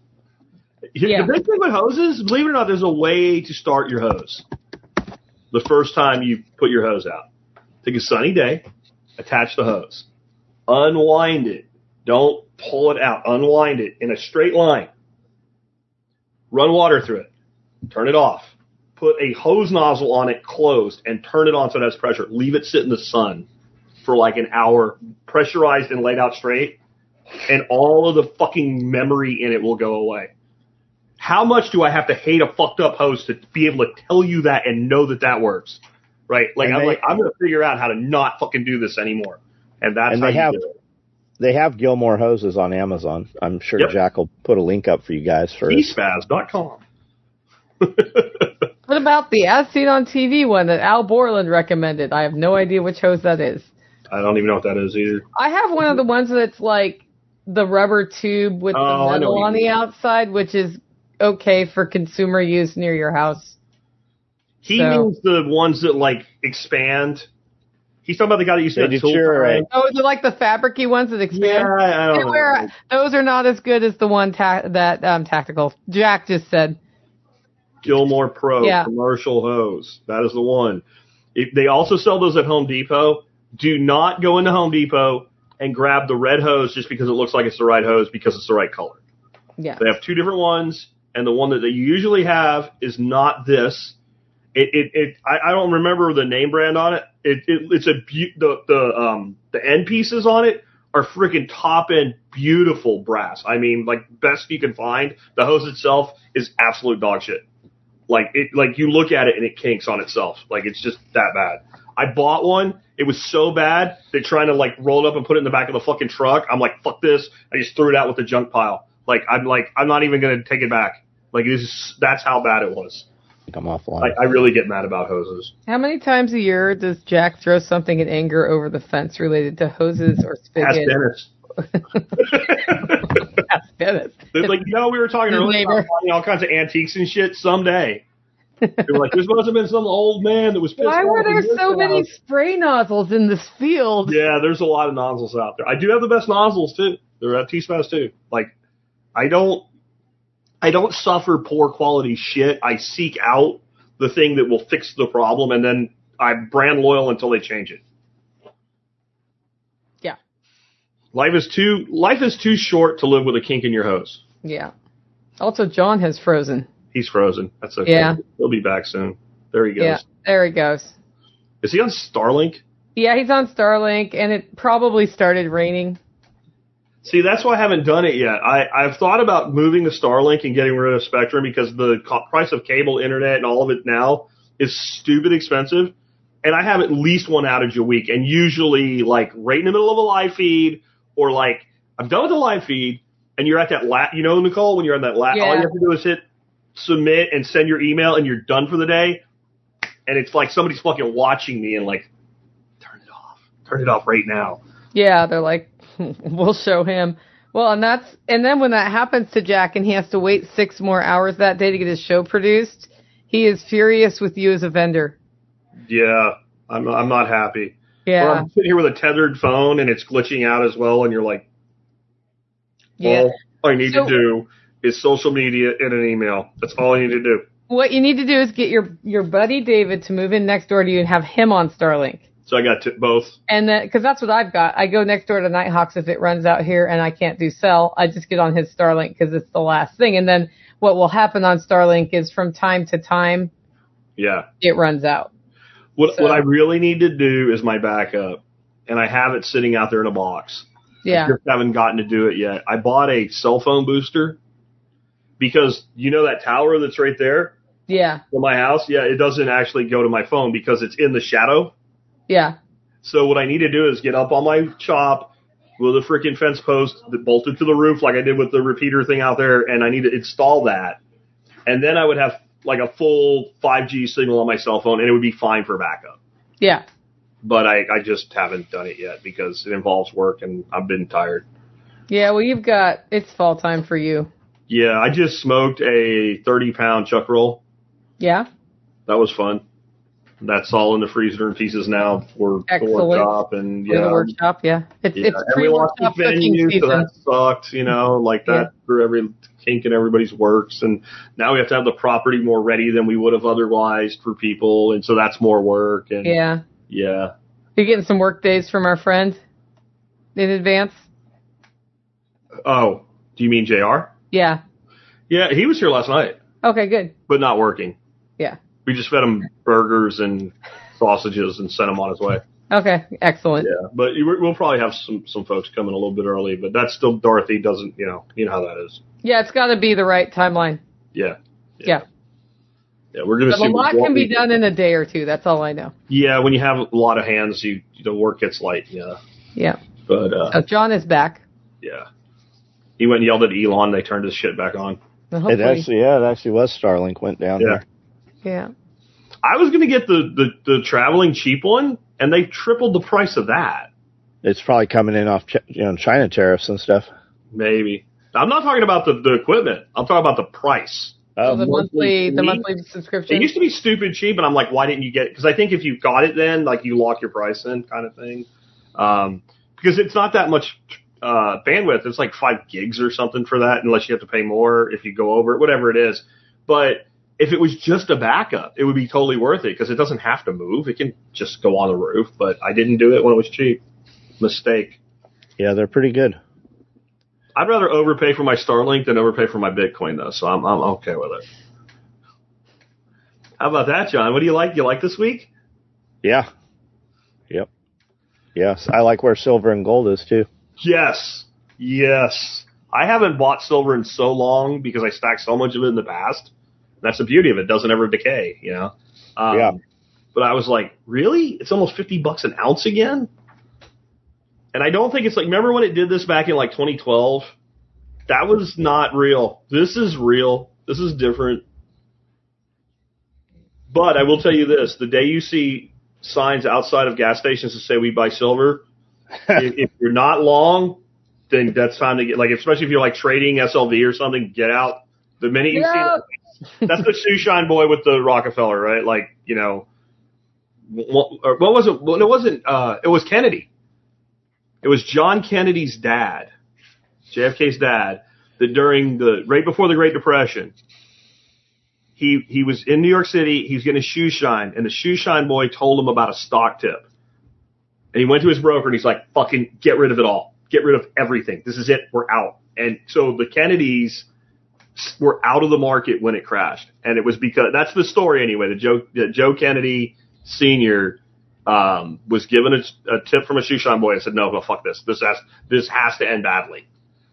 Yeah. the big thing with hoses, believe it or not, there's a way to start your hose. The first time you put your hose out, take a sunny day, attach the hose, unwind it. Don't pull it out. Unwind it in a straight line. Run water through it. Turn it off. Put a hose nozzle on it closed and turn it on so it has pressure. Leave it sit in the sun for like an hour, pressurized and laid out straight, and all of the fucking memory in it will go away. How much do I have to hate a fucked up hose to be able to tell you that and know that that works? right? Like And I'm they- like I'm gonna figure out how to not fucking do this anymore, and that's And how they you have- do it. They have Gilmore hoses on Amazon. I'm sure Yep. Jack will put a link up for you guys for T spaz dot com. What about the As Seen on T V one that Al Borland recommended? I have no idea which hose that is. I don't even know what that is either. I have one of the ones that's like the rubber tube with Oh, the I know metal what on you the mean. outside, which is okay for consumer use near your house. He So- means the ones that like expand. He's talking about the guy that used to They have tool deteriorate. time. Oh, they're like the fabricy ones that expand. Yeah, I They don't know. wear- those are not as good as the one ta- that um, tactical Jack just said. Gilmore Pro Yeah. commercial hose. That is the one. If they also sell those at Home Depot. Do not go into Home Depot and grab the red hose just because it looks like it's the right hose because it's the right color. Yeah. They have two different ones, and the one that they usually have is not this. It, it, it I, I don't remember the name brand on it. It, it it's a be- the the um the end pieces on it are freaking top end beautiful brass. I mean, like best you can find. The hose itself is absolute dog shit. Like it, like you look at it and it kinks on itself. Like it's just that bad. I bought one. It was so bad that trying to like roll it up and put it in the back of the fucking truck. I'm like, fuck this. I just threw it out with the junk pile. Like I'm like, I'm not even gonna take it back. Like this is that's how bad it was. Come offline. Like I really get mad about hoses. How many times a year does Jack throw something in anger over the fence related to hoses or Ask spigots? Dennis. Ask Dennis. They're like, you know, we were talking His earlier neighbor. about finding all kinds of antiques and shit. Someday, they were like, "There's must have been some old man that was pissed Why off were in there this so many house." spray nozzles in this field? Yeah, there's a lot of nozzles out there. I do have the best nozzles too. They're at T-Spaz too. Like, I don't, I don't suffer poor quality shit. I seek out the thing that will fix the problem, and then I'm brand loyal until they change it. Yeah. Life is too life is too short to live with a kink in your hose. Yeah. Also, John has frozen. He's frozen. That's okay. Yeah. He'll be back soon. There he goes. Yeah, there he goes. Is he on Starlink? Yeah, he's on Starlink, and it probably started raining. See, that's why I haven't done it yet. I, I've thought about moving to Starlink and getting rid of Spectrum because the co- price of cable internet and all of it now is stupid expensive. And I have at least one outage a week, and usually like right in the middle of a live feed, or like I'm done with the live feed, and you're at that la- you know, Nicole, when you're on that la- Yeah. all you have to do is hit submit and send your email, and you're done for the day. And it's like somebody's fucking watching me and like, turn it off, turn it off right now. Yeah, they're like, we'll show him. Well, and that's and then when that happens to Jack, and he has to wait six more hours that day to get his show produced, he is furious with you as a vendor. Yeah, I'm I'm not happy. Yeah, Or I'm sitting here with a tethered phone and it's glitching out as well, and you're like, yeah. all I need So- to do is social media and an email. That's all I need to do. What you need to do is get your your buddy David to move in next door to you and have him on Starlink. So I got t- both. And then, because that's what I've got. I go next door to Nighthawks if it runs out here and I can't do cell. I just get on his Starlink because it's the last thing. And then what will happen on Starlink is from time to time Yeah. it runs out. What So- what I really need to do is my backup, and I have it sitting out there in a box. Yeah. I just haven't gotten to do it yet. I bought a cell phone booster because you know that tower that's right there Yeah. for my house. Yeah, it doesn't actually go to my phone because it's in the shadow. Yeah. So what I need to do is get up on my chop with a freaking fence post that bolted to the roof like I did with the repeater thing out there, and I need to install that. And then I would have like a full five G signal on my cell phone, and it would be fine for backup. Yeah. But I, I just haven't done it yet because it involves work, and I've been tired. Yeah. Well, you've got, it's fall time for you. Yeah, I just smoked a thirty pound chuck roll. Yeah. That was fun. That's all in the freezer in pieces now for the Excellent. workshop, and For yeah, the workshop. Yeah. It's, yeah. it's and we lost the pre-workshop cooking venue, so season. that sucked. You know, like that through every kink in everybody's works, and now we have to have the property more ready than we would have otherwise for people, and so that's more work. And Yeah. yeah. You're getting some work days from our friend in advance? Oh, do you mean J R? Yeah. Yeah, he was here last night, Okay, good. but not working. Yeah. We just fed him burgers and sausages and sent him on his way. Okay, excellent. Yeah, but you, we'll probably have some some folks coming a little bit early, but that's still Dorothy doesn't, you know, you know how that is. Yeah, it's got to be the right timeline. Yeah. Yeah. Yeah, we're going to But see. a lot can be done in a day or two. That's all I know. Yeah, when you have a lot of hands, you the work gets light. Yeah. Yeah. But uh, so John is back. Yeah. He went and yelled at Elon. They turned his shit back on. It actually, yeah, it actually was Starlink went down yeah. here. Yeah. I was going to get the, the, the traveling cheap one, and they tripled the price of that. It's probably coming in off you know, China tariffs and stuff. Maybe. I'm not talking about the, the equipment. I'm talking about the price. So the monthly, the monthly subscription. It used to be stupid cheap, and I'm like, why didn't you get it? Because I think if you got it then, like you lock your price in, kind of thing. Um, because it's not that much uh, bandwidth. It's like five gigs or something for that, unless you have to pay more if you go over it, whatever it is. But if it was just a backup, it would be totally worth it because it doesn't have to move. It can just go on the roof. But I didn't do it when it was cheap. Mistake. Yeah, they're pretty good. I'd rather overpay for my Starlink than overpay for my Bitcoin, though, so I'm I'm okay with it. How about that, John? What do you like? You like this week? Yeah. Yep. Yes, I like where silver and gold is, too. Yes. Yes. I haven't bought silver in so long because I stacked so much of it in the past. That's the beauty of it. It doesn't ever decay, you know? Um, yeah. But I was like, really? It's almost fifty bucks an ounce again? And I don't think it's like, remember when it did this back in like twenty twelve? That was not real. This is real. This is different. But I will tell you this, the day you see signs outside of gas stations that say we buy silver, if, if you're not long, then that's time to get, like, especially if you're like trading S L V or something, get out. The minute you yeah. see, that's the shoeshine boy with the Rockefeller, right? Like, you know, what, or what was it? Well, it wasn't, uh, it was Kennedy. It was John Kennedy's dad, J F K's dad, that during the, right before the Great Depression, he, he was in New York City, he was getting a shoe shine, and the shoe shine boy told him about a stock tip. And he went to his broker and he's like, fucking get rid of it all. Get rid of everything. This is it. We're out. And so the Kennedys were out of the market when it crashed. And it was because, that's the story anyway, that Joe, that Joe Kennedy Senior Um, was given a, a tip from a shoe shine boy and said, no, no, fuck this. This has, this has to end badly.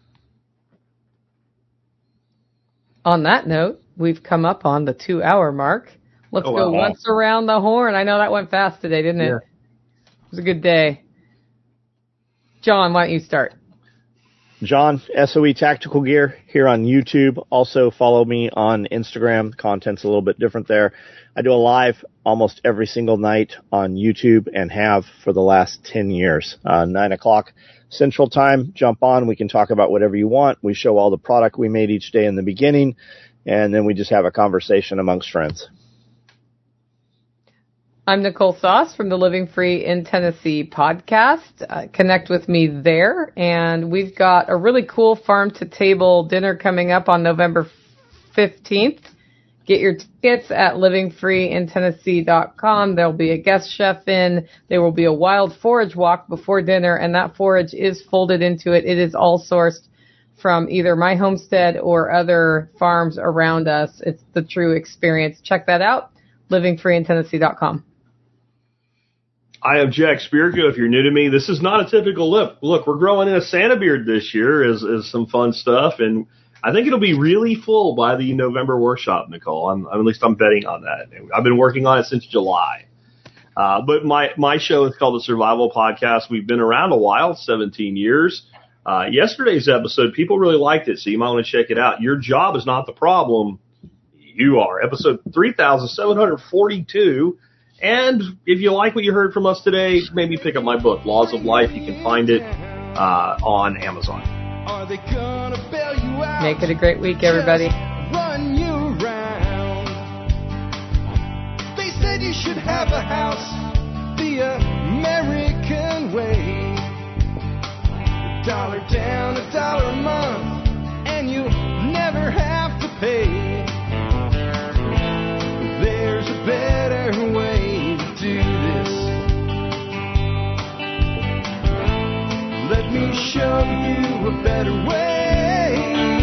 On that note, we've come up on the two hour mark. Let's oh, go wow. once around the horn. I know that went fast today, didn't it? Yeah. It was a good day. John, why don't you start? John, S O E Tactical Gear here on YouTube. Also follow me on Instagram. The content's a little bit different there. I do a live almost every single night on YouTube and have for the last ten years. Uh, nine o'clock Central Time. Jump on. We can talk about whatever you want. We show all the product we made each day in the beginning, and then we just have a conversation amongst friends. I'm Nicole Sauce from the Living Free in Tennessee podcast. Uh, connect with me there. And we've got a really cool farm-to-table dinner coming up on November fifteenth. Get your tickets at living free in tennessee dot com. There'll be a guest chef in. There will be a wild forage walk before dinner, and that forage is folded into it. It is all sourced from either my homestead or other farms around us. It's the true experience. Check that out, living free in tennessee dot com. I am Jack Spirko. If you're new to me, this is not a typical look. Look, we're growing in a Santa beard this year is, is some fun stuff, and I think it'll be really full by the November workshop, Nicole. I'm, at least I'm betting on that. I've been working on it since July. Uh, but my, my show is called the Survival Podcast. We've been around a while, seventeen years. Uh, yesterday's episode, people really liked it, so you might want to check it out. Your job is not the problem. You are. Episode three thousand seven hundred forty-two. And if you like what you heard from us today, maybe pick up my book, Laws of Life. You can find it uh, on Amazon. Are they gonna bail you out? Make it a great week, everybody. Run you around. They said you should have a house the American way. A dollar down, a dollar a month, and you never have to pay. There's a better way to do this. Let me show you a better way.